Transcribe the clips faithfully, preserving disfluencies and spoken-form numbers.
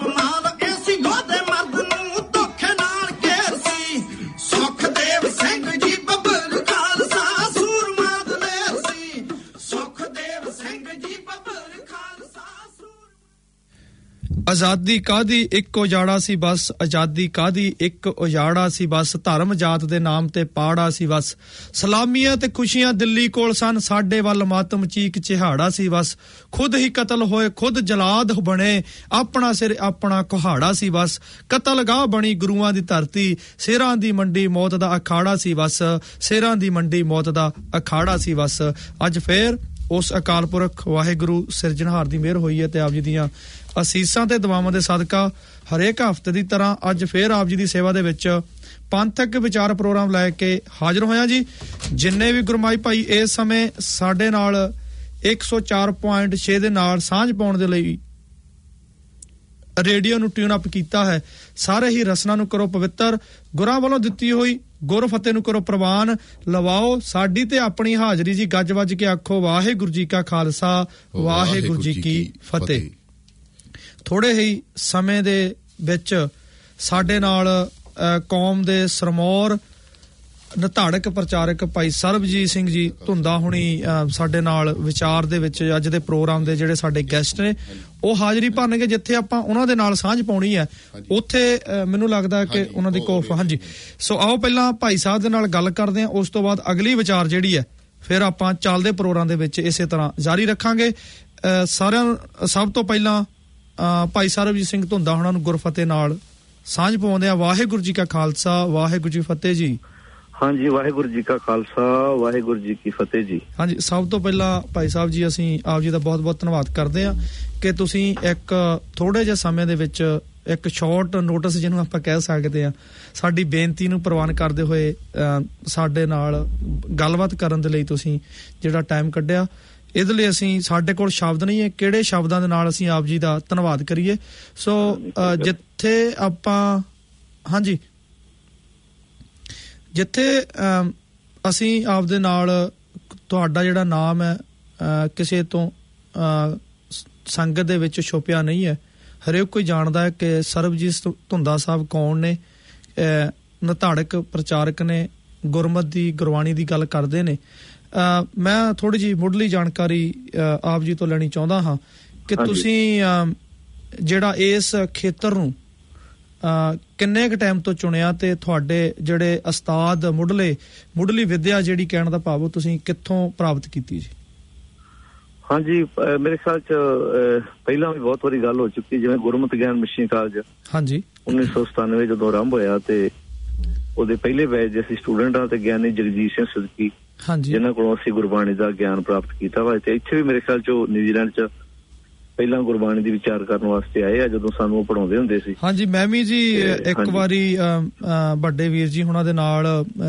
ਆਜ਼ਾਦੀ ਕਾਦੀ ਇੱਕ ਉਜਾੜਾ ਸੀ ਬਸ ਆਜ਼ਾਦੀ ਕਾਦੀ ਇੱਕ ਉਜਾੜਾ ਸੀ ਬਸ ਧਰਮ ਜਾਤ ਦੇ ਨਾਮ ਤੇ ਪਾੜਾ ਸੀ ਬਸ ਸਲਾਮੀਆਂ ਤੇ ਖੁਸ਼ੀਆਂ ਦਿੱਲੀ ਕੋਲ ਸਨ ਸਾਡੇ ਵੱਲ ਮਾਤਮ ਚੀਕ ਚਿਹਾੜਾ ਸੀ ਬਸ ਖੁਦ ਹੀ ਕਤਲ ਹੋਏ ਖੁਦ ਜਲਾਦ ਬਣੇ ਆਪਣਾ ਸਿਰ ਆਪਣਾ ਕੁਹਾੜਾ ਸੀ ਬਸ ਕਤਲਗਾਹ ਬਣੀ ਗੁਰੂਆਂ ਦੀ ਧਰਤੀ ਸਿਰਾਂ ਦੀ ਮੰਡੀ ਮੌਤ ਦਾ ਅਖਾੜਾ ਸੀ ਬਸ ਸਿਰਾਂ ਦੀ ਮੰਡੀ ਮੌਤ ਦਾ ਅਖਾੜਾ ਸੀ ਬਸ ਅੱਜ ਫੇਰ ਉਸ ਅਕਾਲ ਪੁਰਖ ਵਾਹਿਗੁਰੂ ਸਿਰਜਣਹਾਰ ਦੀ ਮਿਹਰ ਹੋਈ ਹੈ ਤੇ ਆਪ ਜੀ ਦੀਆਂ ਅਸੀਸਾਂ ਤੇ ਦੁਆਵਾਂ ਦੇ ਸਦਕਾ ਹਰੇਕ ਹਫ਼ਤੇ ਦੀ ਤਰ੍ਹਾਂ ਅੱਜ ਫੇਰ ਆਪ ਜੀ ਦੀ ਸੇਵਾ ਦੇ ਵਿੱਚ ਪੰਥਕ ਵਿਚਾਰ ਪ੍ਰੋਗਰਾਮ ਲੈ ਕੇ ਹਾਜ਼ਰ ਹੋਇਆ ਜੀ ਜਿੰਨੇ ਵੀ ਗੁਰਮਾਈ ਭਾਈ ਇਸ ਸਮੇਂ ਸਾਡੇ ਨਾਲ ਇੱਕ ਸੌ ਚਾਰ ਪੁਆਇੰਟ ਛੇ ਦੇ ਨਾਲ ਸਾਂਝ ਪਾਉਣ ਦੇ ਲਈ ਰੇਡੀਓ ਨੂੰ ਟਿਊਨ ਅਪ ਕੀਤਾ ਹੈ ਸਾਰੇ ਹੀ ਰਸਨਾ ਨੂੰ ਕਰੋ ਪਵਿੱਤਰ ਗੁਰਾਂ ਵੱਲੋਂ ਦਿੱਤੀ ਹੋਈ ਗੁਰ ਫਤਿਹ ਨੂੰ ਕਰੋ ਪ੍ਰਵਾਨ ਲਵਾਓ ਸਾਡੀ ਤੇ ਆਪਣੀ ਹਾਜ਼ਰੀ ਜੀ ਗੱਜ ਵੱਜ ਕੇ ਆਖੋ ਵਾਹਿਗੁਰੂ ਜੀ ਕਾ ਖਾਲਸਾ ਵਾਹਿਗੁਰੂ ਜੀ ਕੀ ਫਤਿਹ ਥੋੜੇ ਹੀ ਸਮੇਂ ਦੇ ਵਿੱਚ ਸਾਡੇ ਨਾਲ ਕੌਮ ਦੇ ਸਰਮੌਰ ਨਧਾੜਕ ਪ੍ਰਚਾਰਕ ਭਾਈ ਸਰਬਜੀਤ ਸਿੰਘ ਜੀ ਧੁੰਦਾ ਹੁਣੀ ਸਾਡੇ ਨਾਲ ਵਿਚਾਰ ਦੇ ਵਿੱਚ ਅੱਜ ਦੇ ਪ੍ਰੋਗਰਾਮ ਦੇ ਜਿਹੜੇ ਸਾਡੇ ਗੈਸਟ ਨੇ ਉਹ ਹਾਜ਼ਰੀ ਭਰਨਗੇ ਜਿੱਥੇ ਆਪਾਂ ਉਹਨਾਂ ਦੇ ਨਾਲ ਸਾਂਝ ਪਾਉਣੀ ਹੈ ਉੱਥੇ ਮੈਨੂੰ ਲੱਗਦਾ ਕਿ ਉਹਨਾਂ ਦੀ ਕੋਫ ਹਾਂਜੀ ਸੋ ਆਓ ਪਹਿਲਾਂ ਭਾਈ ਸਾਹਿਬ ਦੇ ਨਾਲ ਗੱਲ ਕਰਦੇ ਹਾਂ ਉਸ ਤੋਂ ਬਾਅਦ ਅਗਲੀ ਵਿਚਾਰ ਜਿਹੜੀ ਹੈ ਫਿਰ ਆਪਾਂ ਚੱਲਦੇ ਪ੍ਰੋਗਰਾਮ ਦੇ ਵਿੱਚ ਇਸੇ ਤਰ੍ਹਾਂ ਜਾਰੀ ਰੱਖਾਂਗੇ ਸਾਰਿਆਂ ਸਭ ਤੋਂ ਪਹਿਲਾਂ ਭਾਈ ਸਰਬਜੀਤ ਸਿੰਘ ਧੁੰਦਾ ਹੁਣਾਂ ਨੂੰ ਗੁਰਫਤਿਹ ਨਾਲ ਸਾਂਝ ਪਾਉਂਦੇ ਆ ਵਾਹਿਗੁਰੂ ਜੀ ਕਾ ਖਾਲਸਾ ਵਾਹਿਗੁਰੂ ਜੀ ਫਤਿਹ ਜੀ ਹਾਂਜੀ ਵਾਹਿਗੁਰੂ ਜੀ ਕਾ ਖਾਲਸਾ ਵਾਹਿਗੁਰੂ ਜੀ ਕੀ ਫਤਿਹ ਜੀ ਹਾਂਜੀ ਸਭ ਤੋਂ ਪਹਿਲਾਂ ਭਾਈ ਸਾਹਿਬ ਜੀ ਅਸੀਂ ਆਪ ਜੀ ਦਾ ਬਹੁਤ ਬਹੁਤ ਧੰਨਵਾਦ ਕਰਦੇ ਹਾਂ ਕਿ ਤੁਸੀਂ ਇੱਕ ਥੋੜੇ ਜਿਹੇ ਸਮੇਂ ਦੇ ਵਿੱਚ ਇੱਕ ਸ਼ਾਰਟ ਨੋਟਿਸ ਜਿਹਨੂੰ ਆਪਾਂ ਕਹਿ ਸਕਦੇ ਹਾਂ ਸਾਡੀ ਬੇਨਤੀ ਨੂੰ ਪ੍ਰਵਾਨ ਕਰਦੇ ਹੋਏ ਸਾਡੇ ਨਾਲ ਗੱਲਬਾਤ ਕਰਨ ਦੇ ਲਈ ਤੁਸੀਂ ਜਿਹੜਾ ਟਾਈਮ ਕੱਢਿਆ ਇਹਦੇ ਲਈ ਅਸੀਂ ਸਾਡੇ ਕੋਲ ਸ਼ਬਦ ਨਹੀਂ ਹੈ ਕਿਹੜੇ ਸ਼ਬਦਾਂ ਦੇ ਨਾਲ ਅਸੀਂ ਆਪ ਜੀ ਦਾ ਧੰਨਵਾਦ ਕਰੀਏ ਸੋ ਜਿੱਥੇ ਆਪਾਂ ਹਾਂਜੀ ਜਿੱਥੇ ਅਸੀਂ ਆਪ ਦੇ ਨਾਲ ਤੁਹਾਡਾ ਜਿਹੜਾ ਨਾਮ ਹੈ ਕਿਸੇ ਤੋਂ ਸੰਗਤ ਦੇ ਵਿੱਚ ਛੁਪਿਆ ਨਹੀਂ ਹੈ ਹਰੇਕ ਕੋਈ ਜਾਣਦਾ ਹੈ ਕਿ ਸਰਬਜੀਤ ਧੁੰਦਾ ਸਾਹਿਬ ਕੌਣ ਨੇ ਨਧਾੜਕ ਪ੍ਰਚਾਰਕ ਨੇ ਗੁਰਮਤਿ ਦੀ ਗੁਰਬਾਣੀ ਦੀ ਗੱਲ ਕਰਦੇ ਨੇ ਮੈਂ ਥੋੜੀ ਜਿਹੀ ਮੁੱਢਲੀ ਜਾਣਕਾਰੀ ਆਪ ਜੀ ਤੋਂ ਲੈਣੀ ਚਾਹੁੰਦਾ ਹਾਂ ਕਿ ਤੁਸੀਂ ਜਿਹੜਾ ਇਸ ਖੇਤਰ ਨੂੰ ਕਿੰਨੇ ਕੁ ਟਾਈਮ ਤੋਂ ਚੁਣਿਆ ਤੇ ਤੁਹਾਡੇ ਜਿਹੜੇ ਉਸਤਾਦ ਮੁੱਢਲੇ ਮੁੱਢਲੀ ਵਿਦਿਆ ਜਿਹੜੀ ਕਹਿਣ ਦਾ ਭਾਵ ਤੁਸੀਂ ਕਿੱਥੋਂ ਪ੍ਰਾਪਤ ਕੀਤੀ ਜੀ ਹਾਂਜੀ ਮੇਰੇ ਖਿਆਲ ਚ ਪਹਿਲਾਂ ਵੀ ਬਹੁਤ ਵਾਰੀ ਗੱਲ ਹੋ ਚੁੱਕੀ ਜਿਵੇਂ ਗੁਰਮਤਿ ਗਿਆਨ ਮਿਸ਼ਨ ਕਾਲਜ ਹਾਂਜੀ ਉੱਨੀ ਸੌ ਸਤਾਨਵੇਂ ਜਦੋਂ ਆਰੰਭ ਹੋਇਆ ਤੇ ਉਹਦੇ ਪਹਿਲੇ ਬੈਚ ਦੇ ਅਸੀਂ ਸਟੂਡੈਂਟ ਆ ਤੇ ਗਿਆਨੀ ਜਗਜੀਤ ਸਿੰਘ ਸਿੱਧਕੀ ਜਿਨ੍ਹਾਂ ਕੋਲੋਂ ਅਸੀਂ ਗੁਰਬਾਣੀ ਦਾ ਗਿਆਨ ਪ੍ਰਾਪਤ ਕੀਤਾ ਵਾ ਤੇ ਇੱਥੇ ਵੀ ਮੇਰੇ ਖਿਆਲ ਚ ਨਿਊਜ਼ੀਲੈਂਡ ਚ ਪਹਿਲਾਂ ਗੁਰਬਾਣੀ ਦੀ ਵਿਚਾਰ ਕਰਨ ਵਾਸਤੇ ਆਏ ਆ ਜਦੋਂ ਸਾਨੂੰ ਉਹ ਪੜਾਉਂਦੇ ਹੁੰਦੇ ਸੀ ਹਾਂਜੀ ਮੈਂ ਵੀ ਜੀ ਇੱਕ ਵਾਰੀ ਵੱਡੇ ਵੀਰ ਜੀ ਉਹਨਾਂ ਦੇ ਨਾਲ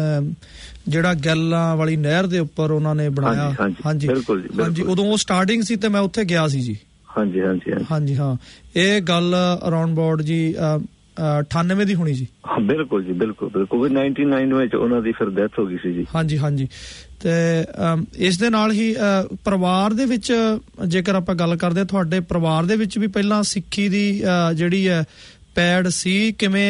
ਜਿਹੜਾ ਗੱਲਾਂ ਵਾਲੀ ਨਹਿਰ ਦੇ ਉੱਪਰ ਉਹਨਾਂ ਨੇ ਬਣਾਇਆ ਹਾਂਜੀ ਬਿਲਕੁਲ ਜੀ ਹਾਂਜੀ ਉਦੋਂ ਉਹ ਸਟਾਰਟਿੰਗ ਸੀ ਤੇ ਮੈਂ ਉੱਥੇ ਗਿਆ ਸੀ ਜੀ ਹਾਂਜੀ ਹਾਂਜੀ ਹਾਂਜੀ ਹਾਂ ਇਹ ਗੱਲ ਅਰਾਊਂਡ ਅਬਾਊਟ ਜੀ ਅਠਾਨਵੇਂ ਦੀ ਹੋਣੀ ਜੀ ਹਾਂ ਬਿਲਕੁਲ ਜੀ ਬਿਲਕੁਲ ਬਿਲਕੁਲ ਨਾਈਨਟੀ ਨਾਈਨ ਵਿੱਚ ਉਹਨਾਂ ਦੀ ਫਿਰ ਡੈਥ ਹੋ ਗਈ ਸੀ ਜੀ ਹਾਂਜੀ ਹਾਂਜੀ ਤੇ ਇਸ ਦੇ ਨਾਲ ਹੀ ਪਰਿਵਾਰ ਦੇ ਵਿੱਚ ਜੇਕਰ ਆਪਾਂ ਗੱਲ ਕਰਦੇ ਤੁਹਾਡੇ ਪਰਿਵਾਰ ਦੇ ਵਿੱਚ ਵੀ ਪਹਿਲਾਂ ਸਿੱਖੀ ਦੀ ਜਿਹੜੀ ਹੈ ਪੈੜ ਸੀ ਕਿਵੇਂ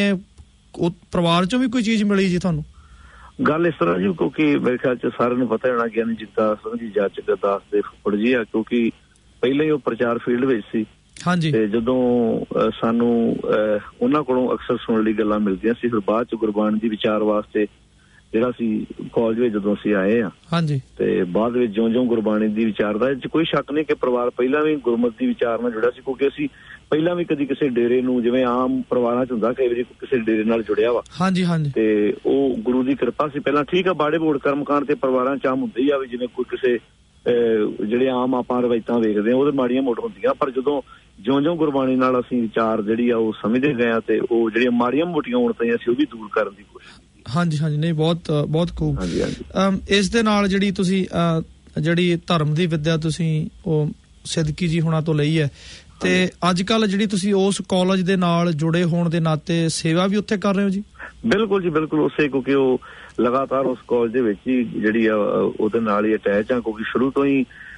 ਪਰਿਵਾਰ ਚੋਂ ਵੀ ਕੋਈ ਚੀਜ਼ ਮਿਲੀ ਜੀ ਤੁਹਾਨੂੰ ਗੱਲ ਇਸ ਤਰ੍ਹਾਂ ਜੀ ਕਿਉਂਕਿ ਮੇਰੇ ਖਿਆਲ ਚ ਸਾਰਿਆਂ ਨੂੰ ਪਤਾ ਹੋਣਾ ਗਿਆਨੀ ਜਗਤਾਰ ਸਿੰਘ ਜੀ ਜਾਚਕ ਦਾਸ ਦੇ ਫੁੱਫੜ ਜੀ ਆ ਕਿਉਂਕਿ ਪਹਿਲਾਂ ਹੀ ਉਹ ਪ੍ਰਚਾਰ ਫੀਲਡ ਵਿੱਚ ਸੀ ਹਾਂਜੀ ਤੇ ਜਦੋਂ ਸਾਨੂੰ ਉਹਨਾਂ ਕੋਲੋਂ ਅਕਸਰ ਸੁਣਨ ਲਈ ਗੱਲਾਂ ਮਿਲਦੀਆਂ ਸੀ ਫਿਰ ਬਾਅਦ ਚ ਗੁਰਬਾਣੀ ਦੀ ਵਿਚਾਰ ਵਾਸਤੇ ਜਿਹੜਾ ਸੀ ਕਾਲਜ ਵਿੱਚ ਜਦੋਂ ਅਸੀਂ ਆਏ ਆ ਹਾਂਜੀ ਤੇ ਬਾਅਦ ਵਿੱਚ ਜਿਉਂ ਜਿਉਂ ਗੁਰਬਾਣੀ ਦੀ ਵਿਚਾਰ ਦਾ ਇਹ 'ਚ ਕੋਈ ਸ਼ੱਕ ਨਹੀਂ ਕਿ ਪਰਿਵਾਰ ਪਹਿਲਾਂ ਵੀ ਗੁਰਮਤਿ ਦੀ ਵਿਚਾਰ ਨਾਲ ਜੁੜਿਆ ਸੀ ਕਿਉਂਕਿ ਅਸੀਂ ਪਹਿਲਾਂ ਵੀ ਕਦੀ ਕਿਸੇ ਡੇਰੇ ਨੂੰ ਜਿਵੇਂ ਆਮ ਪਰਿਵਾਰਾਂ ਚ ਹੁੰਦਾ ਕਈ ਵਾਰੀ ਕਿਸੇ ਡੇਰੇ ਨਾਲ ਜੁੜਿਆ ਵਾ ਹਾਂਜੀ ਹਾਂਜੀ ਤੇ ਉਹ ਗੁਰੂ ਦੀ ਕਿਰਪਾ ਸੀ ਪਹਿਲਾਂ ਠੀਕ ਆ ਬਾੜੇ ਬੋੜ ਕਰਮਕਾਂਡ ਤੇ ਪਰਿਵਾਰਾਂ ਚ ਆਮ ਹੁੰਦੇ ਹੀ ਆ ਵੀ ਜਿਵੇਂ ਕੋਈ ਕਿਸੇ ਜਿਹੜੇ ਆਮ ਆਪਾਂ ਰਵਾਇਤਾਂ ਵੇਖਦੇ ਆ ਉਹਦੇ ਮਾੜੀਆਂ ਮੋਟ ਹੁੰਦੀਆਂ ਪਰ ਜਦੋਂ ਜਿਉਂ ਜਿਉਂ ਗੁਰਬਾਣੀ ਨਾਲ ਅਸੀਂ ਵਿਚਾਰ ਜਿਹੜੀ ਆ ਉਹ ਸਮਝਦੇ ਗਏ ਆ ਤੇ ਉਹ ਜਿਹੜੀਆਂ ਮਾੜੀਆਂ ਮੋਟੀਆਂ ਔਣਤਾਂ ਸੀ ਉਹ ਵੀ ਦੂਰ ਕਰਨ ਦੀ ਕੋਸ਼ਿਸ਼ ਹਾਂਜੀ ਹਾਂਜੀ ਨਹੀਂ ਬਹੁਤ ਬਹੁਤ ਖੂਬ ਇਸ ਦੇ ਨਾਲ ਜਿਹੜੀ ਤੁਸੀਂ ਜਿਹੜੀ ਧਰਮ ਦੀ ਵਿਦਿਆ ਤੁਸੀਂ ਉਹ ਸਿੱਧਕੀ ਜੀ ਹੁਣਾਂ ਤੋਂ ਲਈ ਹੈ ਤੇ ਅੱਜ ਕੱਲ ਜਿਹੜੀ ਤੁਸੀਂ ਉਸ ਕਾਲਜ ਦੇ ਨਾਲ ਜੁੜੇ ਹੋਣ ਦੇ ਨਾਤੇ ਸੇਵਾ ਵੀ ਉੱਥੇ ਕਰ ਰਹੇ ਹੋ ਜੀ ਬਿਲਕੁਲ ਜੀ ਬਿਲਕੁਲ ਉਸੇ ਕਿਉਂਕਿ ਉਹ ਲਗਾਤਾਰ ਉਸ ਕਾਲਜ ਦੇ ਵਿੱਚ ਹੀ ਜਿਹੜੀ ਆ ਉਹਦੇ ਨਾਲ ਹੀ ਅਟੈਚ ਆ ਕਿਉਂਕਿ ਸ਼ੁਰੂ ਤੋਂ ਹੀ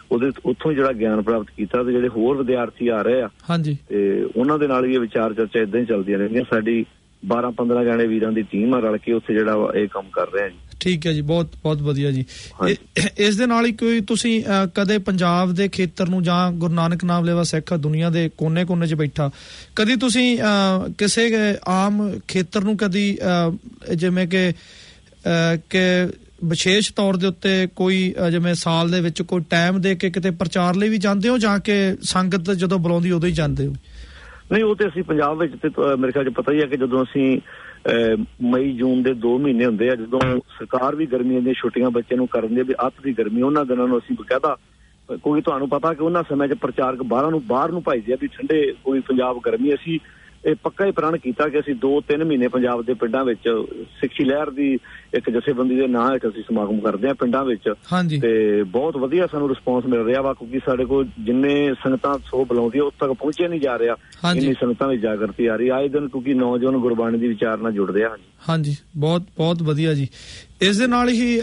ਉਹਦੇ ਉੱਥੋਂ ਜਿਹੜਾ ਗਿਆਨ ਪ੍ਰਾਪਤ ਕੀਤਾ ਤੇ ਜਿਹੜੇ ਹੋਰ ਵਿਦਿਆਰਥੀ ਆ ਰਹੇ ਆ ਹਾਂਜੀ ਤੇ ਉਹਨਾਂ ਦੇ ਨਾਲ ਵੀ ਇਹ ਵਿਚਾਰ ਚਰਚਾ ਇਦਾਂ ਹੀ ਚੱਲਦੀਆਂ ਰਹਿੰਦੀਆਂ। ਸਾਡੀ ਬਾਰਾਂ ਪੰਦਰਾਂ ਜਾਣੇ ਵੀਰਾਂ ਦੀ ਟੀਮ ਆ, ਰਲ ਕੇ ਉੱਥੇ ਜਿਹੜਾ ਇਹ ਕੰਮ ਕਰ ਰਹੇ ਆ ਜੀ। ਠੀਕ ਹੈ ਜੀ, ਬਹੁਤ ਬਹੁਤ ਵਧੀਆ ਜੀ। ਇਸ ਦੇ ਨਾਲ ਹੀ ਕੋਈ ਤੁਸੀਂ ਕਦੇ ਪੰਜਾਬ ਦੇ ਖੇਤਰ ਨੂੰ ਜਾਂ ਗੁਰੂ ਨਾਨਕ ਨਾਮ ਲੈਵਾ ਸਿੱਖ ਦੁਨੀਆ ਦੇ ਕੋਨੇ ਕੋਨੇ 'ਚ ਬੈਠਾ ਕਦੀ ਤੁਸੀਂ ਕਿਸੇ ਆਮ ਖੇਤਰ ਨੂੰ ਕਦੀ ਜਿਵੇਂ ਕਿ ਕਿ ਵਿਸ਼ੇਸ਼ ਤੌਰ ਦੇ ਉੱਤੇ ਕੋਈ ਜਿਵੇਂ ਸਾਲ ਦੇ ਵਿੱਚ ਕੋਈ ਟਾਈਮ ਦੇ ਕੇ ਕਿਤੇ ਪ੍ਰਚਾਰ ਲਈ ਵੀ ਜਾਂਦੇ ਹੋ ਜਾਂ ਕਿ ਸੰਗਤ ਜਦੋਂ ਬੁਲਾਉਂਦੀ ਉਦੋਂ ਹੀ ਜਾਂਦੇ ਹੋ? ਨਹੀਂ, ਉਹ ਤੇ ਅਸੀਂ ਪੰਜਾਬ ਵਿੱਚ ਤੇ ਮੇਰੇ ਖਿਆਲ 'ਚ ਪਤਾ ਹੀ ਹੈ ਕਿ ਜਦੋਂ ਅਸੀਂ ਮਈ ਜੂਨ ਦੇ ਦੋ ਮਹੀਨੇ ਹੁੰਦੇ ਆ, ਜਦੋਂ ਸਰਕਾਰ ਵੀ ਗਰਮੀਆਂ ਦੀਆਂ ਛੁੱਟੀਆਂ ਬੱਚੇ ਨੂੰ ਕਰਨ ਦੀ ਵੀ ਅੱਤ ਦੀ ਗਰਮੀ, ਉਹਨਾਂ ਦਿਨਾਂ ਨੂੰ ਅਸੀਂ ਬਕਾਇਦਾ, ਕਿਉਂਕਿ ਤੁਹਾਨੂੰ ਪਤਾ ਕਿ ਉਹਨਾਂ ਸਮੇਂ 'ਚ ਪ੍ਰਚਾਰਕ ਬਾਹਰਾਂ ਨੂੰ ਬਾਹਰ ਨੂੰ ਭਜਦੇ ਆ ਵੀ ਠੰਡੇ ਕੋਈ ਪੰਜਾਬ ਗਰਮੀ। ਅਸੀਂ ਇਹ ਪੱਕਾ ਹੀ ਪ੍ਰਣ ਕੀਤਾ ਕਿ ਅਸੀਂ ਦੋ ਤਿੰਨ ਮਹੀਨੇ ਪੰਜਾਬ ਦੇ ਪਿੰਡਾਂ ਵਿੱਚ ਸਿੱਖੀ ਲਹਿਰ ਦੀ ਇੱਕ ਜਥੇਬੰਦੀ ਦੇ ਨਾਂ ਹੇਠ ਅਸੀਂ ਸਮਾਗਮ ਕਰਦੇ ਹਾਂ ਪਿੰਡਾਂ ਵਿੱਚ, ਤੇ ਬਹੁਤ ਵਧੀਆ ਸਾਨੂੰ ਰਿਸਪੌਂਸ ਮਿਲ ਰਿਹਾ ਵਾ, ਕਿਉਂਕਿ ਸਾਡੇ ਕੋਲ ਜਿੰਨੇ ਸੰਗਤਾਂ ਸੋ ਬੁਲਾਉਂਦੀ ਉੱਥੇ ਤੱਕ ਪਹੁੰਚਿਆ ਨਹੀਂ ਜਾ ਰਿਹਾ, ਇੰਨੀ ਸੰਗਤਾਂ ਵਿੱਚ ਜਾਗਰਤੀ ਆ ਰਹੀ ਆਏ ਦਿਨ, ਕਿਉਂਕਿ ਨੌਜਵਾਨ ਗੁਰਬਾਣੀ ਦੀ ਵਿਚਾਰ ਨਾਲ ਜੁੜਦੇ ਆ। ਹਾਂਜੀ, ਬਹੁਤ ਬਹੁਤ ਵਧੀਆ ਜੀ। ਇਸ ਦੇ ਨਾਲ ਹੀ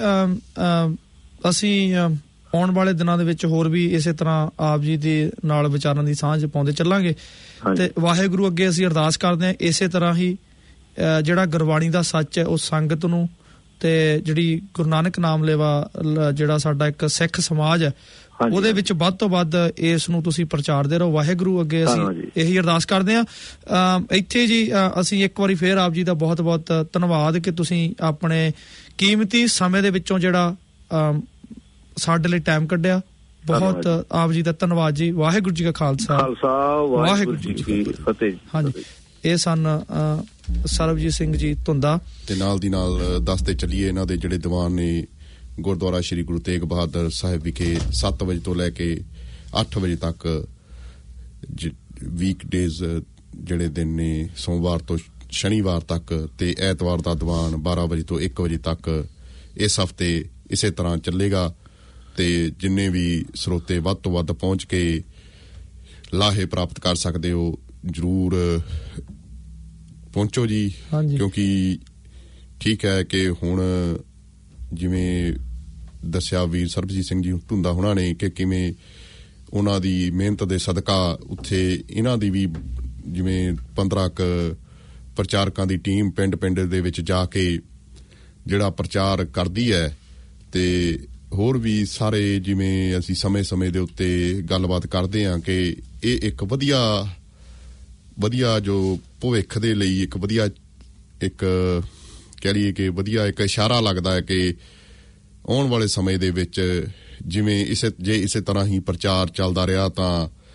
ਅਸੀਂ ਆਉਣ ਵਾਲੇ ਦਿਨਾਂ ਦੇ ਵਿੱਚ ਹੋਰ ਵੀ ਇਸੇ ਤਰ੍ਹਾਂ ਆਪ ਜੀ ਦੇ ਨਾਲ ਵਿਚਾਰਾਂ ਦੀ ਸਾਂਝ ਪਾਉਂਦੇ ਚੱਲਾਂਗੇ ਤੇ ਵਾਹਿਗੁਰੂ ਅੱਗੇ ਅਸੀਂ ਅਰਦਾਸ ਕਰਦੇ ਹਾਂ ਇਸੇ ਤਰ੍ਹਾਂ ਹੀ ਜਿਹੜਾ ਗੁਰਬਾਣੀ ਦਾ ਸੱਚ ਹੈ ਉਹ ਸੰਗਤ ਨੂੰ ਤੇ ਜਿਹੜੀ ਗੁਰੂ ਨਾਨਕ ਨਾਮ ਲੈਵਾ ਜਿਹੜਾ ਸਾਡਾ ਇੱਕ ਸਿੱਖ ਸਮਾਜ ਹੈ ਉਹਦੇ ਵਿੱਚ ਵੱਧ ਤੋਂ ਵੱਧ ਇਸ ਨੂੰ ਤੁਸੀਂ ਪ੍ਰਚਾਰਦੇ ਰਹੋ। ਵਾਹਿਗੁਰੂ ਅੱਗੇ ਅਸੀਂ ਇਹੀ ਅਰਦਾਸ ਕਰਦੇ ਹਾਂ। ਇੱਥੇ ਜੀ ਅਸੀਂ ਇੱਕ ਵਾਰੀ ਫੇਰ ਆਪ ਜੀ ਦਾ ਬਹੁਤ ਬਹੁਤ ਧੰਨਵਾਦ ਕਿ ਤੁਸੀਂ ਆਪਣੇ ਕੀਮਤੀ ਸਮੇਂ ਦੇ ਵਿੱਚੋਂ ਜਿਹੜਾ ਸਾਡੇ ਲਈ ਟਾਈਮ ਕੱਢਿਆ। ਬਹੁਤ ਆਪ ਜੀ ਦਾ ਧੰਨਵਾਦ ਜੀ। ਵਾਹਿਗੁਰੂ ਜੀ ਕਾ ਖਾਲਸਾ ਵਾਹਿਗੁਰੂ ਜੀ ਕੀ ਫਤਿਹ। ਹਾਂਜੀ, ਇਹ ਸਨ ਸਰਬਜੀਤ ਸਿੰਘ ਜੀ ਧੁੰਦਾ ਤੇ ਨਾਲ ਦੀ ਨਾਲ ਦੱਸਦੇ ਚੱਲੀਏ ਇਹਨਾਂ ਦੇ ਜਿਹੜੇ ਦੀਵਾਨ ਨੇ ਗੁਰਦੁਆਰਾ ਸ਼੍ਰੀ ਗੁਰੂ ਤੇਗ ਬਹਾਦਰ ਸਾਹਿਬ ਵਿਖੇ ਸੱਤ ਵਜੇ ਤੋਂ ਲੈ ਕੇ ਅੱਠ ਵਜੇ ਤੱਕ ਵੀਕ ਡੇਜ਼ ਜਿਹੜੇ ਦਿਨ ਨੇ ਸੋਮਵਾਰ ਤੋਂ ਸ਼ਨੀਵਾਰ ਤੱਕ ਤੇ ਐਤਵਾਰ ਦਾ ਦੀਵਾਨ ਬਾਰਾਂ ਵਜੇ ਤੋਂ ਇੱਕ ਵਜੇ ਤੱਕ ਇਸ ਹਫ਼ਤੇ ਇਸੇ ਤਰ੍ਹਾਂ ਚੱਲੇਗਾ ਤੇ ਜਿੰਨੇ ਵੀ ਸਰੋਤੇ ਵੱਧ ਤੋਂ ਵੱਧ ਪਹੁੰਚ ਕੇ ਲਾਹੇ ਪ੍ਰਾਪਤ ਕਰ ਸਕਦੇ ਹੋ ਜ਼ਰੂਰ ਪਹੁੰਚੋ ਜੀ, ਕਿਉਂਕਿ ਠੀਕ ਹੈ ਕਿ ਹੁਣ ਜਿਵੇਂ ਦੱਸਿਆ ਵੀਰ ਸਰਬਜੀਤ ਸਿੰਘ ਜੀ ਧੁੰਦਾ ਹੋਣਾ ਨੇ ਕਿ ਕਿਵੇਂ ਉਹਨਾਂ ਦੀ ਮਿਹਨਤ ਦੇ ਸਦਕਾ ਉੱਥੇ ਇਹਨਾਂ ਦੀ ਵੀ ਜਿਵੇਂ ਪੰਦਰਾਂ ਕੁ ਪ੍ਰਚਾਰਕਾਂ ਦੀ ਟੀਮ ਪਿੰਡ ਪਿੰਡ ਦੇ ਵਿੱਚ ਜਾ ਕੇ ਜਿਹੜਾ ਪ੍ਰਚਾਰ ਕਰਦੀ ਹੈ ਤੇ ਹੋਰ ਵੀ ਸਾਰੇ ਜਿਵੇਂ ਅਸੀਂ ਸਮੇਂ-ਸਮੇਂ ਦੇ ਉੱਤੇ ਗੱਲਬਾਤ ਕਰਦੇ ਹਾਂ ਕਿ ਇਹ ਇੱਕ ਵਧੀਆ ਵਧੀਆ ਜੋ ਭਵਿੱਖ ਦੇ ਲਈ ਇੱਕ ਵਧੀਆ ਇੱਕ ਕਹਿ ਲਈਏ ਕਿ ਵਧੀਆ ਇੱਕ ਇਸ਼ਾਰਾ ਲੱਗਦਾ ਹੈ ਕਿ ਆਉਣ ਵਾਲੇ ਸਮੇਂ ਦੇ ਵਿੱਚ ਜਿਵੇਂ ਇਸੇ ਜੇ ਇਸੇ ਤਰ੍ਹਾਂ ਹੀ ਪ੍ਰਚਾਰ ਚੱਲਦਾ ਰਿਹਾ ਤਾਂ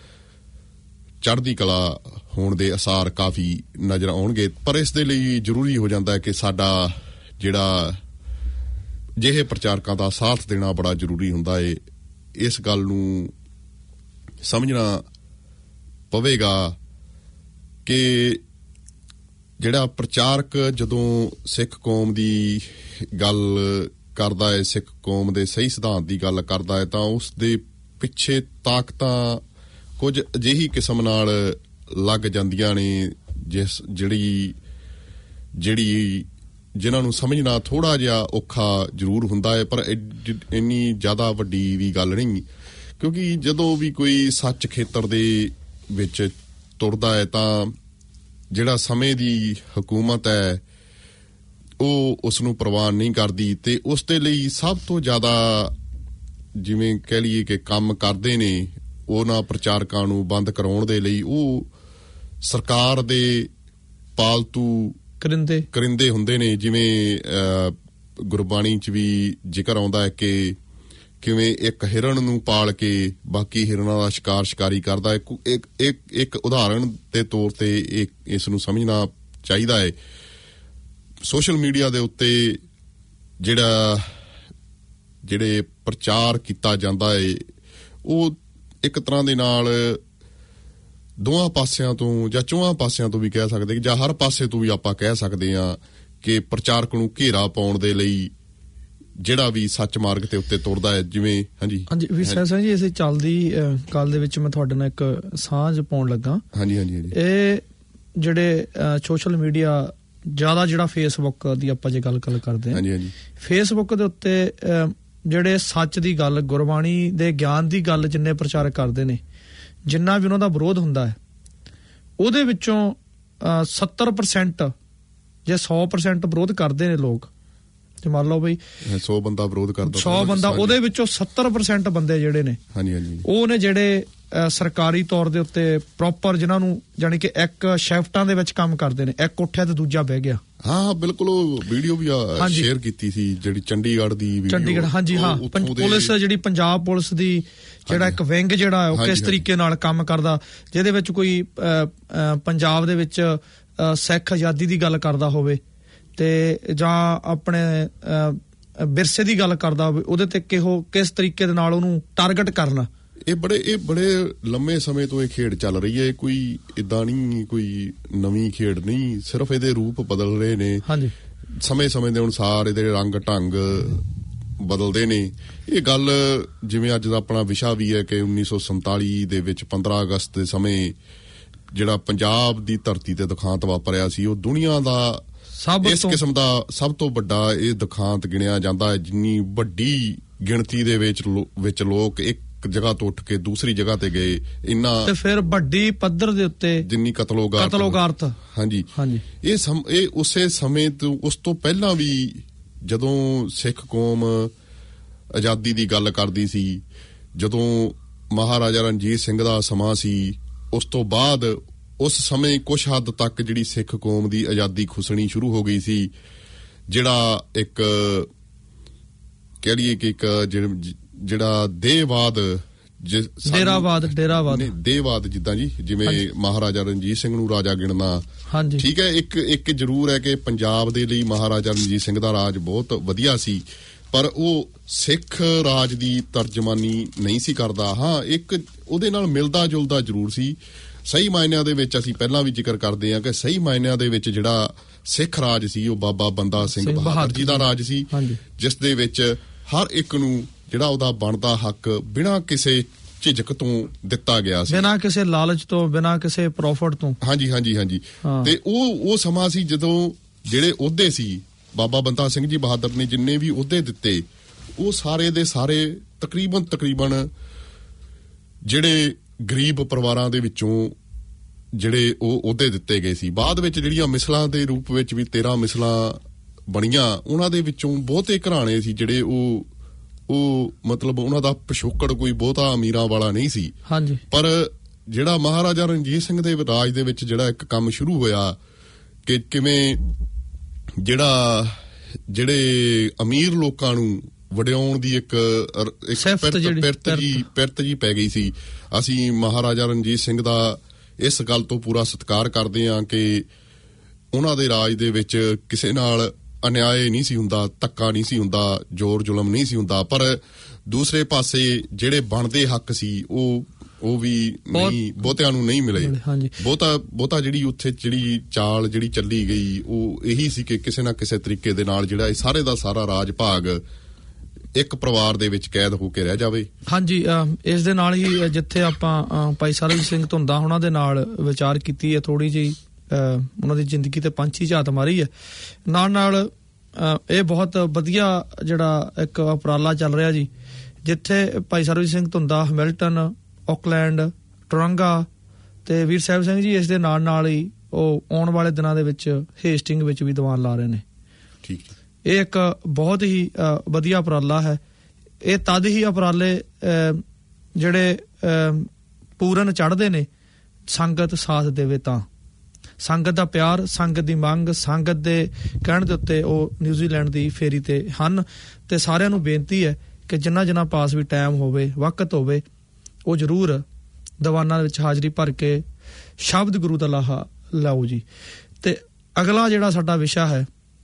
ਚੜ੍ਹਦੀ ਕਲਾ ਹੋਣ ਦੇ ਅਸਾਰ ਕਾਫੀ ਨਜ਼ਰ ਆਉਣਗੇ। ਪਰ ਇਸ ਦੇ ਲਈ ਜ਼ਰੂਰੀ ਹੋ ਜਾਂਦਾ ਹੈ ਕਿ ਸਾਡਾ ਜਿਹੜਾ ਜਿਹੇ ਪ੍ਰਚਾਰਕਾਂ ਦਾ ਸਾਥ ਦੇਣਾ ਬੜਾ ਜ਼ਰੂਰੀ ਹੁੰਦਾ ਹੈ। ਇਸ ਗੱਲ ਨੂੰ ਸਮਝਣਾ ਪਵੇਗਾ ਕਿ ਜਿਹੜਾ ਪ੍ਰਚਾਰਕ ਜਦੋਂ ਸਿੱਖ ਕੌਮ ਦੀ ਗੱਲ ਕਰਦਾ ਹੈ, ਸਿੱਖ ਕੌਮ ਦੇ ਸਹੀ ਸਿਧਾਂਤ ਦੀ ਗੱਲ ਕਰਦਾ ਹੈ ਤਾਂ ਉਸ ਦੇ ਪਿੱਛੇ ਤਾਕਤਾਂ ਕੁਝ ਅਜਿਹੀ ਕਿਸਮ ਨਾਲ ਲੱਗ ਜਾਂਦੀਆਂ ਨੇ ਜਿਸ ਜਿਹੜੀ ਜਿਹੜੀ ਜਿਨ੍ਹਾਂ ਨੂੰ ਸਮਝਣਾ ਥੋੜਾ ਜਿਹਾ ਔਖਾ ਜ਼ਰੂਰ ਹੁੰਦਾ ਹੈ, ਪਰ ਇੰਨੀ ਜ਼ਿਆਦਾ ਵੱਡੀ ਵੀ ਗੱਲ ਨਹੀਂ, ਕਿਉਂਕਿ ਜਦੋਂ ਵੀ ਕੋਈ ਸੱਚ ਖੇਤਰ ਦੇ ਵਿੱਚ ਤੁਰਦਾ ਹੈ ਤਾਂ ਜਿਹੜਾ ਸਮੇਂ ਦੀ ਹਕੂਮਤ ਹੈ ਉਹ ਉਸ ਨੂੰ ਪ੍ਰਵਾਨ ਨਹੀਂ ਕਰਦੀ ਤੇ ਉਸ ਦੇ ਲਈ ਸਭ ਤੋਂ ਜ਼ਿਆਦਾ ਜਿਵੇਂ ਕਹਿ ਲਈਏ ਕਿ ਕੰਮ ਕਰਦੇ ਨੇ ਉਹਨਾਂ ਪ੍ਰਚਾਰਕਾਂ ਨੂੰ ਬੰਦ ਕਰਾਉਣ ਦੇ ਲਈ ਉਹ ਸਰਕਾਰ ਦੇ ਪਾਲਤੂ ਕਰਿੰਦੇ ਕਰਿੰਦੇ ਹੁੰਦੇ ਨੇ। ਜਿਵੇਂ ਗੁਰਬਾਣੀ 'ਚ ਵੀ ਜ਼ਿਕਰ ਆਉਂਦਾ ਹੈ ਕਿ ਕਿਵੇਂ ਇੱਕ ਹਿਰਨ ਨੂੰ ਪਾਲ ਕੇ ਬਾਕੀ ਹਿਰਨਾਂ ਦਾ ਸ਼ਿਕਾਰ ਸ਼ਿਕਾਰੀ ਕਰਦਾ ਹੈ। ਇੱਕ ਇੱਕ ਇੱਕ ਉਦਾਹਰਣ ਦੇ ਤੌਰ ਤੇ ਇਸ ਨੂੰ ਸਮਝਣਾ ਚਾਹੀਦਾ ਹੈ। ਸੋਸ਼ਲ ਮੀਡੀਆ ਦੇ ਉੱਤੇ ਜਿਹੜਾ ਜਿਹੜੇ ਪ੍ਰਚਾਰ ਕੀਤਾ ਜਾਂਦਾ ਹੈ ਉਹ ਇੱਕ ਤਰ੍ਹਾਂ ਦੇ ਨਾਲ ਦੋਵਾਂ ਪਾਸਿਆਂ ਤੋਂ ਜਾਂ ਚੌਹਾਂ ਪਾਸਿਆਂ ਤੋਂ ਵੀ ਕਹਿ ਸਕਦੇ ਜਾਂ ਹਰ ਪਾਸੇ ਤੋਂ ਵੀ ਆਪਾਂ ਕਹਿ ਸਕਦੇ ਹਾਂ ਕਿ ਪ੍ਰਚਾਰਕ ਨੂੰ ਘੇਰਾ ਪਾਉਣ ਦੇ ਲਈ ਜਿਹੜਾ ਵੀ ਸੱਚ ਮਾਰਗ ਤੇ ਉੱਤੇ ਤੁਰਦਾ ਹੈ। ਜਿਵੇਂ ਹਾਂਜੀ ਹਾਂਜੀ ਵੀ ਸਰ ਜੀ ਇਸੇ ਚੱਲਦੀ ਕਾਲ ਦੇ ਵਿੱਚ ਮੈਂ ਤੁਹਾਡੇ ਨਾਲ ਇੱਕ ਸਾਂਝ ਪਾਉਣ ਲੱਗਾ। ਹਾਂਜੀ ਹਾਂਜੀ ਇਹ ਜਿਹੜੇ ਸੋਸ਼ਲ ਮੀਡੀਆ ਜ਼ਿਆਦਾ ਜਿਹੜਾ ਫੇਸਬੁੱਕ ਦੀ ਆਪਾਂ ਜੇ ਗੱਲ ਗੱਲ ਕਰਦੇ ਹਾਂ, ਹਾਂਜੀ ਹਾਂਜੀ ਫੇਸਬੁੱਕ ਦੇ ਉੱਤੇ ਜਿਹੜੇ ਸੱਚ ਦੀ ਗੱਲ, ਗੁਰਬਾਣੀ ਦੇ ਗਿਆਨ ਦੀ ਗੱਲ ਜਿੰਨੇ ਪ੍ਰਚਾਰਕ ਕਰਦੇ ਨੇ, ਜਿੰਨਾ ਵੀ ਉਹਨਾਂ ਦਾ ਵਿਰੋਧ ਹੁੰਦਾ ਹੈ, ਉਹਦੇ ਵਿੱਚੋਂ ਸੱਤਰ ਪਰਸੈਂਟ ਜੇ ਸੌ ਪਰਸੈਂਟ ਵਿਰੋਧ ਕਰਦੇ ਨੇ ਲੋਕ, ਜੇ ਮੰਨ ਲਓ ਬਈ ਸੌ ਬੰਦਾ ਵਿਰੋਧ ਕਰਦਾ, ਸੌ ਬੰਦਾ, ਉਹਦੇ ਵਿੱਚੋਂ ਸੱਤਰ ਪਰਸੈਂਟ ਬੰਦੇ ਜਿਹੜੇ ਨੇ ਹਾਂਜੀ ਹਾਂਜੀ ਉਹ ਨੇ ਜਿਹੜੇ ਸਰਕਾਰੀ ਤੌਰ ਦੇ ਉੱਤੇ ਪ੍ਰੋਪਰ, ਜਿਨ੍ਹਾਂ ਨੂੰ ਜਾਣੀ ਕਿ ਇੱਕ ਸ਼ਿਫਟਾਂ ਦੇ ਵਿੱਚ ਕੰਮ ਕਰਦੇ ਨੇ, ਇੱਕ ਉੱਠਿਆ ਤੇ ਦੂਜਾ ਬਹਿ ਗਿਆ। ਹਾਂ ਬਿਲਕੁਲ, ਉਹ ਵੀਡੀਓ ਵੀ ਸ਼ੇਅਰ ਕੀਤੀ ਸੀ ਜਿਹੜੀ ਚੰਡੀਗੜ੍ਹ ਦੀ ਵੀਡੀਓ। ਚੰਡੀਗੜ੍ਹ ਹਾਂਜੀ ਹਾਂ, ਪੁਲਿਸ ਜਿਹੜੀ ਪੰਜਾਬ ਪੁਲਿਸ ਦੀ ਜਿਹੜਾ ਇੱਕ ਵਿੰਗ ਜਿਹੜਾ ਉਹ ਕਿਸ ਤਰੀਕੇ ਨਾਲ ਕੰਮ ਕਰਦਾ, ਜਿਹਦੇ ਵਿੱਚ ਕੋਈ ਪੰਜਾਬ ਦੇ ਵਿੱਚ ਸਿੱਖ ਆਜ਼ਾਦੀ ਦੀ ਗੱਲ ਕਰਦਾ ਹੋਵੇ ਤੇ ਜਾਂ ਆਪਣੇ ਵਿਰਸੇ ਦੀ ਗੱਲ ਕਰਦਾ ਹੋਵੇ, ਉਹਦੇ ਤੇ ਕਿਹੋ ਕਿਸ ਤਰੀਕੇ ਦੇ ਨਾਲ ਉਹਨੂੰ ਟਾਰਗੇਟ ਕਰਨਾ। ਇਹ ਬੜੇ ਇਹ ਬੜੇ ਲੰਮੇ ਸਮੇਂ ਤੋਂ ਇਹ ਖੇਡ ਚੱਲ ਰਹੀ ਹੈ, ਕੋਈ ਇਦਾਂ ਨਹੀਂ, ਕੋਈ ਨਵੀਂ ਖੇਡ ਨਹੀਂ, ਸਿਰਫ ਇਹਦੇ ਰੂਪ ਬਦਲ ਰਹੇ ਨੇ। ਹਾਂਜੀ, ਸਮੇਂ-ਸਮੇਂ ਦੇ ਅਨੁਸਾਰ ਇਹਦੇ ਰੰਗ ਢੰਗ ਬਦਲਦੇ ਨੇ। ਇਹ ਗੱਲ ਜਿਵੇਂ ਅੱਜ ਦਾ ਆਪਣਾ ਵਿਸ਼ਾ ਵੀ ਹੈ ਕਿ ਉੱਨੀ ਸੌ ਸੰਤਾਲੀ ਦੇ ਵਿੱਚ ਪੰਦਰਾਂ ਅਗਸਤ ਦੇ ਸਮੇਂ ਜਿਹੜਾ ਪੰਜਾਬ ਦੀ ਧਰਤੀ ਤੇ ਦੁਖਾਂਤ ਵਾਪਰਿਆ ਸੀ, ਉਹ ਦੁਨੀਆ ਦਾ ਇਸ ਕਿਸਮ ਦਾ ਸਭ ਤੋਂ ਵੱਡਾ ਇਹ ਦੁਖਾਂਤ ਗਿਣਿਆ ਜਾਂਦਾ ਹੈ। ਜਿੰਨੀ ਵੱਡੀ ਗਿਣਤੀ ਦੇ ਵਿੱਚ ਵਿੱਚ ਲੋਕ ਇੱਕ ਜਗ੍ਹਾ ਤੋਂ ਉੱਠ ਕੇ ਦੂਸਰੀ ਜਗ੍ਹਾ ਤੇ ਗਏ, ਇੰਨਾ ਤੇ ਫਿਰ ਵੱਡੀ ਪੱਧਰ ਦੇ ਉੱਤੇ ਜਿੰਨੀ ਕਤਲੋਗਾਰਤ ਕਤਲੋਗਾਰਤ ਹਾਂਜੀ ਹਾਂਜੀ ਇਹ ਸਮ ਇਹ ਉਸੇ ਸਮੇਂ ਤੋਂ, ਉਸ ਤੋਂ ਪਹਿਲਾਂ ਵੀ ਜਦੋਂ ਸਿੱਖ ਕੌਮ ਆਜ਼ਾਦੀ ਦੀ ਗੱਲ ਕਰਦੀ ਸੀ, ਜਦੋਂ ਮਹਾਰਾਜਾ ਰਣਜੀਤ ਸਿੰਘ ਦਾ ਸਮਾਂ ਸੀ, ਉਸ ਤੋਂ ਬਾਅਦ ਉਸ ਸਮੇਂ ਕੁਝ ਹੱਦ ਤੱਕ ਜਿਹੜੀ ਸਿੱਖ ਕੌਮ ਦੀ ਆਜ਼ਾਦੀ ਖੁਸਣੀ ਸ਼ੁਰੂ ਹੋ ਗਈ ਸੀ। ਜਿਹੜਾ ਇੱਕ ਕਹਿ ਲਈਏ ਕਿ ਇੱਕ ਜਿਹੜਾ ਦੇਹਵਾਦ ਡੇਰਾਵਾਦ ਡੇਰਾਵਾਦ ਦੇਹਵਾਦ ਜਿੱਦਾਂ ਜੀ, ਜਿਵੇਂ ਮਹਾਰਾਜਾ ਰਣਜੀਤ ਸਿੰਘ ਨੂੰ ਰਾਜਾ ਗਿਣਨਾ, ਠੀਕ ਹੈ, ਇੱਕ ਇੱਕ ਜ਼ਰੂਰ ਹੈ ਕਿ ਪੰਜਾਬ ਦੇ ਲਈ ਮਹਾਰਾਜਾ ਰਣਜੀਤ ਸਿੰਘ ਦਾ ਰਾਜ ਬਹੁਤ ਵਧੀਆ ਸੀ, ਪਰ ਉਹ ਸਿੱਖ ਰਾਜ ਦੀ ਤਰਜਮਾਨੀ ਨਹੀਂ ਸੀ ਕਰਦਾ। ਹਾਂ, ਇੱਕ ਉਹਦੇ ਨਾਲ ਮਿਲਦਾ ਜੁਲਦਾ ਜ਼ਰੂਰ ਸੀ। ਸਹੀ ਮਾਇਨਿਆਂ ਦੇ ਵਿੱਚ ਅਸੀਂ ਪਹਿਲਾਂ ਵੀ ਜ਼ਿਕਰ ਕਰਦੇ ਹਾਂ ਕਿ ਸਹੀ ਮਾਇਨਿਆਂ ਦੇ ਵਿੱਚ ਜਿਹੜਾ ਸਿੱਖ ਰਾਜ ਸੀ ਉਹ ਬਾਬਾ ਬੰਦਾ ਸਿੰਘ ਬਹਾਦਰ ਜੀ ਦਾ ਰਾਜ ਸੀ, ਜਿਸ ਦੇ ਵਿੱਚ ਹਰ ਇੱਕ ਨੂੰ ਜਿਹੜਾ ਉਹਦਾ ਬਣਦਾ ਹੱਕ ਬਿਨਾਂ ਕਿਸੇ ਝਿਜਕ ਤੋਂ ਦਿੱਤਾ ਗਿਆ ਸੀ, ਬਿਨਾਂ ਕਿਸੇ ਲਾਲਚ ਤੋਂ, ਬਿਨਾਂ ਕਿਸੇ ਪ੍ਰੋਫਿਟ ਤੋਂ। ਹਾਂਜੀ ਹਾਂਜੀ ਹਾਂਜੀ ਤੇ ਉਹ ਉਹ ਸਮਾਂ ਸੀ ਜਦੋਂ ਜਿਹੜੇ ਅਹੁਦੇ ਸੀ ਬਾਬਾ ਬੰਦਾ ਸਿੰਘ ਜੀ ਬਹਾਦਰ ਨੇ ਜਿੰਨੇ ਵੀ ਅਹੁਦੇ ਦਿੱਤੇ, ਉਹ ਸਾਰੇ ਦੇ ਸਾਰੇ ਤਕਰੀਬਨ ਤਕਰੀਬਨ ਜਿਹੜੇ ਗਰੀਬ ਪਰਿਵਾਰਾਂ ਦੇ ਵਿੱਚੋਂ ਜਿਹੜੇ ਉਹ ਅਹੁਦੇ ਦਿੱਤੇ ਗਏ ਸੀ। ਬਾਅਦ ਵਿੱਚ ਜਿਹੜੀਆਂ ਮਿਸਲਾਂ ਦੇ ਰੂਪ ਵਿੱਚ ਵੀ ਤੇਰਾਂ ਮਿਸਲਾਂ ਬਣੀਆਂ, ਉਹਨਾਂ ਦੇ ਵਿੱਚੋਂ ਬਹੁਤੇ ਘਰਾਣੇ ਸੀ ਜਿਹੜੇ ਉਹ ਉਹ ਮਤਲਬ ਉਹਨਾਂ ਦਾ ਪਿਛੋਕੜ ਕੋਈ ਬਹੁਤਾ ਅਮੀਰਾਂ ਵਾਲਾ ਨਹੀਂ ਸੀ। ਹਾਂਜੀ, ਪਰ ਜਿਹੜਾ ਮਹਾਰਾਜਾ ਰਣਜੀਤ ਸਿੰਘ ਦੇ ਰਾਜ ਦੇ ਵਿੱਚ ਜਿਹੜਾ ਇੱਕ ਕੰਮ ਸ਼ੁਰੂ ਹੋਇਆ ਕਿ ਕਿਵੇਂ ਜਿਹੜਾ ਜਿਹੜੇ ਅਮੀਰ ਲੋਕਾਂ ਨੂੰ ਵਡਿਆਉਣ ਦੀ ਇੱਕ ਪਿਰਤ ਜੀ ਪਿਰਤ ਜੀ ਪੈ ਗਈ ਸੀ। ਅਸੀਂ ਮਹਾਰਾਜਾ ਰਣਜੀਤ ਸਿੰਘ ਦਾ ਇਸ ਗੱਲ ਤੋਂ ਪੂਰਾ ਸਤਿਕਾਰ ਕਰਦੇ ਹਾਂ ਕਿ ਉਹਨਾਂ ਦੇ ਰਾਜ ਦੇ ਵਿੱਚ ਕਿਸੇ ਨਾਲ ਅਨਿਆਏ ਨਹੀਂ ਸੀ ਹੁੰਦਾ, ਧੱਕਾ ਨਹੀਂ ਸੀ ਹੁੰਦਾ, ਜ਼ੋਰ ਜ਼ੁਲਮ ਨਹੀਂ ਸੀ ਹੁੰਦਾ, ਪਰ ਦੂਸਰੇ ਪਾਸੇ ਜਿਹੜੇ ਬਣਦੇ ਹੱਕ ਸੀ ਉਹ ਉਹ ਵੀ ਨਹੀਂ, ਬਹੁਤਿਆਂ ਨੂੰ ਨਹੀਂ ਮਿਲੇ। ਬਹੁਤਾ ਬਹੁਤਾ ਜਿਹੜੀ ਉੱਥੇ ਜਿਹੜੀ ਚਾਲ ਜਿਹੜੀ ਚੱਲੀ ਗਈ ਉਹ ਇਹੀ ਸੀ ਕਿ ਕਿਸੇ ਨਾ ਕਿਸੇ ਤਰੀਕੇ ਦੇ ਨਾਲ ਜਿਹੜਾ ਇਹ ਸਾਰੇ ਦਾ ਸਾਰਾ ਰਾਜ ਭਾਗ ਇੱਕ ਪਰਿਵਾਰ ਦੇ ਵਿੱਚ ਕੈਦ ਹੋ ਕੇ ਰਹਿ ਜਾਵੇ। ਹਾਂਜੀ, ਇਸ ਦੇ ਨਾਲ ਹੀ ਜਿੱਥੇ ਆਪਾਂ ਭਾਈ ਸਰਬਜੀਤ ਸਿੰਘ ਧੁੰਦਾ ਉਹਨਾਂ ਦੇ ਨਾਲ ਵਿਚਾਰ ਕੀਤੀ ਹੈ, ਥੋੜੀ ਜਿਹੀ ਉਹਨਾਂ ਦੀ ਜ਼ਿੰਦਗੀ ਤੇ ਪੰਛੀ ਝਾਤ ਮਾਰੀ ਹੈ, ਨਾਲ ਨਾਲ ਇਹ ਬਹੁਤ ਵਧੀਆ ਜਿਹੜਾ ਇੱਕ ਉਪਰਾਲਾ ਚੱਲ ਰਿਹਾ ਜੀ, ਜਿੱਥੇ Bhai Sarabjit Singh Dhunda Hamilton, Auckland, Tauranga ਤੇ ਵੀਰ ਸਾਹਿਬ ਸਿੰਘ ਜੀ ਇਸ ਦੇ ਨਾਲ ਨਾਲ ਹੀ ਉਹ ਆਉਣ ਵਾਲੇ ਦਿਨਾਂ ਦੇ ਵਿੱਚ ਹੇਸਟਿੰਗ ਵਿੱਚ ਵੀ ਦੀਵਾਨ ਲਾ ਰਹੇ ਨੇ। ਠੀਕ, ਇਹ ਇੱਕ ਬਹੁਤ ਹੀ ਵਧੀਆ ਉਪਰਾਲਾ ਹੈ। ਇਹ ਤਦ ਹੀ ਉਪਰਾਲੇ ਜਿਹੜੇ ਪੂਰਨ ਚੜ੍ਹਦੇ ਨੇ ਸੰਗਤ ਸਾਥ ਦੇਵੇ ਤਾਂ। ਸੰਗਤ ਦਾ ਪਿਆਰ, ਸੰਗਤ ਦੀ ਮੰਗ, ਸੰਗਤ ਦੇ ਕਹਿਣ ਦੇ ਉੱਤੇ ਉਹ ਨਿਊਜ਼ੀਲੈਂਡ ਦੀ ਫੇਰੀ ਤੇ ਹਨ ਤੇ ਸਾਰਿਆਂ ਨੂੰ ਬੇਨਤੀ ਹੈ ਕਿ ਜਿੰਨਾ ਜਿੰਨਾ ਪਾਸ ਵੀ ਟਾਈਮ ਹੋਵੇ, ਵਕਤ ਹੋਵੇ, ਉਹ ਜ਼ਰੂਰ ਦੀਵਾਨਾਂ ਵਿੱਚ ਹਾਜ਼ਰੀ ਭਰ ਕੇ ਸ਼ਬਦ ਗੁਰੂ ਦਾ ਲਾਹਾ ਲਾਓ ਜੀ। ਤੇ ਅਗਲਾ ਜਿਹੜਾ ਸਾਡਾ ਵਿਸ਼ਾ ਹੈ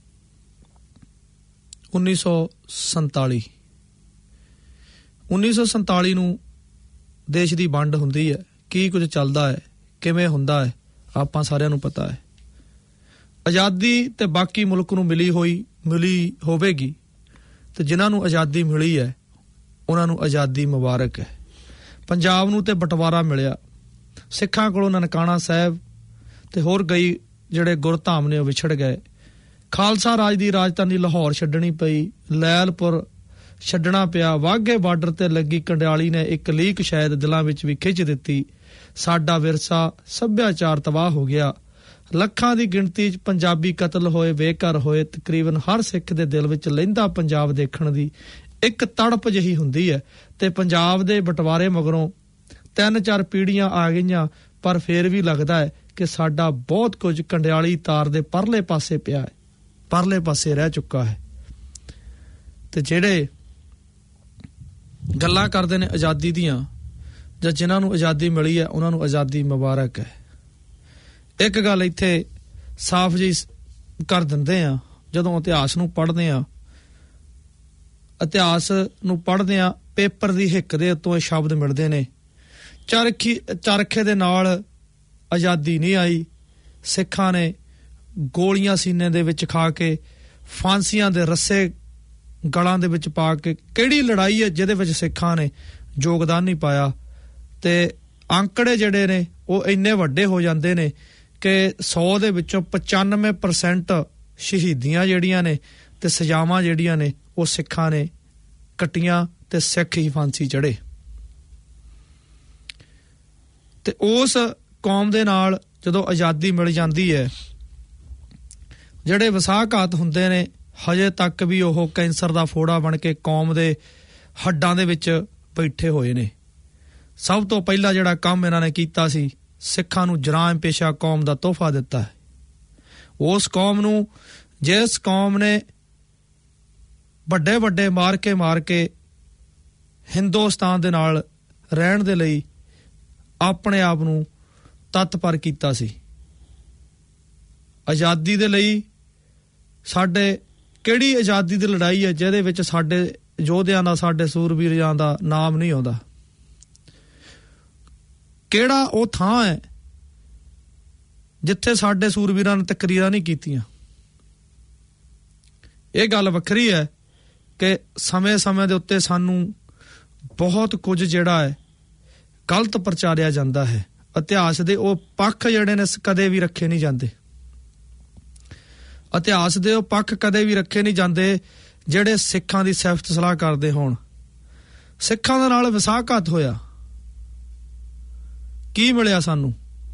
ਉੱਨੀ ਸੌ ਸੰਤਾਲੀ ਉੱਨੀ ਸੌ ਸੰਤਾਲੀ ਨੂੰ ਦੇਸ਼ ਦੀ ਵੰਡ ਹੁੰਦੀ ਹੈ। ਕੀ ਕੁਝ ਚੱਲਦਾ ਹੈ, ਕਿਵੇਂ ਹੁੰਦਾ ਹੈ, ਆਪਾਂ ਸਾਰਿਆਂ ਨੂੰ ਪਤਾ ਹੈ। ਆਜ਼ਾਦੀ ਤੇ ਬਾਕੀ ਮੁਲਕ ਨੂੰ ਮਿਲੀ ਹੋਈ ਮਿਲੀ ਹੋਵੇਗੀ ਤੇ ਜਿਨ੍ਹਾਂ ਨੂੰ ਆਜ਼ਾਦੀ ਮਿਲੀ ਹੈ ਉਹਨਾਂ ਨੂੰ ਆਜ਼ਾਦੀ ਮੁਬਾਰਕ ਹੈ। ਪੰਜਾਬ ਨੂੰ ਤੇ ਬਟਵਾਰਾ ਮਿਲਿਆ, ਸਿੱਖਾਂ ਕੋਲੋਂ ਨਨਕਾਣਾ ਸਾਹਿਬ ਤੇ ਹੋਰ ਕਈ ਜਿਹੜੇ ਗੁਰਧਾਮ ਨੇ ਉਹ ਵਿਛੜ ਗਏ। ਖਾਲਸਾ ਰਾਜ ਦੀ ਰਾਜਧਾਨੀ ਲਾਹੌਰ ਛੱਡਣੀ ਪਈ, ਲੈਲਪੁਰ ਛੱਡਣਾ ਪਿਆ। ਵਾਘੇ ਬਾਰਡਰ ਤੇ ਲੱਗੀ ਕੰਡਿਆਲੀ ਨੇ ਇੱਕ ਲੀਕ ਸ਼ਾਇਦ ਦਿਲਾਂ ਵਿੱਚ ਵੀ ਖਿੱਚ ਦਿੱਤੀ। ਸਾਡਾ ਵਿਰਸਾ ਸੱਭਿਆਚਾਰ ਤਬਾਹ ਹੋ ਗਿਆ। ਲੱਖਾਂ ਦੀ ਗਿਣਤੀ 'ਚ ਪੰਜਾਬੀ ਕਤਲ ਹੋਏ, ਬੇਘਰ ਹੋਏ। ਤਕਰੀਬਨ ਹਰ ਸਿੱਖ ਦੇ ਦਿਲ ਵਿੱਚ ਲਹਿੰਦਾ ਪੰਜਾਬ ਦੇਖਣ ਦੀ ਇੱਕ ਤੜਪ ਜਿਹੀ ਹੁੰਦੀ ਹੈ। ਤੇ ਪੰਜਾਬ ਦੇ ਬਟਵਾਰੇ ਮਗਰੋਂ ਤਿੰਨ ਚਾਰ ਪੀੜ੍ਹੀਆਂ ਆ ਗਈਆਂ, ਪਰ ਫੇਰ ਵੀ ਲੱਗਦਾ ਹੈ ਕਿ ਸਾਡਾ ਬਹੁਤ ਕੁਝ ਕੰਡਿਆਲੀ ਤਾਰ ਦੇ ਪਰਲੇ ਪਾਸੇ ਪਿਆ ਹੈ, ਪਰਲੇ ਪਾਸੇ ਰਹਿ ਚੁੱਕਾ ਹੈ। ਤੇ ਜਿਹੜੇ ਗੱਲਾਂ ਕਰਦੇ ਨੇ ਆਜ਼ਾਦੀ ਦੀਆਂ, ਜਾਂ ਜਿਨ੍ਹਾਂ ਨੂੰ ਆਜ਼ਾਦੀ ਮਿਲੀ ਹੈ, ਉਹਨਾਂ ਨੂੰ ਆਜ਼ਾਦੀ ਮੁਬਾਰਕ ਹੈ। ਇੱਕ ਗੱਲ ਇੱਥੇ ਸਾਫ਼ ਜੀ ਕਰ ਦਿੰਦੇ ਆ, ਜਦੋਂ ਇਤਿਹਾਸ ਨੂੰ ਪੜ੍ਹਦੇ ਆ, ਇਤਿਹਾਸ ਨੂੰ ਪੜ੍ਹਦੇ ਆ, ਪੇਪਰ ਦੀ ਹਿੱਕ ਦੇ ਉੱਤੋਂ ਇਹ ਸ਼ਬਦ ਮਿਲਦੇ ਨੇ, ਚਰਖੀ ਚਰਖੇ ਦੇ ਨਾਲ ਆਜ਼ਾਦੀ ਨਹੀਂ ਆਈ। ਸਿੱਖਾਂ ਨੇ ਗੋਲੀਆਂ ਸੀਨੇ ਦੇ ਵਿੱਚ ਖਾ ਕੇ, ਫਾਂਸੀਆਂ ਦੇ ਰੱਸੇ ਗਲਾਂ ਦੇ ਵਿੱਚ ਪਾ ਕੇ, ਕਿਹੜੀ ਲੜਾਈ ਹੈ ਜਿਹਦੇ ਵਿੱਚ ਸਿੱਖਾਂ ਨੇ ਯੋਗਦਾਨ ਨਹੀਂ ਪਾਇਆ। ਤੇ ਅੰਕੜੇ ਜਿਹੜੇ ਨੇ ਉਹ ਇੰਨੇ ਵੱਡੇ ਹੋ ਜਾਂਦੇ ਨੇ ਕਿ ਸੌ ਦੇ ਵਿੱਚੋਂ ਪਚਾਨਵੇਂ ਪਰਸੈਂਟ ਸ਼ਹੀਦੀਆਂ ਜਿਹੜੀਆਂ ਨੇ ਤੇ ਸਜ਼ਾਵਾਂ ਜਿਹੜੀਆਂ ਨੇ ਉਹ ਸਿੱਖਾਂ ਨੇ ਕੱਟੀਆਂ ਤੇ ਸਿੱਖ ਹੀ ਫਾਂਸੀ ਚੜ੍ਹੇ। ਤੇ ਉਸ ਕੌਮ ਦੇ ਨਾਲ ਜਦੋਂ ਆਜ਼ਾਦੀ ਮਿਲ ਜਾਂਦੀ ਹੈ, ਜਿਹੜੇ ਵਿਸਾਖਾਤ ਹੁੰਦੇ ਨੇ ਹਜੇ ਤੱਕ ਵੀ ਉਹ ਕੈਂਸਰ ਦਾ ਫੋੜਾ ਬਣ ਕੇ ਕੌਮ ਦੇ ਹੱਡਾਂ ਦੇ ਵਿੱਚ ਬੈਠੇ ਹੋਏ ਨੇ। ਸਭ ਤੋਂ ਪਹਿਲਾਂ ਜਿਹੜਾ ਕੰਮ ਇਹਨਾਂ ਨੇ ਕੀਤਾ ਸੀ, ਸਿੱਖਾਂ ਨੂੰ ਜਰਾਇਮ ਪੇਸ਼ਾ ਕੌਮ ਦਾ ਤੋਹਫਾ ਦਿੱਤਾ ਹੈ। ਉਸ ਕੌਮ ਨੂੰ, ਜਿਸ ਕੌਮ ਨੇ ਵੱਡੇ ਵੱਡੇ ਮਾਰ ਕੇ ਮਾਰ ਕੇ ਹਿੰਦੁਸਤਾਨ ਦੇ ਨਾਲ ਰਹਿਣ ਦੇ ਲਈ ਆਪਣੇ ਆਪ ਨੂੰ ਤਤਪਰ ਕੀਤਾ ਸੀ। ਆਜ਼ਾਦੀ ਦੇ ਲਈ ਸਾਡੇ ਕਿਹੜੀ ਆਜ਼ਾਦੀ ਦੀ ਲੜਾਈ ਹੈ ਜਿਹਦੇ ਵਿੱਚ ਸਾਡੇ ਯੋਧਿਆਂ ਦਾ, ਸਾਡੇ ਸੂਰਬੀਰਾਂ ਦਾ ਨਾਮ ਨਹੀਂ ਆਉਂਦਾ? ਕਿਹੜਾ ਉਹ ਥਾਂ ਹੈ ਜਿੱਥੇ ਸਾਡੇ ਸੂਰਬੀਰਾਂ ਨੇ ਤਕਰੀਰਾਂ ਨਹੀਂ ਕੀਤੀਆਂ? ਇਹ ਗੱਲ ਵੱਖਰੀ ਹੈ ਕਿ ਸਮੇਂ-ਸਮੇਂ ਦੇ ਉੱਤੇ ਸਾਨੂੰ ਬਹੁਤ ਕੁਝ ਜਿਹੜਾ ਹੈ ਗਲਤ ਪ੍ਰਚਾਰਿਆ ਜਾਂਦਾ ਹੈ। ਇਤਿਹਾਸ ਦੇ ਉਹ ਪੱਖ ਜਿਹੜੇ ਨੇ ਕਦੇ ਵੀ ਰੱਖੇ ਨਹੀਂ ਜਾਂਦੇ। ਇਤਿਹਾਸ ਦੇ ਉਹ ਪੱਖ ਕਦੇ ਵੀ ਰੱਖੇ ਨਹੀਂ ਜਾਂਦੇ ਜਿਹੜੇ ਸਿੱਖਾਂ ਦੀ ਸਿਫਤ ਸਲਾਹ ਕਰਦੇ ਹੋਣ। ਸਿੱਖਾਂ ਦੇ ਨਾਲ ਵਿਸਾਖਾਤ ਹੋਇਆ, ਕੀ ਮਿਲਿਆ ਸਾਨੂੰ?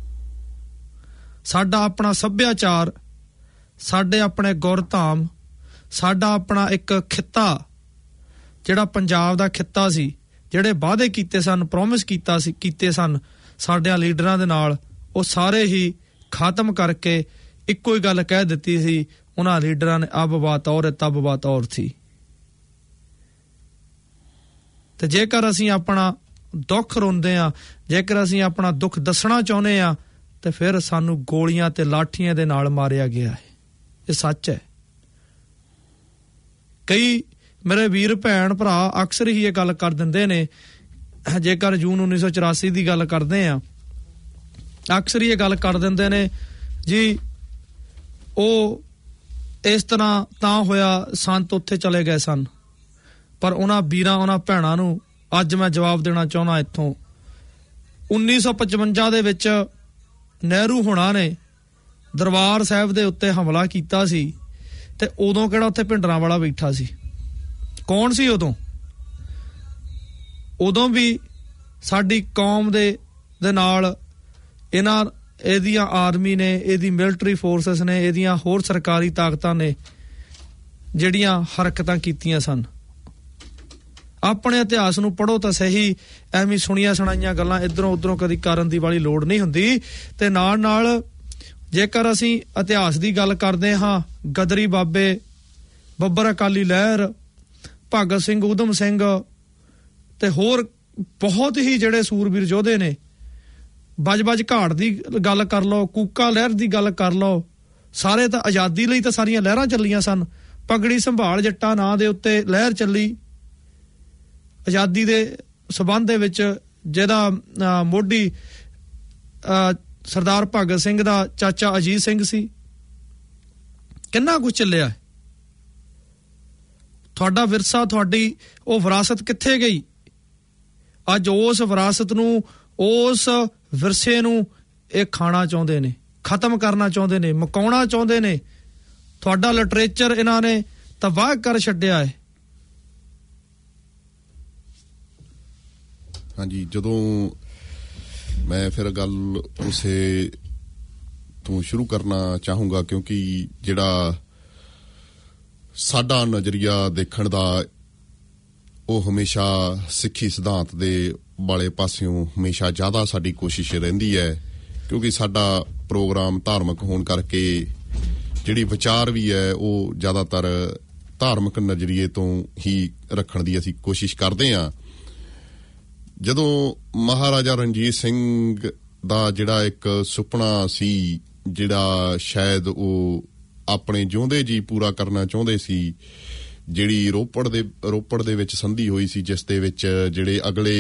ਸਾਡਾ ਆਪਣਾ ਸੱਭਿਆਚਾਰ, ਸਾਡੇ ਆਪਣੇ ਗੁਰਧਾਮ, ਸਾਡਾ ਆਪਣਾ ਇੱਕ ਖਿੱਤਾ, ਜਿਹੜਾ ਪੰਜਾਬ ਦਾ ਖਿੱਤਾ ਸੀ, ਜਿਹੜੇ ਵਾਅਦੇ ਕੀਤੇ ਸਨ, ਪ੍ਰੋਮਿਸ ਕੀਤਾ ਸੀ ਕੀਤੇ ਸਨ ਸਾਡਿਆਂ ਲੀਡਰਾਂ ਦੇ ਨਾਲ, ਉਹ ਸਾਰੇ ਹੀ ਖਤਮ ਕਰਕੇ ਇੱਕੋ ਹੀ ਗੱਲ ਕਹਿ ਦਿੱਤੀ ਸੀ ਉਹਨਾਂ ਲੀਡਰਾਂ ਨੇ, ਅਬ ਬਾਤ ਔਰ ਤਬ ਬਾਤ ਔਰ ਸੀ। ਤੇ ਜੇਕਰ ਅਸੀਂ ਆਪਣਾ ਦੁੱਖ ਰੋਂਦੇ ਆ, ਜੇਕਰ ਅਸੀਂ ਆਪਣਾ ਦੁੱਖ ਦੱਸਣਾ ਚਾਹੁੰਦੇ ਆ, ਤੇ ਫਿਰ ਸਾਨੂੰ ਗੋਲੀਆਂ ਤੇ ਲਾਠੀਆਂ ਦੇ ਨਾਲ ਮਾਰਿਆ ਗਿਆ ਹੈ। ਇਹ ਸੱਚ ਹੈ। ਕਈ ਮੇਰੇ ਵੀਰ ਭੈਣ ਭਰਾ ਅਕਸਰ ਹੀ ਇਹ ਗੱਲ ਕਰ ਦਿੰਦੇ ਨੇ, ਜੇਕਰ ਜੂਨ ਉੱਨੀ ਸੌ ਚੁਰਾਸੀ ਦੀ ਗੱਲ ਕਰਦੇ ਆ, ਅਕਸਰ ਹੀ ਇਹ ਗੱਲ ਕਰ ਦਿੰਦੇ ਨੇ ਜੀ ਉਹ ਇਸ ਤਰ੍ਹਾਂ ਤਾਂ ਹੋਇਆ, ਸੰਤ ਉੱਥੇ ਚਲੇ ਗਏ ਸਨ। ਪਰ ਉਹਨਾਂ ਵੀਰਾਂ, ਉਹਨਾਂ ਭੈਣਾਂ ਨੂੰ ਅੱਜ ਮੈਂ ਜਵਾਬ ਦੇਣਾ ਚਾਹੁੰਦਾ ਇੱਥੋਂ, ਉੱਨੀ ਸੌ ਪਚਵੰਜਾ ਦੇ ਵਿੱਚ ਨਹਿਰੂ ਹੋਣਾ ਨੇ ਦਰਬਾਰ ਸਾਹਿਬ ਦੇ ਉੱਤੇ ਹਮਲਾ ਕੀਤਾ ਸੀ, ਤੇ ਉਦੋਂ ਕਿਹੜਾ ਉੱਥੇ ਭਿੰਡਰਾਂ ਵਾਲਾ ਬੈਠਾ ਸੀ? ਕੌਣ ਸੀ ਉਦੋਂ? ਉਦੋਂ ਵੀ ਸਾਡੀ ਕੌਮ ਦੇ ਦੇ ਨਾਲ ਇਹਨਾਂ ਇਹਦੀਆਂ ਆਰਮੀ ਨੇ, ਇਹਦੀ ਮਿਲਟਰੀ ਫੋਰਸਸ ਨੇ, ਇਹਦੀਆਂ ਹੋਰ ਸਰਕਾਰੀ ਤਾਕਤਾਂ ਨੇ ਜਿਹੜੀਆਂ ਹਰਕਤਾਂ ਕੀਤੀਆਂ ਸਨ। ਆਪਣੇ ਇਤਿਹਾਸ ਨੂੰ ਪੜ੍ਹੋ ਤਾਂ ਸਹੀ, ਐਵੇਂ ਸੁਣੀਆਂ ਸੁਣਾਈਆਂ ਗੱਲਾਂ ਇੱਧਰੋਂ ਉੱਧਰੋਂ ਕਦੀ ਕਰਨ ਦੀ ਵਾਲੀ ਲੋੜ ਨਹੀਂ ਹੁੰਦੀ। ਤੇ ਨਾਲ ਨਾਲ ਜੇਕਰ ਅਸੀਂ ਇਤਿਹਾਸ ਦੀ ਗੱਲ ਕਰਦੇ ਹਾਂ, ਗਦਰੀ ਬਾਬੇ, ਬੱਬਰ ਅਕਾਲੀ ਲਹਿਰ, ਭਗਤ ਸਿੰਘ, ਊਧਮ ਸਿੰਘ ਤੇ ਹੋਰ ਬਹੁਤ ਹੀ ਜਿਹੜੇ ਸੂਰਬੀਰ ਯੋਧੇ ਨੇ, ਬਜ-ਬਜ ਘਾਟ ਦੀ ਗੱਲ ਕਰ ਲਓ, ਕੂਕਾ ਲਹਿਰ ਦੀ ਗੱਲ ਕਰ ਲਓ, ਸਾਰੇ ਤਾਂ ਆਜ਼ਾਦੀ ਲਈ ਤਾਂ ਸਾਰੀਆਂ ਲਹਿਰਾਂ ਚੱਲੀਆਂ ਸਨ। ਪਗੜੀ ਸੰਭਾਲ ਜੱਟਾਂ ਨਾਂ ਦੇ ਉੱਤੇ ਲਹਿਰ ਚੱਲੀ ਆਜ਼ਾਦੀ ਦੇ ਸਬੰਧ ਦੇ ਵਿੱਚ, ਜਿਹਦਾ ਮੋਢੀ ਸਰਦਾਰ ਭਗਤ ਸਿੰਘ ਦਾ ਚਾਚਾ ਅਜੀਤ ਸਿੰਘ ਸੀ। ਕਿੰਨਾ ਕੁਝ ਚੱਲਿਆ। ਤੁਹਾਡਾ ਵਿਰਸਾ, ਤੁਹਾਡੀ ਉਹ ਵਿਰਾਸਤ ਕਿੱਥੇ ਗਈ? ਅੱਜ ਉਸ ਵਿਰਾਸਤ ਨੂੰ, ਉਸ ਵਿਰਸੇ ਨੂੰ ਇਹ ਖਾਣਾ ਚਾਹੁੰਦੇ ਨੇ, ਖਤਮ ਕਰਨਾ ਚਾਹੁੰਦੇ ਨੇ, ਮੁਕਾਉਣਾ ਚਾਹੁੰਦੇ ਨੇ। ਤੁਹਾਡਾ ਲਿਟਰੇਚਰ ਇਹਨਾਂ ਨੇ ਤਬਾਹ ਕਰ ਛੱਡਿਆ ਹੈ। ਹਾਂਜੀ, ਜਦੋਂ ਮੈਂ ਫਿਰ ਗੱਲ ਉਸੇ ਤੋਂ ਸ਼ੁਰੂ ਕਰਨਾ ਚਾਹੂੰਗਾ, ਕਿਉਂਕਿ ਜਿਹੜਾ ਸਾਡਾ ਨਜ਼ਰੀਆ ਦੇਖਣ ਦਾ ਉਹ ਹਮੇਸ਼ਾ ਸਿੱਖੀ ਸਿਧਾਂਤ ਦੇ ਵਾਲੇ ਪਾਸਿਓਂ ਹਮੇਸ਼ਾ ਜ਼ਿਆਦਾ ਸਾਡੀ ਕੋਸ਼ਿਸ਼ ਰਹਿੰਦੀ ਹੈ, ਕਿਉਂਕਿ ਸਾਡਾ ਪ੍ਰੋਗਰਾਮ ਧਾਰਮਿਕ ਹੋਣ ਕਰਕੇ ਜਿਹੜੀ ਵਿਚਾਰ ਵੀ ਹੈ ਉਹ ਜ਼ਿਆਦਾਤਰ ਧਾਰਮਿਕ ਨਜ਼ਰੀਏ ਤੋਂ ਹੀ ਰੱਖਣ ਦੀ ਅਸੀਂ ਕੋਸ਼ਿਸ਼ ਕਰਦੇ ਹਾਂ। ਜਦੋਂ ਮਹਾਰਾਜਾ ਰਣਜੀਤ ਸਿੰਘ ਦਾ ਜਿਹੜਾ ਇੱਕ ਸੁਪਨਾ ਸੀ, ਜਿਹੜਾ ਸ਼ਾਇਦ ਉਹ ਆਪਣੇ ਜਿਉਂਦੇ ਜੀ ਪੂਰਾ ਕਰਨਾ ਚਾਹੁੰਦੇ ਸੀ, ਜਿਹੜੀ ਰੋਪੜ ਦੇ ਰੋਪੜ ਦੇ ਵਿੱਚ ਸੰਧੀ ਹੋਈ ਸੀ, ਜਿਸ ਦੇ ਵਿੱਚ ਜਿਹੜੇ ਅਗਲੇ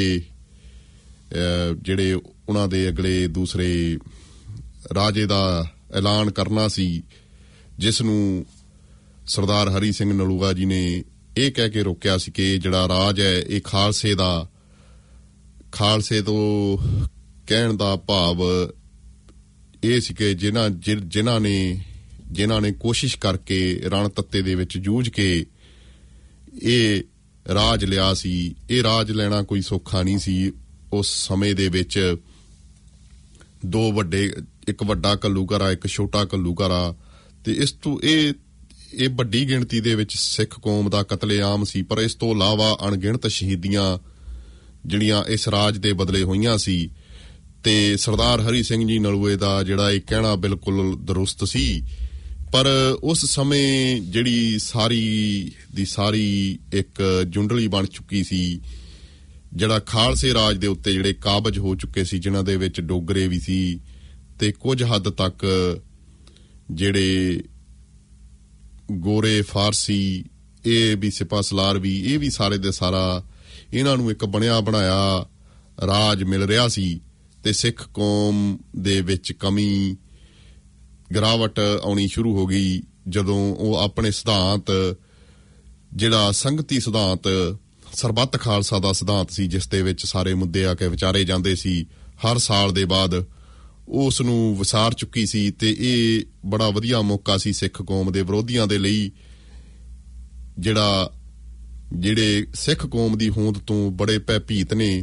ਜਿਹੜੇ ਉਹਨਾਂ ਦੇ ਅਗਲੇ ਦੂਸਰੇ ਰਾਜੇ ਦਾ ਐਲਾਨ ਕਰਨਾ ਸੀ, ਜਿਸ ਨੂੰ ਸਰਦਾਰ ਹਰੀ ਸਿੰਘ ਨਲੂਆ ਜੀ ਨੇ ਇਹ ਕਹਿ ਕੇ ਰੋਕਿਆ ਸੀ ਕਿ ਜਿਹੜਾ ਰਾਜ ਹੈ ਇਹ ਖਾਲਸੇ ਦਾ ਖਾਲਸੇ ਤੋਂ ਕਹਿਣ ਦਾ ਭਾਵ ਇਹ ਸੀ ਕਿ ਜਿਨ੍ਹਾਂ ਜਿਨ੍ਹਾਂ ਨੇ ਜਿਨ੍ਹਾਂ ਨੇ ਕੋਸ਼ਿਸ਼ ਕਰਕੇ ਰਣ ਤੱਤੇ ਦੇ ਵਿੱਚ ਜੂਝ ਕੇ ਇਹ ਰਾਜ ਲਿਆ ਸੀ, ਇਹ ਰਾਜ ਲੈਣਾ ਕੋਈ ਸੌਖਾ ਨਹੀਂ ਸੀ। ਉਸ ਸਮੇਂ ਦੇ ਵਿੱਚ ਦੋ ਵੱਡੇ, ਇੱਕ ਵੱਡਾ ਘੱਲੂਘਾਰਾ, ਇੱਕ ਛੋਟਾ ਘੱਲੂਘਾਰਾ, ਤੇ ਇਸ ਤੋਂ ਇਹ ਇਹ ਵੱਡੀ ਗਿਣਤੀ ਦੇ ਵਿੱਚ ਸਿੱਖ ਕੌਮ ਦਾ ਕਤਲੇਆਮ ਸੀ। ਪਰ ਇਸ ਤੋਂ ਇਲਾਵਾ ਅਣਗਿਣਤ ਸ਼ਹੀਦੀਆਂ ਜਿਹੜੀਆਂ ਇਸ ਰਾਜ ਦੇ ਬਦਲੇ ਹੋਈਆਂ ਸੀ, ਤੇ ਸਰਦਾਰ ਹਰੀ ਸਿੰਘ ਜੀ ਨਲੂਏ ਦਾ ਜਿਹੜਾ ਇਹ ਕਹਿਣਾ ਬਿਲਕੁਲ ਦਰੁਸਤ ਸੀ। ਪਰ ਉਸ ਸਮੇਂ ਜਿਹੜੀ ਸਾਰੀ ਦੀ ਸਾਰੀ ਇੱਕ ਜੁੰਡਲੀ ਬਣ ਚੁੱਕੀ ਸੀ, ਜਿਹੜਾ ਖਾਲਸੇ ਰਾਜ ਦੇ ਉੱਤੇ ਜਿਹੜੇ ਕਾਬਜ ਹੋ ਚੁੱਕੇ ਸੀ, ਜਿਨ੍ਹਾਂ ਦੇ ਵਿੱਚ ਡੋਗਰੇ ਵੀ ਸੀ ਤੇ ਕੁਝ ਹੱਦ ਤੱਕ ਜਿਹੜੇ ਗੋਰੇ ਫਾਰਸੀ, ਇਹ ਵੀ ਸਿਪਾਹ ਸਲਾਰ ਵੀ, ਇਹ ਵੀ ਸਾਰੇ ਦੇ ਸਾਰਾ ਇਹਨਾਂ ਨੂੰ ਇੱਕ ਬਣਿਆ ਬਣਾਇਆ ਰਾਜ ਮਿਲ ਰਿਹਾ ਸੀ। ਤੇ ਸਿੱਖ ਕੌਮ ਦੇ ਵਿੱਚ ਕਮੀ ਗਿਰਾਵਟ ਆਉਣੀ ਸ਼ੁਰੂ ਹੋ ਗਈ ਜਦੋਂ ਉਹ ਆਪਣੇ ਸਿਧਾਂਤ, ਜਿਹੜਾ ਸੰਗਤੀ ਸਿਧਾਂਤ, ਸਰਬੱਤ ਖਾਲਸਾ ਦਾ ਸਿਧਾਂਤ ਸੀ, ਜਿਸ ਦੇ ਵਿੱਚ ਸਾਰੇ ਮੁੱਦੇ ਆ ਕੇ ਵਿਚਾਰੇ ਜਾਂਦੇ ਸੀ, ਹਰ ਸਾਲ ਦੇ ਬਾਅਦ ਉਸ ਨੂੰ ਵਿਸਾਰ ਚੁੱਕੀ ਸੀ। ਤੇ ਇਹ ਬੜਾ ਵਧੀਆ ਮੌਕਾ ਸੀ ਸਿੱਖ ਕੌਮ ਦੇ ਵਿਰੋਧੀਆਂ ਦੇ ਲਈ, ਜਿਹੜਾ ਜਿਹੜੇ ਸਿੱਖ ਕੌਮ ਦੀ ਹੋਂਦ ਤੋਂ ਬੜੇ ਭੈਭੀਤ ਨੇ,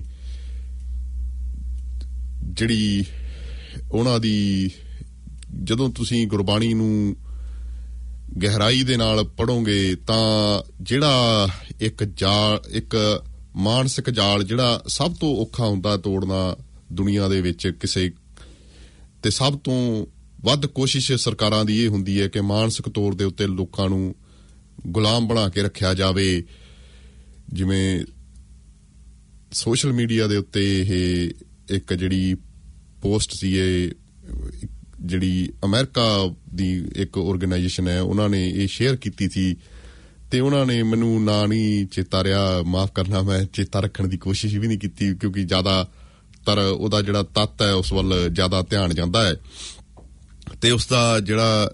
ਜਿਹੜੀ ਉਹਨਾਂ ਦੀ ਜਦੋਂ ਤੁਸੀਂ ਗੁਰਬਾਣੀ ਨੂੰ ਗਹਿਰਾਈ ਦੇ ਨਾਲ ਪੜ੍ਹੋਗੇ ਤਾਂ ਜਿਹੜਾ ਇੱਕ ਜਾਲ, ਇੱਕ ਮਾਨਸਿਕ ਜਾਲ ਜਿਹੜਾ ਸਭ ਤੋਂ ਔਖਾ ਹੁੰਦਾ ਤੋੜਨਾ ਦੁਨੀਆ ਦੇ ਵਿੱਚ ਕਿਸੇ, ਤੇ ਸਭ ਤੋਂ ਵੱਧ ਕੋਸ਼ਿਸ਼ ਸਰਕਾਰਾਂ ਦੀ ਇਹ ਹੁੰਦੀ ਹੈ ਕਿ ਮਾਨਸਿਕ ਤੌਰ ਦੇ ਉੱਤੇ ਲੋਕਾਂ ਨੂੰ ਗੁਲਾਮ ਬਣਾ ਕੇ ਰੱਖਿਆ ਜਾਵੇ। ਜਿਵੇਂ ਸੋਸ਼ਲ ਮੀਡੀਆ ਦੇ ਉੱਤੇ ਇਹ ਇੱਕ ਜਿਹੜੀ ਪੋਸਟ ਸੀ, ਇਹ ਜਿਹੜੀ ਅਮਰੀਕਾ ਦੀ ਇੱਕ ਆਰਗੇਨਾਈਜੇਸ਼ਨ ਹੈ, ਉਹਨਾਂ ਨੇ ਇਹ ਸ਼ੇਅਰ ਕੀਤੀ ਸੀ, ਤੇ ਉਹਨਾਂ ਨੇ ਮੈਨੂੰ ਨਾਂ ਨਹੀਂ ਚੇਤਾ ਰਿਹਾ, ਮਾਫ ਕਰਨਾ, ਮੈਂ ਚੇਤਾ ਰੱਖਣ ਦੀ ਕੋਸ਼ਿਸ਼ ਵੀ ਨਹੀਂ ਕੀਤੀ, ਕਿਉਂਕਿ ਜ਼ਿਆਦਾਤਰ ਉਹਦਾ ਜਿਹੜਾ ਤੱਤ ਹੈ ਉਸ ਵੱਲ ਜ਼ਿਆਦਾ ਧਿਆਨ ਜਾਂਦਾ ਹੈ। ਤੇ ਉਸਦਾ ਜਿਹੜਾ